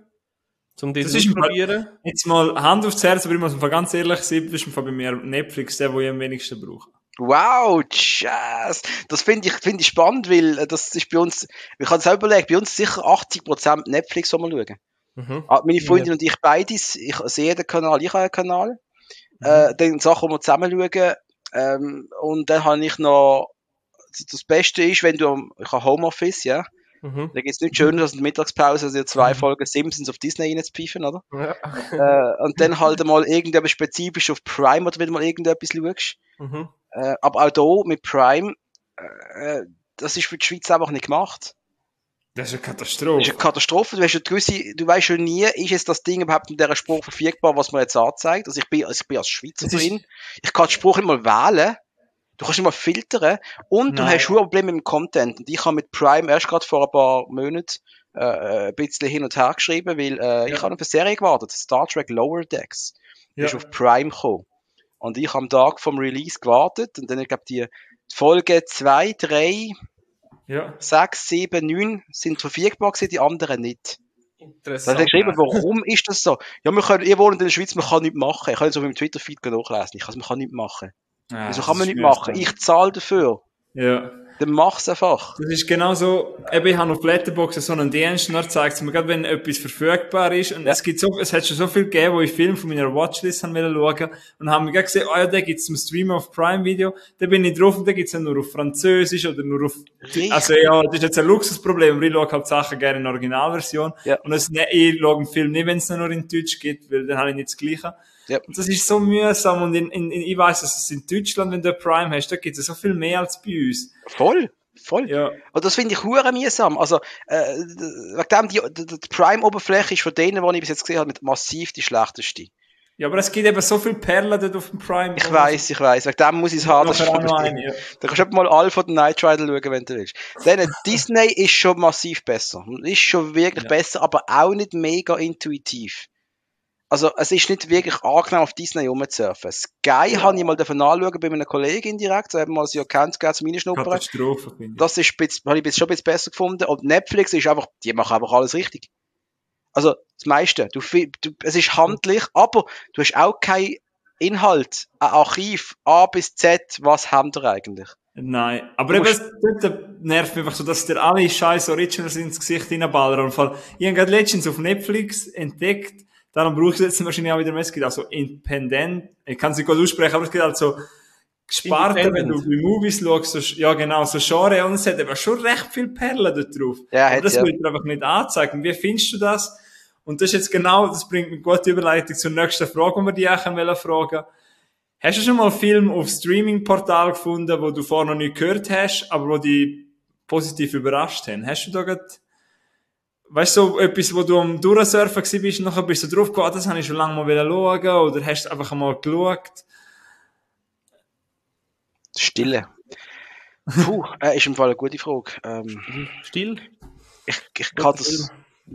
Um das Das ist im Fall- auszuprobieren. jetzt mal Hand aufs Herz, aber ich muss im Fall ganz ehrlich sein, das ist im Fall bei mir Netflix der, wo ich am wenigsten brauche. Wow, Jazz! Das finde ich, finde ich spannend, weil äh, das ist bei uns, ich habe es auch überlegt, bei uns ist sicher achtzig Prozent Netflix, wo wir schauen. Mhm. Ah, meine Freundin und ich beides, ich sehe den Kanal, ich habe einen Kanal, äh, dann Sachen, die wir zusammen schauen, ähm, und dann habe ich noch, das Beste ist, wenn du, am- ich habe Homeoffice, ja, Mhm. da geht's nicht schöner als in der Mittagspause, also zwei Folgen Simpsons auf Disney reinzupfeifen, oder? Ja. äh, und dann halt mal irgendetwas spezifisch auf Prime oder wenn du mal irgendetwas schaust. Mhm. Äh, aber auch hier mit Prime, äh, das ist für die Schweiz einfach nicht gemacht. Das ist eine Das Katastrophe. ist eine Katastrophe. Du, hast ja gewisse, du weißt schon nie, ist jetzt das Ding überhaupt in dieser Spruch verfügbar, was man jetzt anzeigt. Also ich bin, also ich bin als Schweizer Das ist- drin. Ich kann den Spruch nicht mal wählen. Du kannst nicht mal filtern. Und du Nein. hast schon Probleme mit dem Content. Und ich habe mit Prime erst gerade vor ein paar Monaten äh, ein bisschen hin und her geschrieben, weil äh, ich Ja. habe auf eine Serie gewartet. Star Trek Lower Decks. Die Ja. ist auf Prime gekommen. Und ich habe am Tag vom Release gewartet. Und dann, ich glaube, die Folge zwei, drei, Ja. sechs, sieben, neun sind verfügbar gewesen, die anderen nicht. Dann hat er Interessant. geschrieben, warum ist das so? Ja, wir können, ihr wohnt in der Schweiz, man kann nichts machen. Ich kann jetzt auf meinem Twitter-Feed nachlesen. Ich kann, man kann nichts machen. Ah, Wieso das kann man ist nichts machen? mühsam. Ich zahle dafür. Ja. Dann mach's einfach. Das ist genau so, eben, ich habe auf Letterboxd so einen Dienst, und er zeigt es mir gerade, wenn etwas verfügbar ist, und Ja. es gibt so, es hat schon so viel gegeben, wo ich Filme von meiner Watchlist haben wollen schauen, und haben mir gerade gesehen, ah ja, den gibt's zum Streamen auf Prime Video, da bin ich drauf, und den gibt's ja nur auf Französisch, oder nur auf, Richtig. also ja, das ist jetzt ein Luxusproblem, aber ich schaue halt Sachen gerne in Originalversion, Ja. und es, ne, ich schaue einen Film nicht, wenn es nur in Deutsch gibt, weil dann habe ich nicht das Gleiche. Ja. Und das ist so mühsam, und in, in, in, ich weiss, dass es in Deutschland, wenn du Prime hast, da gibt's ja so viel mehr als bei uns. Voll. Voll. Ja. Und das finde ich hure mühsam. Also, äh, wegen dem, die, die, die Prime-Oberfläche ist von denen, die ich bis jetzt gesehen habe, mit massiv die schlechteste. Ja, aber es gibt eben so viele Perlen dort auf dem Prime. Ich weiss, ich weiss. Wegen dem muss ich es haben. Das ist Nachher auch voll noch richtig. eine, ja. Da kannst du etwa mal Alpha oder Knight Rider schauen, wenn du willst. Dann, Disney ist schon massiv besser. Ist schon wirklich Ja. besser, aber auch nicht mega intuitiv. Also, es ist nicht wirklich angenehm, auf Disney rumzusurfen. Sky Ja. habe ich mal davon anschauen bei einer Kollegin direkt, so haben wir mal sie erkannt, geht zum Reinschnuppern. Katastrophe, finde ich. Das ist ein bisschen, habe ich jetzt schon ein bisschen besser gefunden. Und Netflix ist einfach, die machen einfach alles richtig. Also, das meiste. Du, fi- du, es ist handlich, aber du hast auch keine Inhalt, ein Archiv, A bis Z, was habt ihr eigentlich? Nein, aber Du eben, musst- es dort nervt mich einfach so, dass dir alle scheiß Originals ins Gesicht hineinballern. Und vor allem, ich habe gerade Legends auf Netflix entdeckt, darum brauche ich es jetzt wahrscheinlich auch wieder mehr. Es gibt also Independent, ich kann es nicht gut aussprechen, aber es gibt halt so Sparten, wenn du bei Movies schaust, so, ja genau, so Genre, und es hat eben schon recht viele Perlen dort drauf. Ja, aber hat's, das ja. wird dir einfach nicht anzeigen. Wie findest du das? Und das ist jetzt genau, das bringt eine gute Überleitung zur nächsten Frage, die wir dich auch fragen wollen. Hast du schon mal einen Film auf Streaming-Portal gefunden, wo du vorher noch nicht gehört hast, aber wo dich positiv überrascht haben? Hast du da gerade, weißt du, so etwas, wo du am Durchsurfen gewesen bist und nachher bist du drauf gekommen, ah, das habe ich schon lange mal schauen, oder hast du einfach einmal geschaut? Stille. Puh, äh, ist im Fall eine gute Frage. Ähm, Still? ich, ich kann das,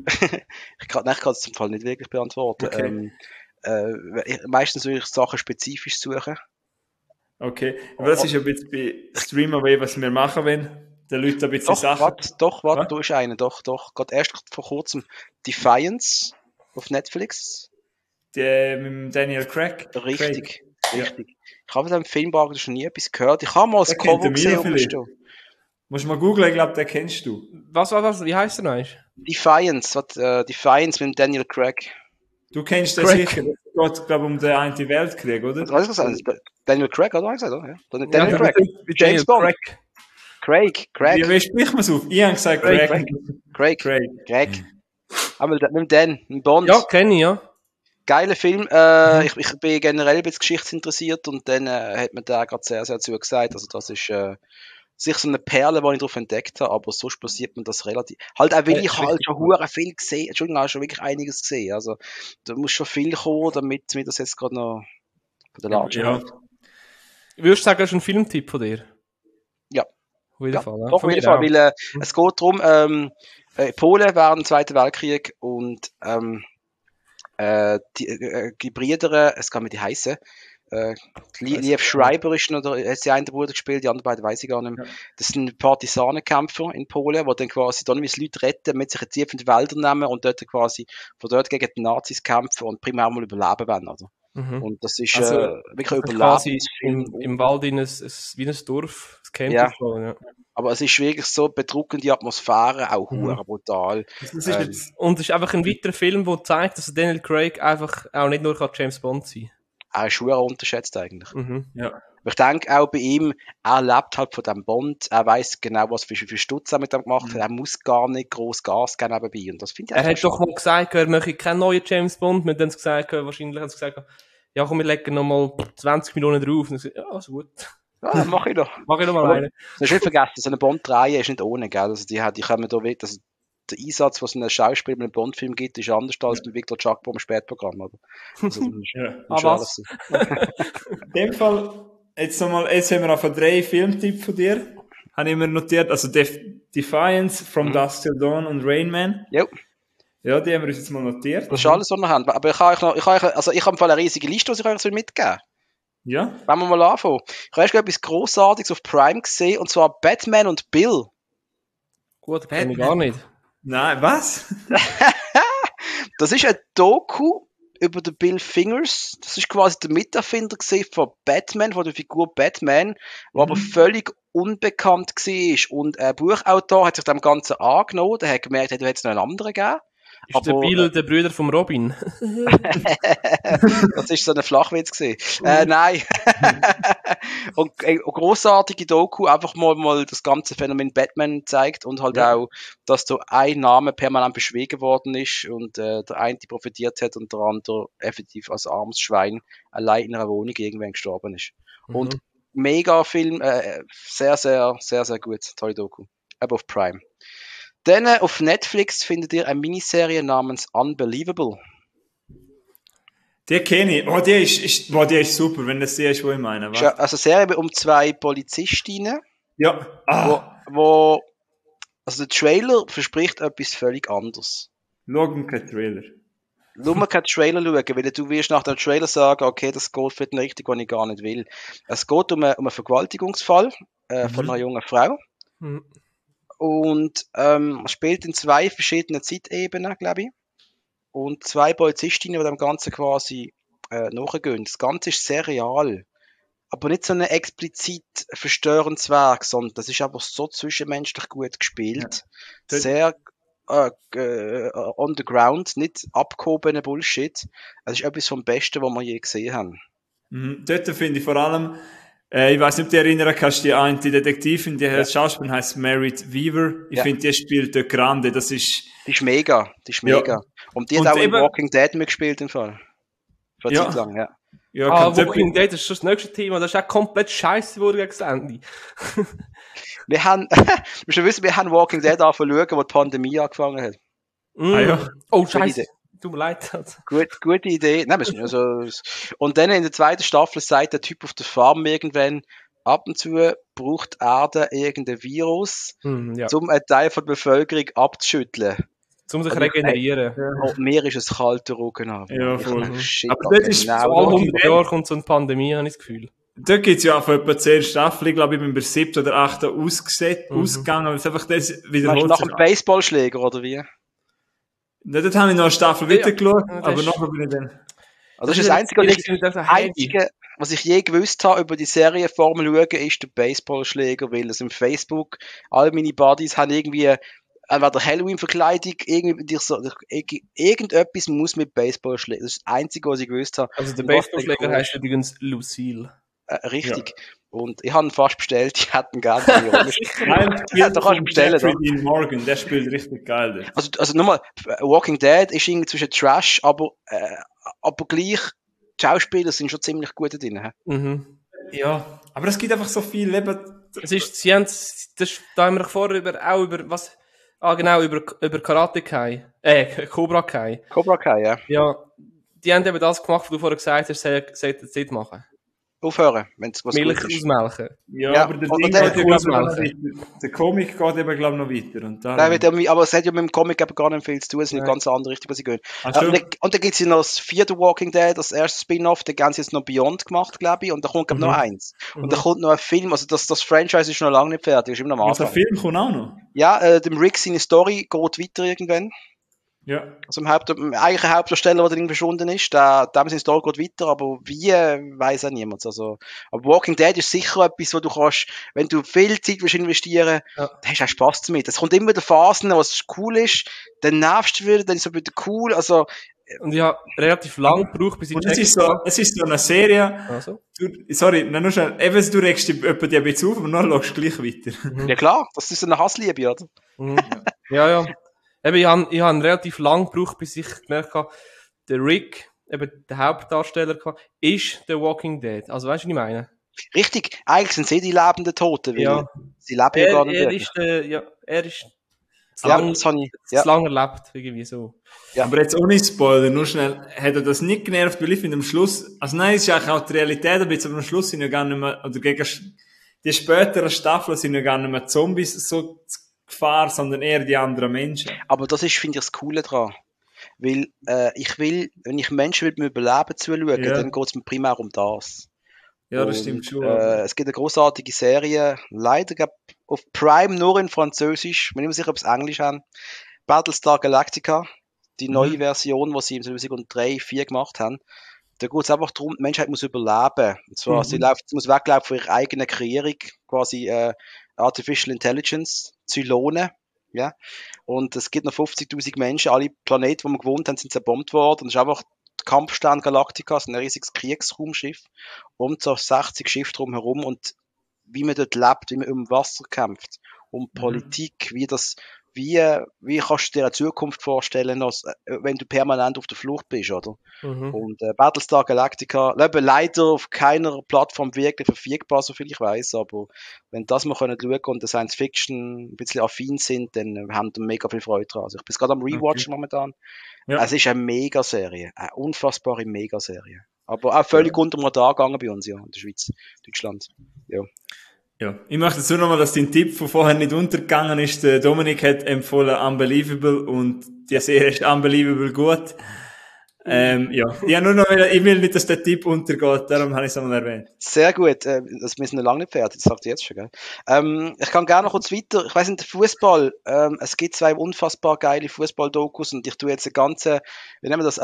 ich kann, nein, ich kann das im Fall nicht wirklich beantworten. Okay. Ähm, äh, ich, meistens würde ich Sachen spezifisch suchen. Okay, aber das ist ein bisschen bei Streamaway, was wir machen wollen. Den Leuten ein bisschen Doch, Sachen. warte, doch, warte, Was? du ist einer, doch, doch. Gerade erst vor kurzem Defiance auf Netflix. Die, mit dem Daniel Craig. Richtig, Ja. richtig. Ich habe von dem Filmwagen schon nie etwas gehört. Ich habe mal das Den kennt Cover der gesehen Milo vielleicht. rumstehen. Musst du mal googlen, ich glaube, den kennst du. Was war das? Wie heißt der noch? einmal? Defiance, was, äh, Defiance mit dem Daniel Craig. Du kennst den Craig. sicher. Das geht, glaube ich, um den einen Weltkrieg, oder? Was weiß ich gesagt? Daniel Craig, oder? Gesagt, oder? Ja. Daniel Ja, Craig. wie Daniel James Bond. Craig. Craig, Wie, Craig, wie spricht man es auf? Ich habe gesagt Craig, Craig. Craig, Craig. Craig. Aber mit dem Dan, mit dem Bond. Ja, kenne ich, ja. Geiler Film. Äh, ich, ich bin generell ein bisschen geschichtsinteressiert und dann äh, hat mir der gerade sehr, sehr zugesagt. Also das ist äh, sicher so eine Perle, die ich drauf entdeckt habe, aber sonst passiert mir das relativ. Halt auch, weil Ja, ich ist halt richtig schon hure viel gesehen, Entschuldigung, habe schon wirklich einiges gesehen. Also da muss schon viel kommen, damit mir das jetzt gerade noch von der Latsche Ja. hält. Würdest du sagen, das ist ein Filmtipp von dir? Ja. Auf jeden Ja, Fall. Ja. doch, auf Von jeden mir Fall, auch. weil äh, es geht darum, ähm, äh, Polen während dem Zweiten Weltkrieg und ähm, äh, die, äh, die Brüder, es kann mir die heißen, äh, Lie- Weiss Liev ich Schreiber ist noch der, hat sie einen der Bruder gespielt, die anderen beiden weiß ich gar nicht mehr. Ja. Das sind Partisanenkämpfer in Polen, die dann quasi dann wie Leute retten, mit sich tief in die Wälder nehmen und dort quasi von dort gegen die Nazis kämpfen und primär mal überleben wollen, oder? Mhm. Und das ist Also, äh, wirklich ein Das ist quasi Überlebensfilm. im, im Wald in ein, ein, wie ein Dorf, das Camp Ja. ist so, ja. Aber es ist wirklich so bedrückende Atmosphäre, auch Mhm. hure brutal. Das ist Ähm, jetzt, Und es ist einfach ein weiterer Film, der zeigt, dass Daniel Craig einfach auch nicht nur kann James Bond sein Er ist schwer unterschätzt eigentlich. kann. Mhm. ja. Aber ich denke auch bei ihm, er lebt halt von dem Bond, er weiß genau, was für, für Stutz er mit dem gemacht hat, er muss gar nicht groß Gas geben nebenbei und das finde ich Er einfach hat doch mal gesagt, er möchte keinen neuen James Bond. Wir haben dann gesagt, wahrscheinlich haben sie gesagt, ja komm, wir legen nochmal zwanzig Millionen drauf. Und ich so, ja, also gut. Ja, mach ich doch. Mach ich noch mal Aber- einen. Du hast nicht vergessen, so eine Bond-Reihe ist nicht ohne, gell? Also die, hat- die kommen da wirklich, also der Einsatz, was ein Schauspieler mit einem Bond-Film gibt, ist anders als mit Victor Giacomo im Spätprogramm, oder? Also, das muss- ja. muss Ah, schon was? alles sein. In dem Fall, jetzt nochmal, jetzt haben wir noch drei Filmtipps von dir. Habe ich mir notiert, also Def Defiance, From Dusk Till Dawn und Rain Man. Jo. Ja, die haben wir uns jetzt mal notiert. Das ist alles, was wir haben. Aber ich habe euch noch, ich habe euch, also ich habe im Fall eine riesige Liste, die ich euch mitgeben soll. Ja? Wenn wir mal anfangen. Ich habe erst etwas Grossartiges auf Prime gesehen, und zwar Batman und Bill. Gut, kenne ich gar nicht. Nein, was? Das ist ein Doku über den Bill Fingers. Das ist quasi der Miterfinder gewesen von Batman, von der Figur Batman, der aber völlig unbekannt war. Und ein Buchautor hat sich dem Ganzen angenommen, der hat gemerkt, hey, du hättest noch einen anderen gegeben. Ist der Aber, Bill der Brüder vom Robin? Das ist so ein Flachwitz gewesen. Äh, nein. und, äh, und grossartige Doku, einfach mal, mal das ganze Phänomen Batman zeigt und halt Ja. auch, dass da ein Name permanent beschwiegen worden ist und äh, der eine profitiert hat und der andere effektiv als armes Schwein allein in einer Wohnung irgendwann gestorben ist. Und Mhm. mega Film, äh, sehr, sehr, sehr, sehr gut. Tolle Doku. Aber auf Prime. Dann äh, auf Netflix findet ihr eine Miniserie namens Unbelievable. Die kenne ich. Oh, die ist, ist, oh, die ist super, wenn das die ist, wo ich meine. Ist Was? ja- Also eine Serie um zwei Polizistinnen, Ja. wo, Ah, wo also der Trailer verspricht etwas völlig anderes. schauen kein Trailer. Nur mal keinen Trailer schauen, weil du wirst nach dem Trailer sagen, okay, das geht für den Richtung, was ich gar nicht will. Es geht um einen, um einen Vergewaltigungsfall äh, von Mhm. einer jungen Frau Mhm. und ähm, es spielt in zwei verschiedenen Zeitebenen, glaube ich. Und zwei Polizistinnen, die dem Ganzen quasi äh, nachgehen. Das Ganze ist sehr real. Aber nicht so ein explizit verstörendes Werk, sondern das ist einfach so zwischenmenschlich gut gespielt. Ja. Sehr äh, äh, on the ground, nicht abgehobener Bullshit. Es ist etwas vom Besten, was wir je gesehen haben. Mhm. Dort finde ich vor allem, äh, ich weiß nicht, ob du dich erinnern kannst, die eine die Detektivin, die ja. Schauspielerin heißt Merit Weaver. Ich ja. finde, die spielt dort grande. Das ist, die ist mega, die ist mega. Ja. Und die hat Und auch eben, in Walking Dead mitgespielt im Fall. Für eine ja. Zeit lang, ja. Ja, ah, Walking Dead ist schon das nächste Thema. Das ist auch komplett scheiße geworden gegen das Ende. wir haben, wir müssen wissen, wir haben Walking Dead angefangen zu schauen, wo die Pandemie angefangen hat. Mm. Ah, ja. Oh, scheiße. Tut mir leid. Gut, gute Idee. Nein, also, und dann in der zweiten Staffel sagt der Typ auf der Farm irgendwann, ab und zu braucht Erde irgendein Virus, mm, ja. um einen Teil von der Bevölkerung abzuschütteln. Um sich regenerieren. Ja. Und mir ist es kalter Rücken ab. Ja, voll. Mhm. Shit, aber das ist genau. Vor hundert Jahren kommt so eine Pandemie, habe ich das Gefühl. Da gibt es ja auch etwa zehn Staffeln, ich glaube, ich bin bei siebten oder achten ausgesetzt, mhm. ausgegangen, weil es einfach das wiederholt sich. Nach dem Baseballschläger, oder wie? Ja, dort habe ich noch eine Staffel ja, weitergeschaut, ja, aber nachher bin ich dann... Also das ist das Einzige, was ich, das Einzige, was ich je gewusst habe über die Serie Formel schauen, ist der Baseballschläger, weil es im Facebook, all meine Buddies haben irgendwie entweder Halloween-Verkleidung, irgendwie so, irgendetwas muss mit Baseballschläger. Das ist das Einzige, was ich gewusst habe. Also der Baseballschläger heißt übrigens Lucille. Äh, richtig. Ja. Und ich habe ihn fast bestellt, ich hätte ihn gerne. Nein, ja, da kannst du bestellen. Dean Morgan, der spielt richtig geil. Also, also nochmal, Walking Dead ist irgendwie zwischen Trash, aber, äh, aber gleich, die Schauspieler sind schon ziemlich gut drin. Mhm. Ja, aber es gibt einfach so viel Leben. Es ist, sie haben, das, da haben wir vorher über, auch über, was, ah, genau, über, über Karate Kai, äh, Cobra Kai. Cobra Kai, ja. Ja, die haben eben das gemacht, was du vorher gesagt hast, sie sollten es nicht machen. Aufhören, wenn es was Milch gut ist. ausmelken. Ja, ja, aber der, Ding geht ja, ausmelken. Der Comic geht eben, glaube ich, noch weiter. Und Nein, wird, aber es hat ja mit dem Comic eben gar nicht viel zu tun, es ist eine ganz andere Richtung, was ich gehört habe. Und, und dann gibt es ja noch das vierte Walking Dead, das erste Spin-off, da haben sie jetzt noch Beyond gemacht, glaube ich, und da kommt, glaube ich, mhm. noch eins. Und mhm. da kommt noch ein Film, also das, das Franchise ist noch lange nicht fertig, ist immer noch am Anfang. Also der Film kommt auch noch? Ja, äh, dem Rick seine Story geht weiter irgendwann. Ja. Also im Haupt, eigentlich ein Hauptdarsteller, der irgendwie verschwunden ist, der, dem sein Story geht weiter, aber wie, weiss auch niemand. Also, aber Walking Dead ist sicher etwas, wo du kannst, wenn du viel Zeit willst investieren, ja. dann hast du auch Spass damit. Es kommt immer wieder Phasen, was cool ist, dann nervst du wieder, dann ist es wieder cool, also. Und ich habe relativ lang gebraucht, bis ich checken. Es ist so, es ist so eine Serie, also? du, sorry, nur schnell, eben, du regst dich etwa ein bisschen auf, aber dann schaust du gleich weiter. Mhm. Ja klar, das ist eine Hassliebe, oder? Mhm. Ja, ja. Eben, ich habe ich hab relativ lang gebraucht, bis ich gemerkt habe, der Rick, eben der Hauptdarsteller, ist der Walking Dead. Also weißt du, was ich meine? Richtig, eigentlich sind sie die lebenden Toten, weil ja. sie leben er, ja gar nicht. Er ist, der, ja, er ist zu ja, lang, das ich, ja. lang erlebt, irgendwie so. Ja. Aber jetzt ohne Spoiler, nur schnell, hat er das nicht genervt, weil ich finde am Schluss, also nein, es ist eigentlich auch die Realität ein bisschen, aber am Schluss sind ja gar nicht mehr, oder gegen die späteren Staffeln sind ja gar nicht mehr Zombies so Gefahr, sondern eher die anderen Menschen. Aber das ist, finde ich, das Coole dran. Weil, äh, ich will, wenn ich Menschen will mit Überleben zuschauen, ja. dann geht es mir primär um das. Ja, das Und, stimmt schon. Äh, es gibt eine großartige Serie, leider glaub, auf Prime nur in Französisch, ich bin nicht mehr sicher, ob es Englisch haben. Battlestar Galactica, die neue mhm. Version, die sie im zweitausenddrei, zweitausendvier gemacht haben. Da geht es einfach darum, die Menschheit muss überleben. Und zwar, mhm. sie, läuft, sie muss weglaufen von ihrer eigenen Kreierung, quasi äh, Artificial Intelligence, Zylone, ja. Und es gibt noch fünfzigtausend Menschen, alle Planeten, wo wir gewohnt haben, sind zerbombt worden. Und es ist einfach der Kampfstern Galactica, ein riesiges Kriegsraumschiff, um so sechzig Schiffe drumherum und wie man dort lebt, wie man um Wasser kämpft, um mhm. Politik, wie das, wie, wie kannst du dir eine Zukunft vorstellen, als, wenn du permanent auf der Flucht bist, oder? Mhm. Und äh, Battlestar Galactica, leider auf keiner Plattform wirklich verfügbar, so viel ich weiß, aber wenn das mal können schauen und der Science Fiction ein bisschen affin sind, dann äh, haben wir mega viel Freude dran. Also ich bin gerade am Rewatchen okay. momentan. Ja. Es ist eine Megaserie, eine unfassbare Megaserie. Aber auch völlig ja. unter dem Radar gegangen bei uns, ja, in der Schweiz, Deutschland. Ja. Ja, ich möchte dazu nochmal, dass dein Tipp von vorher nicht untergegangen ist. Der Dominik hat empfohlen Unbelievable und die Serie ist Unbelievable gut. Ähm, ja, ich, nur noch, ich will nicht, dass der Tipp untergeht, darum habe ich es einmal erwähnt. Sehr gut, äh, das müssen wir lange nicht fertig, das sagt ihr jetzt schon, gell? Ähm, ich kann gerne noch kurz weiter, ich weiss nicht, Fußball, ähm, es gibt zwei unfassbar geile Fußball-Dokus und ich tue jetzt eine ganze, wie nennen wir das, eine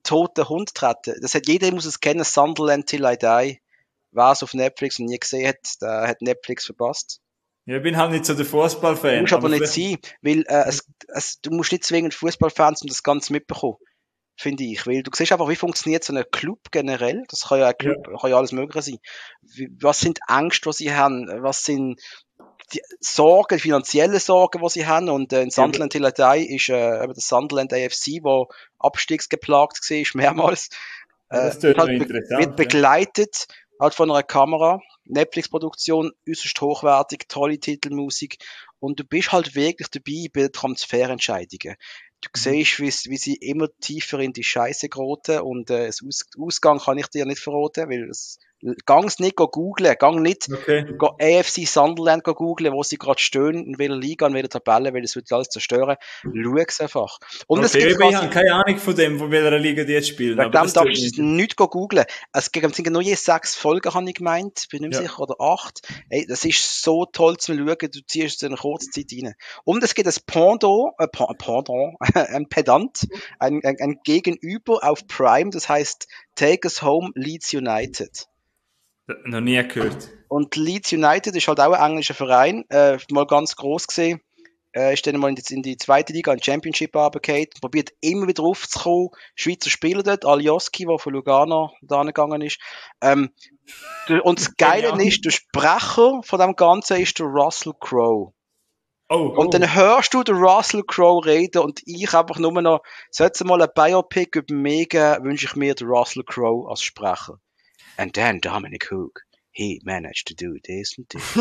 toten Hund treten. Das hat jeder, muss es kennen, Sunderland Till I Die. Wer es auf Netflix noch nie gesehen hat, der hat Netflix verpasst. Ja, ich bin halt nicht so der Fußballfan. Du musst aber, aber nicht sein, weil äh, es, es, du musst nicht zwingend Fußballfans, um das Ganze mitbekommen, finde ich. Weil du siehst einfach, wie funktioniert so ein Club generell. Das kann ja ein Club, ja. kann ja alles Mögliche sein. Wie, was sind Ängste, die sie haben? Was sind die Sorgen, finanzielle Sorgen, die sie haben? Und äh, in Sunderland Till I Die ist äh, eben das Sunderland A F C, wo abstiegsgeplagt war, mehrmals. Äh, ja, das wird, halt interessant, wird begleitet halt von einer Kamera. Netflix-Produktion, äußerst hochwertig, tolle Titelmusik. Und du bist halt wirklich dabei bei den Transferentscheidungen. Du siehst, wie, wie sie immer tiefer in die Scheiße geraten und äh, das Aus Ausgang kann ich dir nicht verraten, weil es gang's nicht go googlen, gang nicht okay. go A F C Sunderland go googlen, wo sie gerade stehen, in welcher Liga, in welcher Tabelle, weil es wird alles zerstören. Schau's einfach. Und okay, es gibt ich habe keine Ahnung von dem, von welcher Liga die jetzt spielen. Wegen dem darfst du nicht go googlen. Es gibt nur je sechs Folgen, habe ich gemeint, bin nicht mehr ja. sicher, oder acht. Ey, das ist so toll zu schauen, du ziehst es in einer kurzen Zeit rein. Und es gibt ein Pendant, äh, Pendant, ein Pedant, ein, ein, ein Gegenüber auf Prime, das heißt Take Us Home Leeds United. Noch nie gehört. Und Leeds United ist halt auch ein englischer Verein, äh, mal ganz gross gesehen, äh, ist dann mal in die, in die zweite Liga, in Championship runtergefallen, probiert immer wieder raufzukommen, Schweizer Spieler dort, Alioski, der von Lugano da gegangen ist. Ähm, und das Geile ist, der Sprecher von dem Ganzen ist der Russell Crowe. Oh, oh. Und dann hörst du den Russell Crowe reden und ich einfach nur noch, sollte mal ein Biopic über mich geben, wünsche ich mir den Russell Crowe als Sprecher. And then Dominic Hook, he managed to do this and this.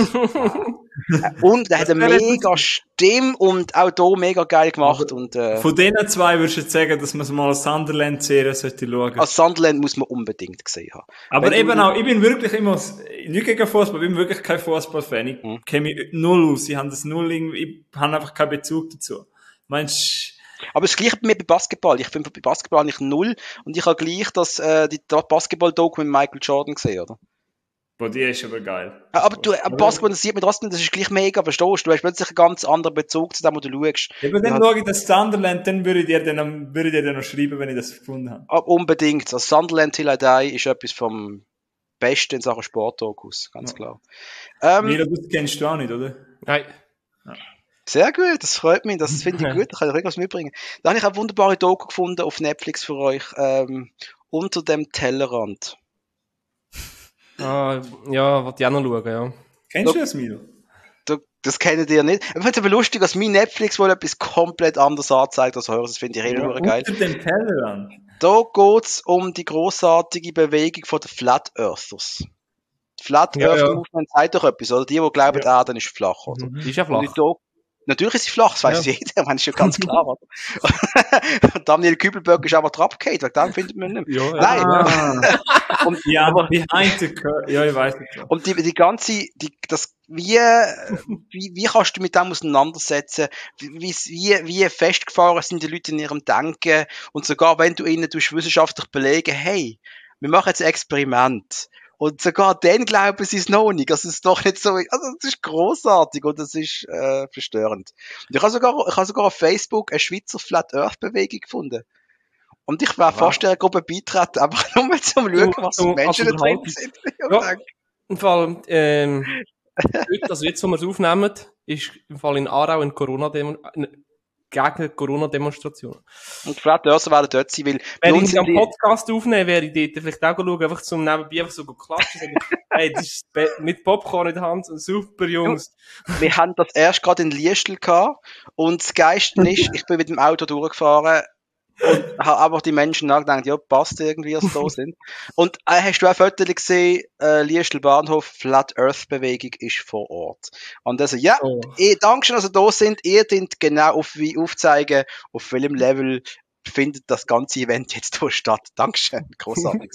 Und er hat eine mega Stimme und auch hier mega geil gemacht. Und, äh, von denen zwei würdest du jetzt sagen, dass man mal eine Sunderland-Serie sollte schauen? Als Sunderland muss man unbedingt gesehen haben. Aber Wenn eben auch, ich bin wirklich immer, nicht gegen Fußball, ich bin wirklich kein Fußballfan. Ich hm. kenne mich null aus, ich habe das null irgendwie, ich habe einfach keinen Bezug dazu. Meinst Aber das Gleiche bei mir bei Basketball. Ich finde bei Basketball nicht null und ich habe gleich das, äh, die Basketball-Doku mit Michael Jordan gesehen, oder? Boah, die ist aber geil. Aber du, aber Basketball, das sieht man trotzdem, das ist gleich mega, verstehst du? Du hast plötzlich einen ganz anderen Bezug zu dem, wo du schaust. Eben, dann ja. schaue ich das Sunderland, dann würde ich dir dann, würde ich dir dann noch schreiben, wenn ich das gefunden habe. Aber unbedingt. Also Sunderland Till I Die ist etwas vom Besten in Sachen Sportdokus, ganz ja. klar. Ähm, Milo, das kennst du auch nicht, oder? Nein. Ja. Sehr gut, das freut mich, das finde ich gut, da kann ich irgendwas mitbringen. Da habe ich eine wunderbare Doku gefunden auf Netflix für euch, ähm, Unter dem Tellerrand. Ah, ja, wollte ich auch noch schauen, ja. Kennst du das, Milo? Das kennt ihr nicht. Ich finde es aber lustig, dass mein Netflix wohl etwas komplett anderes anzeigt als eures. Das finde ich richtig ja, geil. Unter dem Tellerrand. Da geht es um die grossartige Bewegung von den Flat Earthers. Die Flat ja, Earth ja. Movement sagt doch etwas, oder? Die, die glauben, ja. die Erde ist flach, oder? Mhm. Die ist ja flach. Natürlich ist sie flach, das weiss ja. jeder, man ist ja ganz klar, oder? Daniel Kübelberg ist aber draufgefallen, wegen dem findet man nicht mehr. Ja, Nein. Ah. und, ja, aber behind the curve. Ja, ich weiß nicht. Und die, die ganze, die, das, wie, wie, wie kannst du mit dem auseinandersetzen? Wie, wie, wie festgefahren sind die Leute in ihrem Denken? Und sogar wenn du ihnen wissenschaftlich belegen, hey, wir machen jetzt ein Experiment. Und sogar dann glauben sie es noch nicht. Das ist doch nicht so, also das ist grossartig und das ist äh, verstörend. Und ich habe sogar, ich habe sogar auf Facebook eine Schweizer Flat Earth Bewegung gefunden. Und ich wäre wow. fast der Gruppe beitreten, einfach nur mal zum Schauen, was die Menschen da drin sind. Ja, im Fall, ähm, heute, also jetzt, wo wir es aufnehmen, ist im Fall in Aarau eine Corona-Demo, gegen Corona-Demonstration. Und die Flat Earther werden dort sein, weil... Wenn ich einen Podcast aufnehmen, wäre ich dort vielleicht auch schauen, einfach zum nebenbei einfach so klatschen. Sagen, hey, das ist mit Popcorn in der Hand, super, Jungs. Wir haben das erst gerade in Liestel gehabt und das Geiste ist, ich bin mit dem Auto durchgefahren und habe einfach die Menschen nachgedacht, ja, passt irgendwie, dass sie da sind. Und äh, hast du auch Fotos gesehen, äh, Liestel Bahnhof, Flat Earth Bewegung ist vor Ort. Und also, ja, oh. eh, danke schön, dass ihr da sind. Ihr dürft genau auf, wie aufzeigen, auf welchem Level findet das ganze Event jetzt hier statt. Dankeschön, großartig.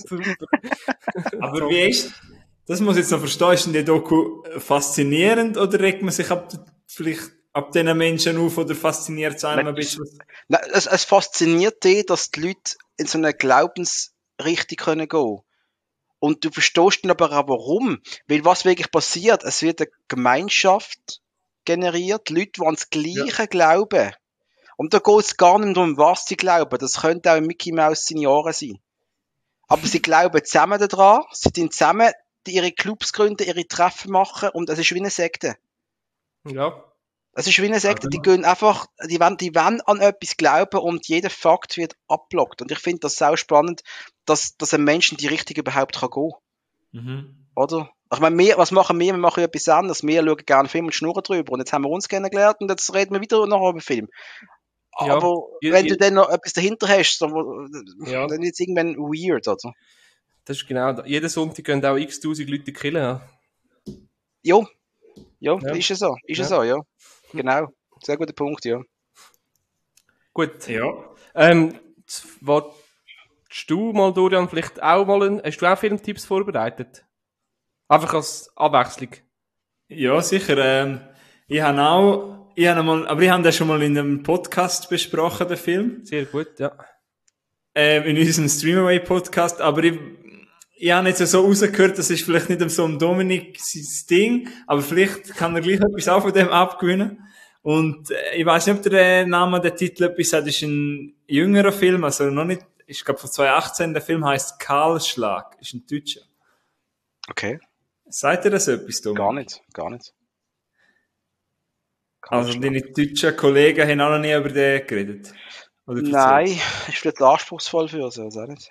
Aber wie ist, das muss ich jetzt noch verstehen, ist denn die Doku faszinierend oder regt man sich ab, vielleicht ab diesen Menschen auf oder fasziniert es einem ein bisschen? Nein, es, es fasziniert dich, dass die Leute in so eine Glaubensrichtung können gehen. Und du verstehst dann aber auch warum. Weil was wirklich passiert, es wird eine Gemeinschaft generiert, Leute, die ans Gleiche ja. glauben. Und da geht es gar nicht darum, was sie glauben. Das könnte auch Mickey Mouse seine Ohren sein. Aber sie glauben zusammen daran, sie tun zusammen ihre Clubs gründen, ihre Treffen machen und es ist wie eine Sekte. Ja. Es ist wie eine Sekte, die gehen einfach, die wollen, die wollen an etwas glauben und jeder Fakt wird abblockt. Und ich finde das sau spannend, dass, dass ein Mensch in die Richtung überhaupt kann gehen. Mhm. Oder? Ich meine, wir, was machen wir? Wir machen ja etwas anderes. Wir schauen gerne Film und schnurren drüber. Und jetzt haben wir uns kennengelernt und jetzt reden wir wieder noch über Film. Ja. Aber Ja, wenn ja. du dann noch etwas dahinter hast, dann, Ja. dann ist es irgendwann weird, oder? Das ist genau, da- jeden Sonntag gehen auch x-tausend Leute killen. Ja. Jo. Ja, Ja. ist ja so. Ist ja Ja. so, ja. Genau. Sehr guter Punkt, ja. Gut. Ja. Ähm, z- willst du mal, Dorian, vielleicht auch mal einen, hast du auch Filmtipps vorbereitet? Einfach als Abwechslung. Ja, sicher. Ähm, ich habe auch, ich habe mal, aber ich habe das schon mal in einem Podcast besprochen, den Film. Sehr gut, ja. Ähm, in unserem Streamaway-Podcast. Aber ich, ich habe jetzt so rausgehört, das ist vielleicht nicht so ein Dominik sein Ding, aber vielleicht kann er gleich etwas auch von dem abgewinnen. Und äh, ich weiß nicht, ob der Name, der Titel etwas sagt, ist ein jüngerer Film, also noch nicht, ich glaube von zwanzig achtzehn, der Film heißt Kahlschlag, ist ein Deutscher. Okay. Sagt ihr das etwas, Dominik? Gar nicht. Gar nicht. Also deine deutschen Kollegen haben auch noch nie über den geredet? Oder erzählt? Nein, ist vielleicht anspruchsvoll für uns, also auch nicht.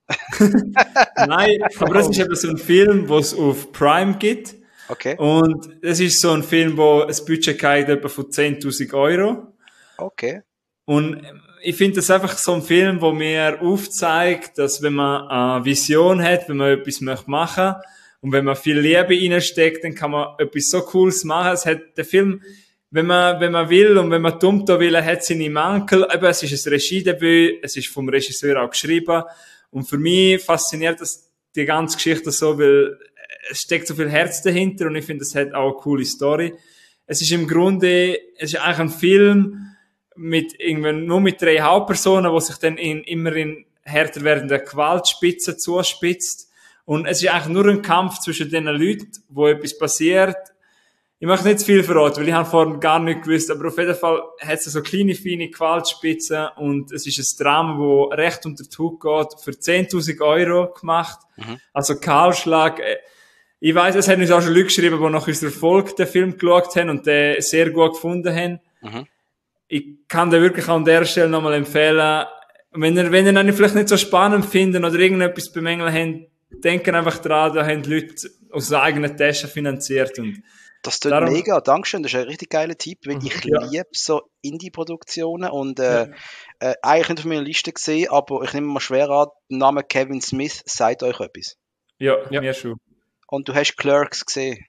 Nein, aber das ist eben so ein Film, wo es auf Prime gibt. Okay. Und es ist so ein Film, wo ein Budget hat etwa von zehntausend Euro. Okay. Und ich finde das einfach so ein Film, wo mir aufzeigt, dass wenn man eine Vision hat, wenn man etwas machen möchte und wenn man viel Liebe reinsteckt, dann kann man etwas so Cooles machen. Es hat der Film, wenn man, wenn man will und wenn man dumm da will, hat seine Mankel. Eben, es ist ein Regiedebüt, es ist vom Regisseur auch geschrieben. Und für mich fasziniert das die ganze Geschichte so, weil es steckt so viel Herz dahinter und ich finde, es hat auch eine coole Story. Es ist im Grunde, es ist eigentlich ein Film mit irgendwann nur mit drei Hauptpersonen, die sich dann in, immer in härter werdenden Gewaltspitzen zuspitzt. Und es ist eigentlich nur ein Kampf zwischen den Leuten, wo etwas passiert. Ich möchte nicht zu viel verraten, weil ich habe vorhin gar nicht gewusst, aber auf jeden Fall hat es so kleine, feine Gewaltspitzen und es ist ein Drama, das recht unter die Haut geht, für zehntausend Euro gemacht. Mhm. Also Kahlschlag. Ich weiss, es haben uns auch schon Leute geschrieben, die nach unserer Folge den Film geschaut haben und den sehr gut gefunden haben. Mhm. Ich kann den wirklich an der Stelle nochmal empfehlen. Wenn ihr, wenn ihr ihn vielleicht nicht so spannend findet oder irgendetwas bemängeln habt, denken einfach dran, da haben die Leute aus der eigenen Tasche finanziert. Und das tut darum, mega, Dankeschön, das ist ein richtig geiler Tipp, weil ich ja. liebe so Indie-Produktionen und äh, ja. äh, eigentlich nicht auf meiner Liste gesehen, aber ich nehme mal schwer an, der Name Kevin Smith sagt euch etwas. Ja, ja. mir schon. Und du hast Clerks gesehen?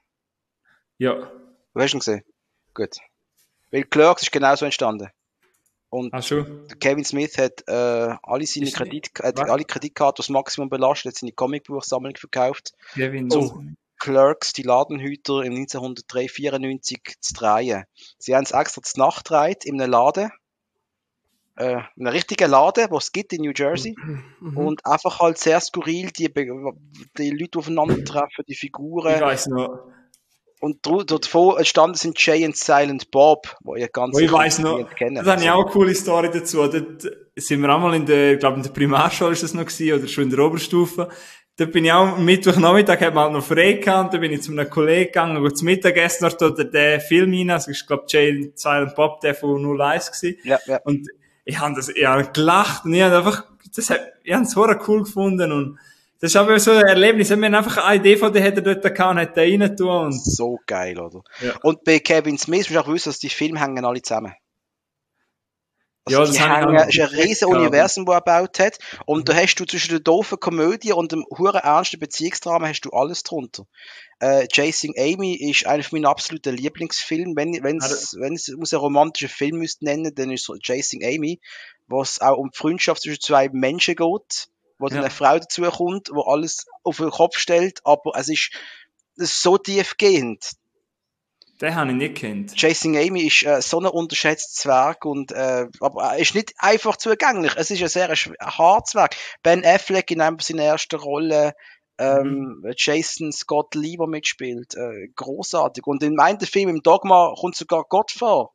Ja. Du hast ihn gesehen? Gut. Weil Clerks ist genauso entstanden. Und Ach schon. Kevin Smith hat äh, alle seine Kredit, äh, alle Kreditkarten das Maximum belastet, hat seine Comicbuchsammlung verkauft. Kevin um Clerks, die Ladenhüter, im neunzehnhundertvierundneunzig zu drehen. Sie haben es extra zur Nacht gedreht, in einem Laden. Äh, in einem richtigen Laden, wo es gibt in New Jersey. Mhm. Und einfach halt sehr skurril, die, die Leute aufeinandertreffen, die Figuren. Ich weiss noch. Und dort entstanden sind Jay und Silent Bob, wo ihr ganz oh, ich weiss noch, kennt. Das habe ich auch eine coole Story dazu. Dort sind wir einmal in der, ich glaube in der Primarschule ist das noch gewesen, oder schon in der Oberstufe. Da bin ich auch am Mittwochnachmittag, hat man halt noch frei gehabt, da bin ich zu einem Kollegen gegangen, und zum Mittagessen noch dort den Film rein, also ich glaube Jay und Silent Bob, der von null eins gewesen. Ja, ja. Und ich habe das, ich habe gelacht, und ich habe einfach, das hat, ich habe es so cool gefunden, und das ist aber so ein Erlebnis. Wir haben einfach eine Idee von der hätte dort gehabt und hat da rein tun. So geil, oder? Ja. Und bei Kevin Smith musst du auch wissen, dass die Filme hängen alle zusammen. Also ja, die das hängen, ist ein riesen Universum, das er gebaut hat. Und da hast du zwischen der doofen Komödie und dem huren ernsten Beziehungsdrama hast du alles drunter. Äh, Chasing Amy ist einer meiner absoluten Lieblingsfilme. Wenn, wenn's, wenn es einen romantischen Film müsste nennen, dann ist es Chasing Amy, wo es auch um die Freundschaft zwischen zwei Menschen geht, wo dann ja. eine Frau dazu kommt, wo alles auf den Kopf stellt, aber es ist, es ist so tiefgehend. Den habe ich nicht gekannt. Chasing Amy ist äh, so ein unterschätztes Zwerg und äh, aber er ist nicht einfach zugänglich. Es ist ein sehr hartes Werk. Ben Affleck in einem seiner ersten Rolle, ähm, mhm. Jason Scott Lee, der mitspielt, äh, großartig. Und in meinem Film im Dogma kommt sogar Gott vor.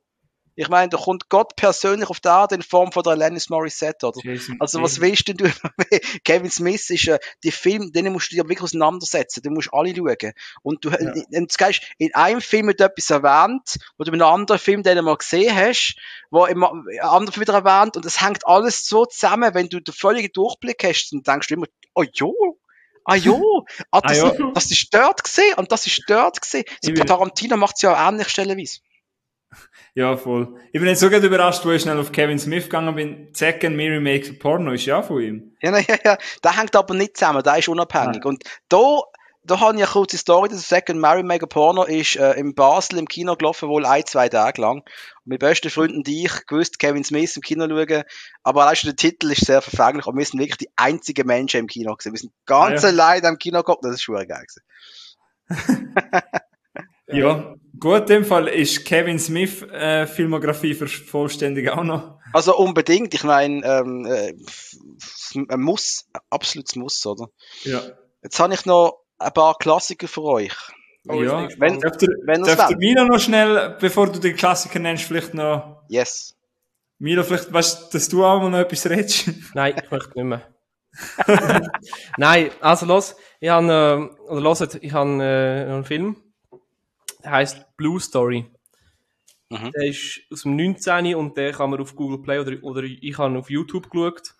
Ich meine, da kommt Gott persönlich auf die Erde in Form von der Alanis Morissette, oder? Jason, Also was willst denn du? Kevin Smith ist äh, die Film, denen musst du dir wirklich auseinandersetzen. Du musst alle schauen. Und du, Ja. in, in, in einem Film wird etwas erwähnt, wo du in einem anderen Film, den du mal gesehen hast, wo im anderen Film wieder erwähnt, und es hängt alles so zusammen, wenn du den völligen Durchblick hast, dann denkst du immer, oh jo, ah jo, ah, das, Ah, ja. das ist dort gesehen und das ist dort gesehen. So, Ich bin- Tarantino macht es ja auch ähnlich stellenweise. Ja, voll. Ich bin jetzt so gerade überrascht, wo ich schnell auf Kevin Smith gegangen bin. Zack and Miri Makes a Porno ist ja von ihm. Ja, ja, ja. Der hängt aber nicht zusammen, der ist unabhängig. Nein. Und da, da habe ich eine kurze Story. Der Second Mary Mega Porno ist äh, in Basel im Kino gelaufen, wohl ein, zwei Tage lang. Und meine besten Freunde und ich gewusst, Kevin Smith im Kino schauen. Aber allein schon der Titel ist sehr verfänglich. Und wir sind wirklich die einzigen Menschen im Kino gewesen. Wir sind ganz Ah, ja. allein im Kino geguckt. Das ist schon geil gewesen. Ja, gut, in dem Fall ist Kevin Smith äh, Filmografie vollständig auch noch. Also unbedingt. Ich meine, ähm, äh, ein Muss, ein absolutes Muss, oder? Ja. Jetzt habe ich noch ein paar Klassiker für euch. Oh, ja. jetzt bin ich gespannt. Darf der, Wenn ihr's darf der wollt. Milo noch schnell, bevor du den Klassiker nennst, vielleicht noch, Yes. Milo, vielleicht, weißt du, dass du auch mal noch etwas redest? Nein, ich möchte nicht mehr. Nein, also los, ich habe, äh, oder loset, ich habe äh, einen Film, der heisst Blue Story. Mhm. Der ist aus dem neunzehn und der kann man auf Google Play oder, oder ich habe auf YouTube geschaut.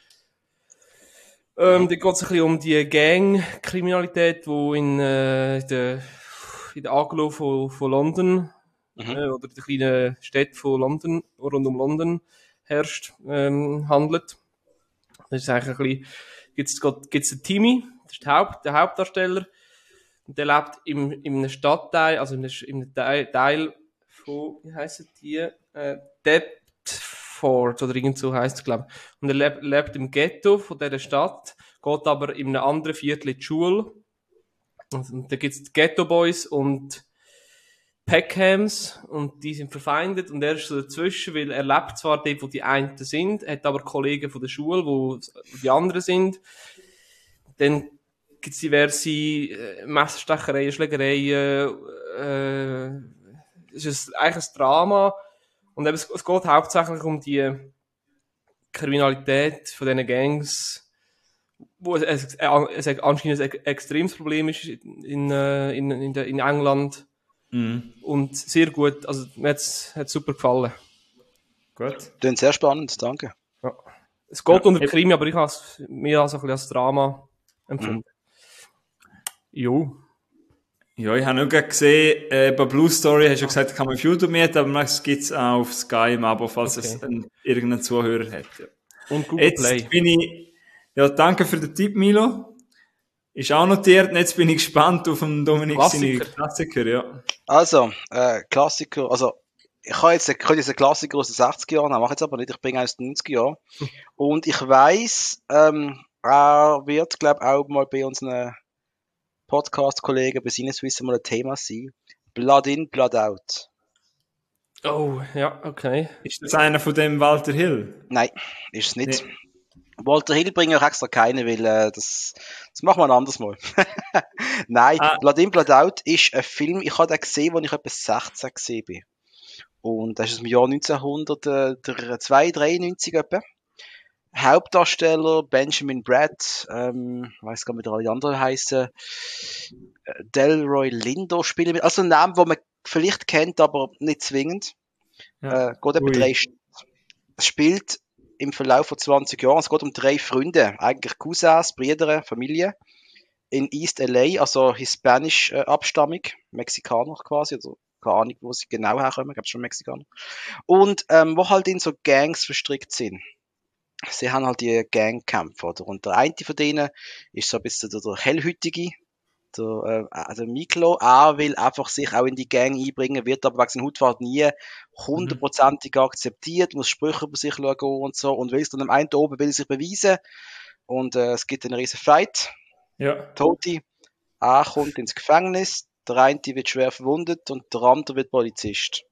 Ähm, da geht es ein bisschen um die Gang-Kriminalität, die in, äh, in der, in der Aglo von, von London Mhm. äh, oder der kleinen Städte von London, rund um London herrscht, ähm, handelt. Das ist eigentlich ein bisschen, gibt's, gibt's den Timmy, das ist der, Haupt, der Hauptdarsteller, und der lebt im, in einem Stadtteil, also in einem, in einem Teil, Teil von, wie heissen die, äh, Deptford, oder irgend so heisst es, glaube ich. Und er lebt, lebt im Ghetto von dieser Stadt, geht aber in einem anderen Viertel in die Schule. Und da gibt's die Ghetto Boys und Peckhams, und die sind verfeindet, und er ist so dazwischen, weil er lebt zwar dort, wo die einen sind, hat aber Kollegen von der Schule, wo die anderen sind. Dann gibt's diverse äh, Messerstechereien, Schlägereien, äh, es ist eigentlich ein Drama, und eben, es, es geht hauptsächlich um die Kriminalität von diesen Gangs, wo es, es, es anscheinend ein extremes Problem ist in, in, in, der, in England. Mhm. Und sehr gut, also mir hat's, hat's super gefallen. Gut. Klingt sehr spannend, danke. Ja. Es geht Ja. unter Krimi, aber ich habe es mehr als ein bisschen als Drama empfunden. Jo. Ja, ich habe nur gerade gesehen, äh, bei Blue Story hast du ja gesagt, kann man auf YouTube mieten, aber es gibt es auch auf Sky im Abo, falls Okay. es einen, irgendeinen Zuhörer hat. Ja. Und Google Jetzt Play. bin ich, ja, danke für den Tipp, Milo. Ist auch notiert, und jetzt bin ich gespannt auf den Dominik seine Klassiker. Klassiker, ja. Also, äh, Klassiker, also, ich kann jetzt, ich könnte jetzt einen Klassiker aus den sechziger Jahren, mache ich jetzt aber nicht, ich bringe aus den neunziger Jahren. Und ich weiss, ähm, er wird, glaube ich, auch mal bei unseren Podcast-Kollegen bei Sinneswiss mal ein Thema sein. Blood in, Blood out. Oh, ja, okay. Ist das einer von dem Walter Hill? Nein, ist es nicht. Nee. Walter Hill bringe ich auch extra keine, weil äh, das, das machen wir ein anderes Mal. Nein, Ah. Blood in, Blood out ist ein Film, ich habe den gesehen, als ich etwa sechzehn gesehen bin. Und das ist aus dem Jahr neunzehnhundertdreiundneunzig etwa. Hauptdarsteller Benjamin Bratt, ähm, ich weiss gar nicht, wie alle anderen heißen, äh, Delroy Lindo spielen mit. Also ein Name, den man vielleicht kennt, aber nicht zwingend. Ja. Äh, geht etwa Ui. drei Stunden. Es spielt im Verlauf von zwanzig Jahren, es geht um drei Freunde, eigentlich Cousins, Brüder, Familie, in East L A, also hispanisch äh, Abstammung, Mexikaner quasi, also keine Ahnung, wo sie genau herkommen, ich glaube schon Mexikaner. Und ähm, wo halt in so Gangs verstrickt sind. Sie haben halt die Gangkämpfe, oder? Und der eine von denen ist so ein bisschen der, der Hellhütige, der, äh, also Miklo. Er will einfach sich auch in die Gang einbringen, wird aber wegen seiner Hautfarbe nie hundertprozentig akzeptiert, muss Sprüche über sich schauen und so, und will es dann am einen oben will sich beweisen. Und äh, es gibt einen riesen Fight. Ja. Tote, er kommt ins Gefängnis, der eine wird schwer verwundet und der andere wird Polizist.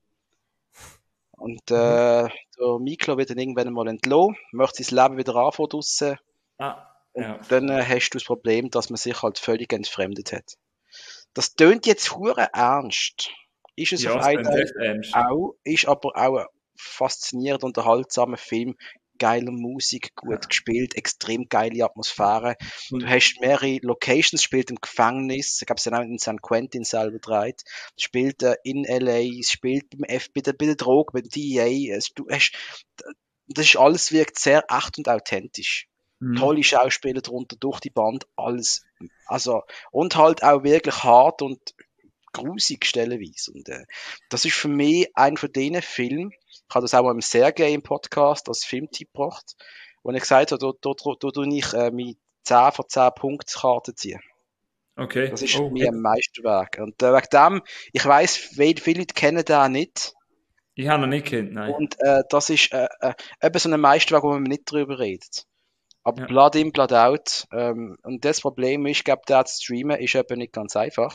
Und äh, der Miklo wird dann irgendwann mal entlassen, möchte sein Leben wieder anfangen draussen. Ah, ja. Dann äh, hast du das Problem, dass man sich halt völlig entfremdet hat. Das tönt jetzt hure ernst, ist es Ja, auf es einen klingt Teil echt ernst. auch, ist aber auch ein faszinierend unterhaltsamer Film. Geile Musik, gut gespielt, extrem geile Atmosphäre. Du hast mehrere Locations, spielt im Gefängnis, ich glaube, es ist auch in San Quentin selber dreht, spielt äh, in L A, es spielt beim F, bei der, bei der Droge, beim D E A, es, du hast, das ist alles wirkt sehr echt und authentisch. Mhm. Tolle Schauspieler drunter, durch die Band, alles, also, und halt auch wirklich hart und grusig stellenweise. Und äh, das ist für mich einer von diesen Filmen, ich habe das auch mal im Sergei im Podcast als Filmtipp gebracht, wo ich gesagt habe, da, da, da, da tue ich äh, meine zehn von zehn Punktkarte ziehen. Okay. Das ist Oh. für mich ein Meisterwerk. Und äh, wegen dem, ich weiss, viele Leute kennen den nicht. Ich habe noch nicht kennt, nein. Und äh, das ist äh, äh, eben so ein Meisterwerk, wo man nicht drüber redet. Aber Ja. Blood in, Blood out. Ähm, und das Problem ist, ich glaube, der zu streamen ist eben nicht ganz einfach.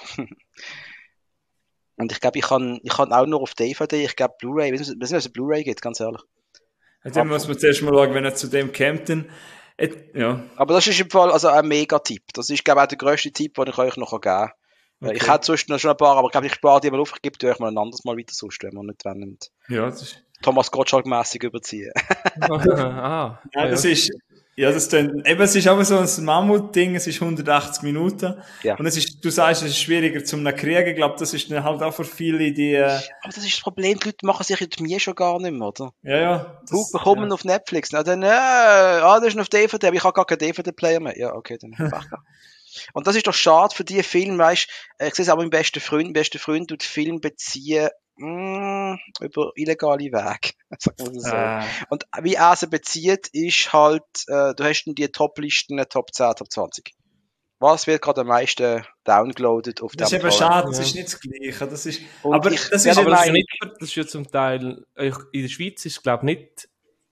Und ich glaube, ich kann, ich kann auch nur auf D V D, ich glaube Blu-ray, ich weiß nicht, was es Blu-ray gibt, ganz ehrlich. Dann muss man zuerst mal schauen, wenn er zu dem kommt, dann, et, ja. Aber das ist im Fall also ein Mega-Tipp. Das ist, glaube ich, auch der grösste Tipp, den ich euch noch geben kann. Okay. Ich hätte sonst noch schon ein paar, aber ich glaube, ich spare die mal auf, ich gebe die euch mal ein anderes Mal weiter sonst, wenn wir nicht wollen. Ja, das ist, Thomas Gottschalk-mässig überziehen. ah, ja, das ist, ja, das dann, eben, es ist aber so ein Mammut-Ding, es ist hundertachtzig Minuten. Ja. Und es ist, du sagst, es ist schwieriger zum kriegen. Ich glaube, das ist dann halt auch für viele, die, äh, Aber das ist das Problem, die Leute machen sich jetzt mir schon gar nicht mehr, oder? ja, ja. Du Das, bekommen ja. auf Netflix, na dann, äh, ah, das ist auf D V D, aber ich habe gar keinen D V D-Player mehr. Ja, okay, dann Pech gehabt. Und das ist doch schade für die Filme, weißt, ich sehe es auch mit meinem besten Freund, mein bester Freund tut Film beziehen, mh, über illegale Wege. Sagen wir so. Ah. Und wie er sie bezieht, ist halt, äh, du hast dann die Top-Listen, Top zehn, Top zwanzig. Was wird gerade am meisten downgeloadet auf Das ist dem eben Torrent? schade, das Ja. ist nicht das Gleiche. Das ist, Und aber ich- das ja, ist Aber eben das ist, ja nein. nicht, das ist ja zum Teil, äh, in der Schweiz ist es, glaube ich, nicht.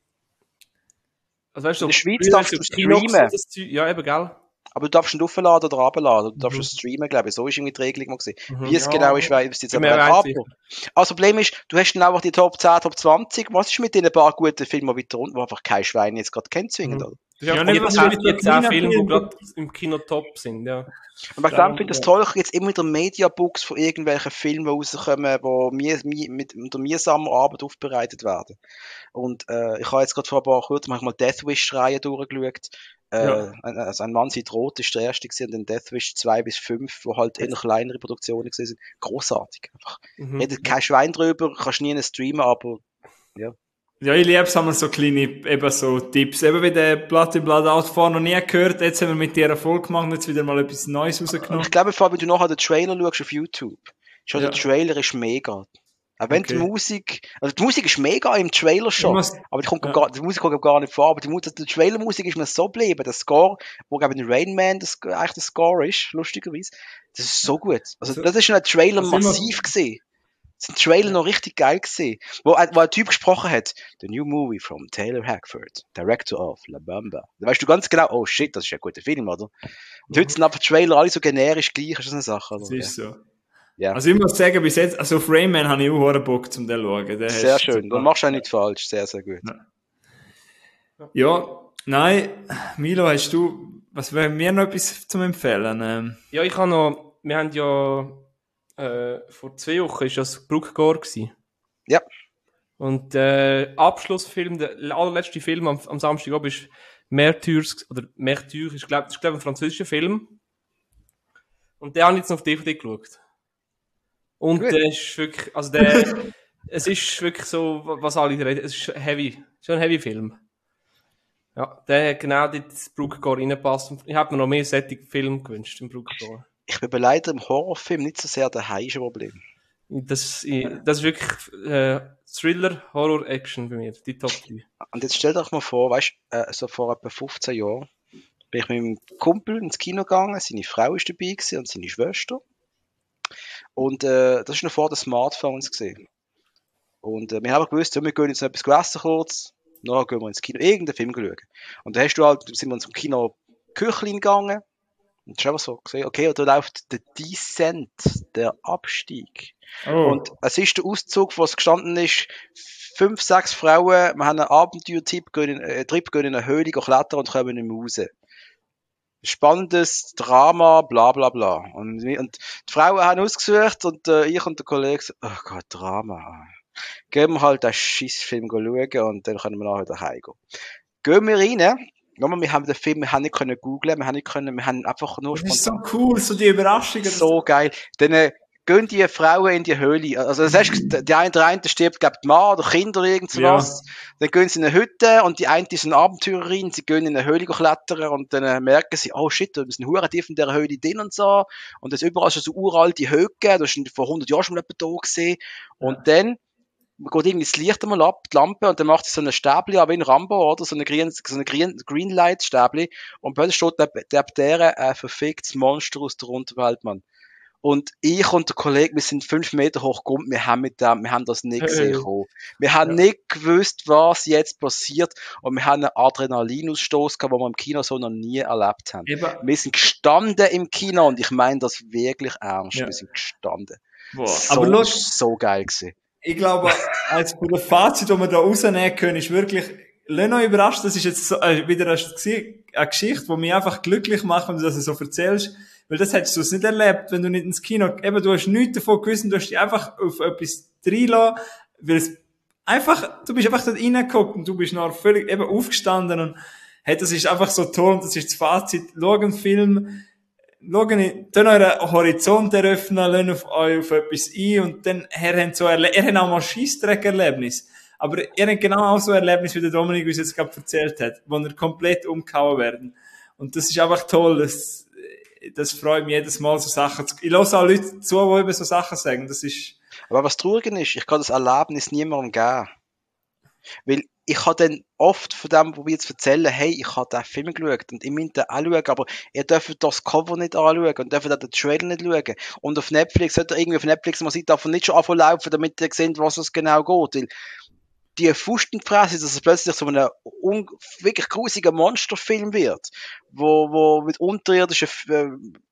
Also, weißt du, In der Schweiz früher darfst so du Kinox streamen. und das Zeug- Ja, eben, gell? Aber du darfst ihn aufladen oder abladen. Du darfst Mhm. ihn streamen, glaube ich. So ist irgendwie die Regelung mal gewesen. Mhm. Wie es Ja, genau ist, weiß ich jetzt bin aber mir nicht. auch Aber, sicher. also das Problem ist, du hast dann einfach die Top zehn, Top zwanzig. Was ist mit den paar guten Filmen die weiter unten, wo einfach kein Schwein jetzt gerade kennt zwingend, Mhm. oder? Das ist Ja, einfach nicht, die was zehn- mit die den zehn kleinen Filme, die Filmen- gerade im Kino top sind, ja. Und wegen Ja, dem finde ich das ja. toll, ich jetzt immer wieder Mediabooks von irgendwelchen Filmen rauskommen, die mir, mir, mit unter mühsamer Arbeit aufbereitet werden. Und äh, ich habe jetzt gerade vor ein paar kurzem mal Death Wish-Reihe durchgeschaut. Äh, Ja. ein, also ein Mann sieht rot ist der erste gewesen, und dann Death Wish zwei bis fünf, wo halt eher kleinere Produktionen gewesen sind. Großartig. Einfach. Mhm. Redet kein Schwein drüber, kannst nie einen streamen, aber Ja, ich liebe es, haben wir so kleine, eben so Tipps. Eben wie der Blood in Blood Out vorher noch nie gehört. Jetzt haben wir mit dir Erfolg gemacht und jetzt wieder mal etwas Neues und rausgenommen. ich glaube, vor allem, wenn du nachher den Trailer schaust auf YouTube, schon Ja. der Trailer ist mega. Auch wenn die Okay. Musik, also die Musik ist mega im Trailer schon, Ich muss- aber die, kommt ja. gar, die Musik kommt gar nicht vor, aber die, Mu- die Trailer-Musik ist mir so geblieben, der Score, wo glaube ich in Rain Man das, eigentlich der Score ist, lustigerweise, das ist so gut. Also, Also- das ist schon ein Trailer also immer- massiv gesehen. Das ist ein Trailer noch richtig geil gesehen, wo, ein- wo ein Typ gesprochen hat, the new movie from Taylor Hackford, director of La Bamba. Da weißt du ganz genau, oh shit, das ist ja ein guter Film, oder? Und heute sind einfach Trailer alle so generisch gleich, ist das eine Sache, oder? Das ist so. Ja. Also ich muss sagen, bis jetzt, also auf Rayman habe ich auch hohen Bock zum den schauen. Den Sehr hast- schön, du machst auch nichts falsch, sehr, sehr gut. Ja, nein, Milo, hast du, was wäre mir noch etwas zum Empfehlen? Ähm, Ja, ich habe noch, wir haben ja, äh, vor zwei Wochen ist das Bruckgor gewesen. Ja. Und der Abschlussfilm, der allerletzte Film am, am Samstagabend ist Märtyrs, oder Märtyr, ist, glaub, das ist, glaube ich, ein französischer Film. Und den habe ich jetzt noch auf D V D geschaut. Und Gut. der ist wirklich, also der, es ist wirklich so, was alle reden, es ist heavy, schon ein heavy Film. Ja, der hat genau dort ins Bruckgor reinpasst. Und ich habe mir noch mehr solche Filme gewünscht im Bruckgor. Ich bin aber leider im Horrorfilm nicht so sehr daheim, ist ein Problem. Das, ich- das ist wirklich äh, Thriller, Horror, Action bei mir, die Top drei. Und jetzt stell dir doch mal vor, weißt du, äh, so vor etwa fünfzehn Jahren bin ich mit meinem Kumpel ins Kino gegangen, seine Frau ist dabei gewesen und seine Schwester. Und äh, das ist noch vor den Smartphones gesehen. Und äh, wir haben gewusst, ja, wir gehen jetzt noch etwas essen kurz, nachher gehen wir ins Kino, irgendeinen Film schauen. Und dann hast du halt, sind wir zum Kino Küchlin gegangen. Und das ist einfach so gesehen, okay, und da läuft der Descent, der Abstieg. oh, Und es ist der Auszug, wo es gestanden ist, fünf, sechs Frauen, wir haben einen Abenteuer-Trip, gehen in, äh, Trip, gehen in eine Höhle, gehen klettern und kommen nicht mehr raus. spannendes Drama, bla bla bla. Und, und die Frauen haben ausgesucht und äh, ich und der Kollege so, oh Gott, Drama. Gehen wir halt den Schissfilm schauen und dann können wir nachher wieder heimgehen. Gehen wir rein. Nochmal, wir haben den Film, wir haben nicht können googlen, wir haben nicht können, wir haben einfach nur Das ist so cool, so die Überraschungen. So geil. Dann äh, gehen die Frauen in die Höhle. Also das heißt, der eine, der eine stirbt, glaube ich, Mann oder Kinder oder irgendwas. Ja. Dann gehen sie in eine Hütte und die eine ist eine Abenteurerin, sie gehen in eine Höhle klettern und dann äh, merken sie, oh shit, wir sind hure tief in dieser Höhle drin und so. Und das ist überall schon so uralte Höcke, das ist vor hundert Jahren schon mal da gesehen. Und ja. dann man geht irgendwie das Licht einmal ab, die Lampe, und dann macht sie so eine Stäbli, aber wie ein Rambo, oder? So eine Green, so eine Green, Greenlight-Stäbli. Und plötzlich steht der, der ein verficktes Monster aus der Unterwelt, Mann. Und ich und der Kollege, wir sind fünf Meter hoch gekommen, wir haben mit dem, wir haben das nicht gesehen. Hey. Wir haben ja. nicht gewusst, was jetzt passiert, und wir haben einen Adrenalinausstoß gehabt, den wir im Kino so noch nie erlebt haben. Eben. Wir sind gestanden im Kino, und ich meine das wirklich ernst. Ja. Wir sind gestanden. Boah. So, aber los, so geil gewesen. Ich glaube, als von der Fazit, die wir da rausnehmen können, ist wirklich, lass noch überrascht, das ist jetzt so, äh, wieder eine, eine Geschichte, die mich einfach glücklich macht, wenn du das so erzählst, weil das hättest du es nicht erlebt, wenn du nicht ins Kino, eben, du hast nichts davon gewusst, du hast dich einfach auf etwas reinlassen, weil es einfach, du bist einfach dort reingeguckt und du bist noch völlig eben aufgestanden und, hey, das ist einfach so toll, und das ist das Fazit, schau einen Film, schauen, dann euren Horizont eröffnen, lernen auf euch auf etwas ein, und dann, er hat so, er hat auch mal Scheissdreck-Erlebnis. Aber er hat genau auch so ein Erlebnis, wie der Dominik uns jetzt gerade erzählt hat, wo er komplett umgehauen werden. Und das ist einfach toll, das, das freut mich jedes Mal, so Sachen zu, ich höre auch Leute zu, die über so Sachen sagen, das ist. Aber was traurig ist, ich kann das Erlebnis niemandem geben. Weil ich habe dann oft von dem, wo wir jetzt erzählen, hey, ich habe den Film geschaut und ich möchte den auch schauen, aber ihr dürft das Cover nicht anschauen und dürft auch den Trailer nicht schauen. Und auf Netflix, sollte irgendwie auf Netflix mal sein, darf nicht schon anfangen laufen, damit ihr seht, was es genau geht. Weil die Fustenfresse, dass es plötzlich so ein un- wirklich grusiger Monsterfilm wird, wo, wo mit unterirdischen äh,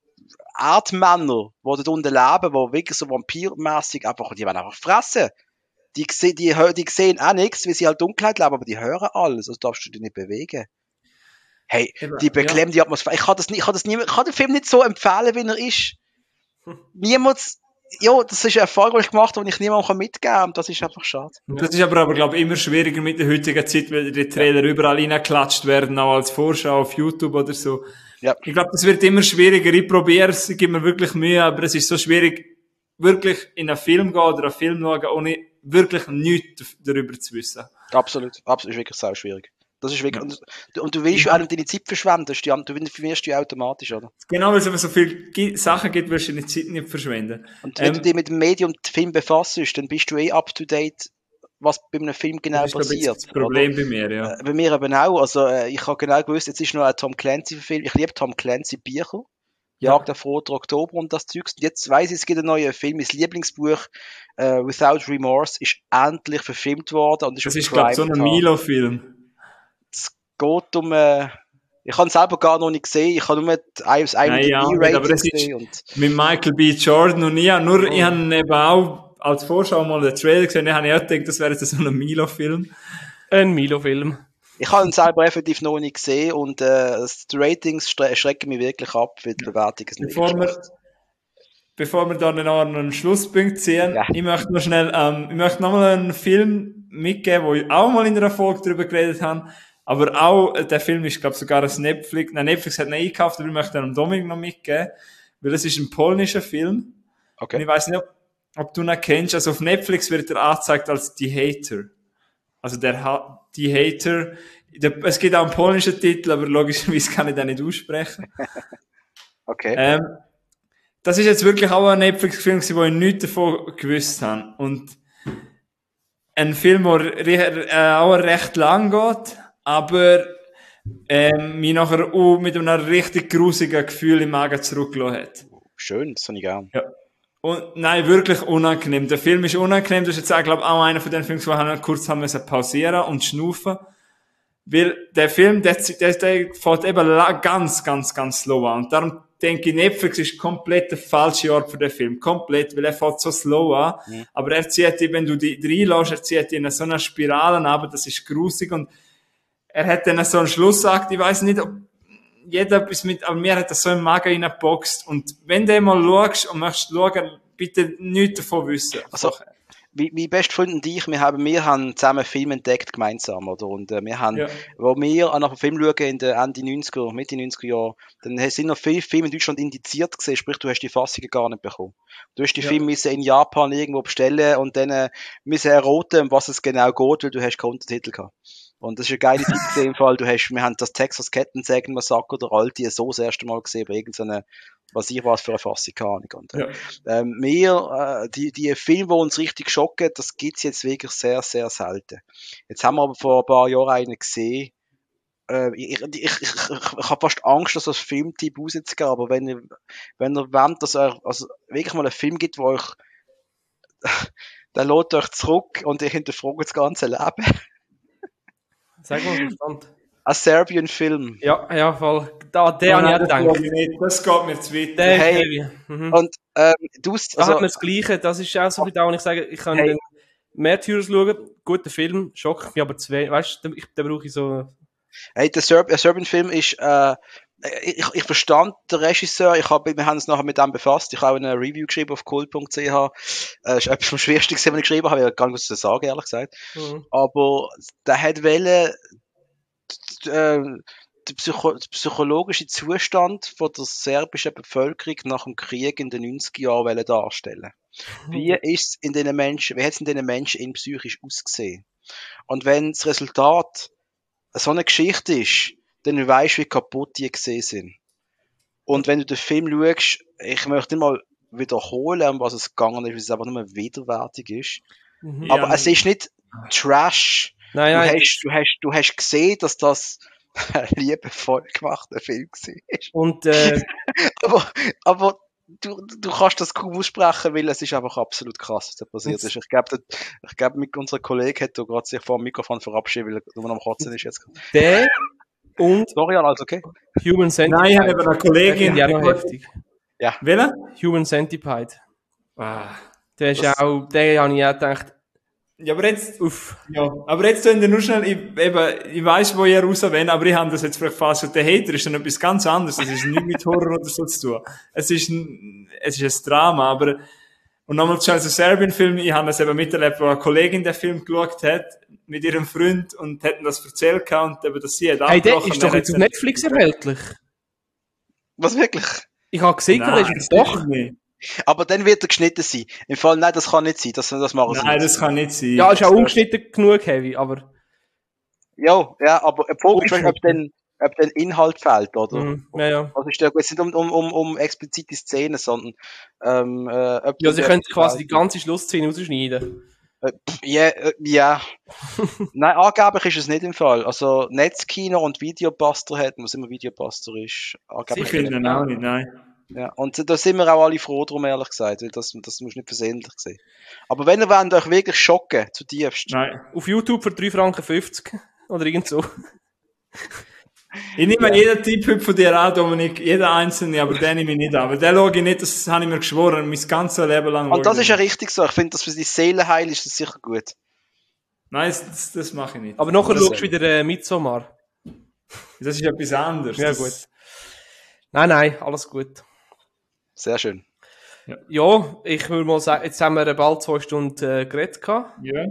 Erdmänner, die dort unten leben, die wirklich so vampirmässig einfach, die werden einfach fressen. Die, die, die, die sehen auch nichts, weil sie halt Dunkelheit leben, aber die hören alles, also darfst du dich nicht bewegen. Hey, Eben, die beklemmende ja. Atmosphäre. Ich kann das nicht, ich kann das nicht, ich kann den Film nicht so empfehlen, wie er ist. Niemand, ja, das ist eine Erfahrung, die ich gemacht habe, die ich niemandem mitgeben kann, und das ist einfach schade. Das ist aber, aber glaube ich, immer schwieriger mit der heutigen Zeit, weil die Trailer ja. überall reingeklatscht werden, auch als Vorschau auf YouTube oder so. Ja. Ich glaube, das wird immer schwieriger. Ich probiere es, ich gebe mir wirklich Mühe, aber es ist so schwierig, wirklich in einen Film gehen oder einen Film schauen, ohne wirklich nichts darüber zu wissen. Absolut, absolut, ist wirklich sehr schwierig. Das ist wirklich, ja. und, und du willst ja auch nicht deine Zeit verschwenden, du verwirrst dich automatisch, oder? Genau, weil es aber so viele Sachen gibt, willst du deine Zeit nicht verschwenden. Und wenn ähm, du dich mit dem Medium Film befasst, dann bist du eh up to date, was bei einem Film genau das passiert. Das ist das Problem oder? Bei mir, ja. Bei mir eben auch, also ich habe genau gewusst, jetzt ist noch ein Tom Clancy-Film, ich liebe Tom Clancy-Bücher. Jagd auf roter Oktober und das Zeugs. Und jetzt weiss ich, es gibt einen neuen Film. Mein Lieblingsbuch, uh, Without Remorse, ist endlich verfilmt worden. Und ist das ist, glaube ich, so ein Milo-Film. Es geht um, äh, ich habe ihn selber gar noch nicht gesehen. Ich habe nur das I M D B-Rating gesehen. Und mit Michael B. Jordan und ich, nur, oh. ich habe eben auch als Vorschau mal den Trailer gesehen. Ich habe auch gedacht, das wäre jetzt so ein Milo-Film. Ein Milo-Film. Ich habe ihn selber effektiv noch nicht gesehen, und äh, die Ratings stre- schrecken mich wirklich ab, weil die Bewertungen sind bevor nicht wir, Bevor wir dann noch einen Schlusspunkt ziehen, ja. ich möchte noch schnell, ähm, ich möchte noch mal einen Film mitgeben, wo ich auch mal in einer Folge darüber geredet habe, aber auch, äh, der Film ist, glaube ich, sogar ein Netflix, nein, Netflix hat ihn eingekauft, aber ich möchte einen Dominik noch mitgeben, weil es ist ein polnischer Film. Okay. Und ich weiß nicht, ob, ob du ihn kennst, also auf Netflix wird er angezeigt als Die Hater. Also der ha- die Hater, der, es gibt auch einen polnischen Titel, aber logischerweise kann ich den nicht aussprechen. Okay. Ähm, das ist jetzt wirklich auch ein Netflix-Film, wo ich nichts davon gewusst habe. Und ein Film, der re- äh, auch recht lang geht, aber ähm, mich nachher auch mit einem richtig grusigen Gefühl im Magen zurückgelassen hat. Schön, das habe ich gern. Ja. Und, nein, wirklich unangenehm. Der Film ist unangenehm. Das ist jetzt auch, glaube ich, auch einer von den Filmen, wo wir kurz haben müssen pausieren und schnaufen. Weil der Film, der, der, der fährt eben ganz, ganz, ganz slow an. Und darum denke ich, Netflix ist komplett der falsche Ort für den Film. Komplett, weil er fährt so slow an. Mhm. Aber er zieht dich, wenn du dich reinlässt, er zieht dich in so einer Spirale ab, das ist grusig. Und er hat dann so einen Schlussakt, ich weiss nicht, ob, jeder etwas mit, aber mir hat das so im Magen reingeboxt. Und wenn du mal schaust und möchtest schauen, bitte nichts davon wissen. Also, wie, wie beste Freund und ich, wir haben, wir haben zusammen einen Film entdeckt, gemeinsam, oder? Und, äh, wir haben, ja. wo wir nach einem Film schauen, in den Ende neunziger, Mitte neunziger Jahren, dann sind noch viele Filme in Deutschland indiziert gewesen, sprich, du hast die Fassungen gar nicht bekommen. Du hast die ja. Filme müssen in Japan irgendwo bestellen und dann, äh, müssen erraten, um was es genau geht, weil du hast keinen Untertitel gehabt. Und das ist eine geile Zeit im Fall. Du hast, wir haben das Texas Kettensägen-Massaker oder alte so das erste Mal gesehen, bei irgendeiner, was ich was für eine Fassung, keine Ahnung. Und, ja. ähm, wir, äh, die, die Filme, die uns richtig schocken, das gibt's jetzt wirklich sehr, sehr selten. Jetzt haben wir aber vor ein paar Jahren einen gesehen, äh, ich, ich, ich, ich, ich habe fast Angst, dass das Filmtipp rauszugehen, aber wenn ihr, wenn ihr wollt, dass er, also wirklich mal einen Film gibt, wo euch, dann lädt euch zurück und ihr hinterfragt das ganze Leben. Sag mal, Verstand. Ein Serbian Film. Ja, ja, voll. Da, der habe ich auch gedacht. Das geht mir zu weit. Der hey. Mhm. Und, ähm, du, also, da hat man das Gleiche. Das ist auch so ein bisschen, ich sage, ich kann hey. den Märtyrers schauen. Guter Film, schockt mich aber zu wenig. Weißt du, da brauche ich so. Hey, der Serb, der Serbian Film ist, äh, ich, ich verstand den Regisseur, ich hab, wir haben uns nachher mit dem befasst, ich habe auch eine Review geschrieben auf kult punkt c h, das ist etwas vom Schwersten gewesen, was ich geschrieben habe, ich habe gar nicht was zu sagen, ehrlich gesagt, mhm. aber der hat wollen, äh, der, Psycho- der psychologische Zustand von der serbischen Bevölkerung nach dem Krieg in den neunziger Jahren wollen darstellen. Mhm. Wie ist in den Menschen, wie hat es in den Menschen in psychisch ausgesehen? Und wenn das Resultat so eine Geschichte ist, dann weisst du, wie kaputt die gesehen sind. Und wenn du den Film schaust, ich möchte nicht mal wiederholen, um was es gegangen ist, weil es einfach nur widerwärtig ist. Mhm. Aber ja. Es ist nicht Trash. Nein, du, nein, hast, du, hast, du hast gesehen, dass das ein liebevoll gemachter Film war. Und, äh, aber, aber du, du kannst das kaum aussprechen, weil es ist einfach absolut krass, was da passiert ist. Ich glaube, ich glaube, mit unserer Kollegin hat da gerade sich vor dem Mikrofon verabschiedet, weil er nur am Kotzen ist jetzt. Der und Florian, alles okay? Human Centipede. Nein, ich habe eben eine Kollegin. Ja, noch heftig. Ja. Welcher? Human Centipede. Ah, der ist das auch, der habe ich auch gedacht. Ja, aber jetzt, uff. Ja, aber jetzt tun wir nur schnell, ich, eben, ich weiss, wo ihr raus wollt, aber ich habe das jetzt vielleicht fast, der Hater ist dann etwas ganz anderes, das ist nicht mit Horror oder so zu tun. Es ist ein, es ist ein Drama, aber, und nochmal zu einem Serbien-Film, ich habe das eben miterlebt, wo eine Kollegin den Film geschaut hat, mit ihrem Freund, und hat das erzählt und eben, dass sie hat hey, der ist doch jetzt auf Netflix erhältlich. Was, wirklich? Ich habe gesehen, nein, der ist doch nicht. Aber dann wird er geschnitten sein. Im Fall, nein, das kann nicht sein. Das, das machen sie Nein, nicht. das kann nicht sein. Ja, ist auch ungeschnitten genug, Heavy, aber... Ja, ja, aber ein Punkt ist, ob den, ob den Inhalt fehlt, oder? Mm, ja, ja. Also ist der, es nicht um, um, um, um explizite Szenen, sondern, ähm, äh, ob ja, sie können quasi die ganze Schlussszene rausschneiden. Ja, äh, ja. Nein, angeblich ist es nicht im Fall. Also, Netzkino und Videobuster hat, was immer Videobuster ist. Ich finde ihn auch nicht, nein. Ja, und da sind wir auch alle froh drum, ehrlich gesagt, weil das, das muss nicht versehentlich sein. Aber wenn ihr wollt euch wirklich schocken, zutiefst. Nein. Auf YouTube für drei Franken fünfzig oder irgend so. Ich nehme ja. jeden Tipp von dir an, Dominik, jeder einzelne, aber den nehme ich nicht an. Aber den schaue ich nicht, das habe ich mir geschworen, mein ganzes Leben lang. Und das ist ja richtig so, ich finde, dass für die Seele heil ist das sicher gut. Nein, das, das mache ich nicht. Aber nachher schaust du wieder äh, Midsommar. Das ist etwas anderes. Ja, das... gut. Nein, nein, alles gut. Sehr schön. Ja, ja, ich würde mal sagen, jetzt haben wir bald zwei Stunden äh, geredet gehabt. Ja.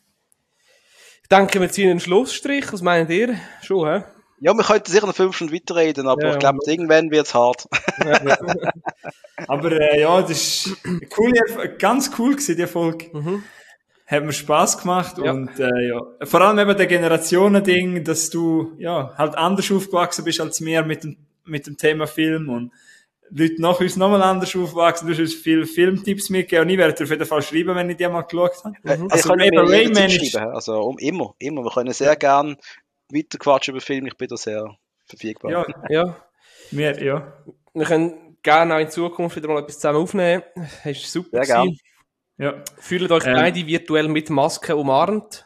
Ich denke, wir ziehen einen Schlussstrich. Was meint ihr? Schon, hä? Ja, wir könnten sicher noch fünf Stunden weiterreden, aber ja, ich glaube, ja. irgendwann wird es hart. Ja, ja. Aber äh, ja, das ist cool, ganz cool gewesen, die Folge. Mhm. Hat mir Spass gemacht ja. und äh, ja, vor allem eben der Generationending, dass du ja halt anders aufgewachsen bist als wir mit dem mit dem Thema Film und Leute nach uns nochmal anders aufwachsen. Du hast uns viele Filmtipps mitgegeben und ich werde dir auf jeden Fall schreiben, wenn ich die mal geschaut habe. Mhm. Also, also Rayman ist... Also um, immer, immer. Wir können sehr gerne weiterquatschen über Film. Ich bin da sehr verfügbar. Ja, ja. Wir, ja. Wir können gerne auch in Zukunft wieder mal etwas zusammen aufnehmen. Das ist super. Sehr gerne. Ja. Fühlt euch ähm. beide virtuell mit Maske umarmt.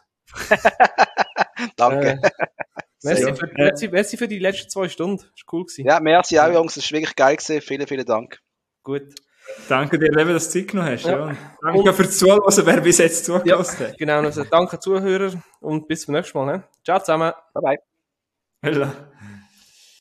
Danke. Äh, merci, ja. für, merci, merci für die letzten zwei Stunden. Das war cool gewesen. Ja, merci auch, Jungs. Das war wirklich geil gewesen. Vielen, vielen Dank. Gut. Danke dir, dass du das Zeit genommen hast. Ja. Ja. Danke und, fürs Zuhören, wer bis jetzt zugelassen ja, hat. Genau, also danke Zuhörer und bis zum nächsten Mal. Ne? Ciao zusammen. Bye bye. Hello.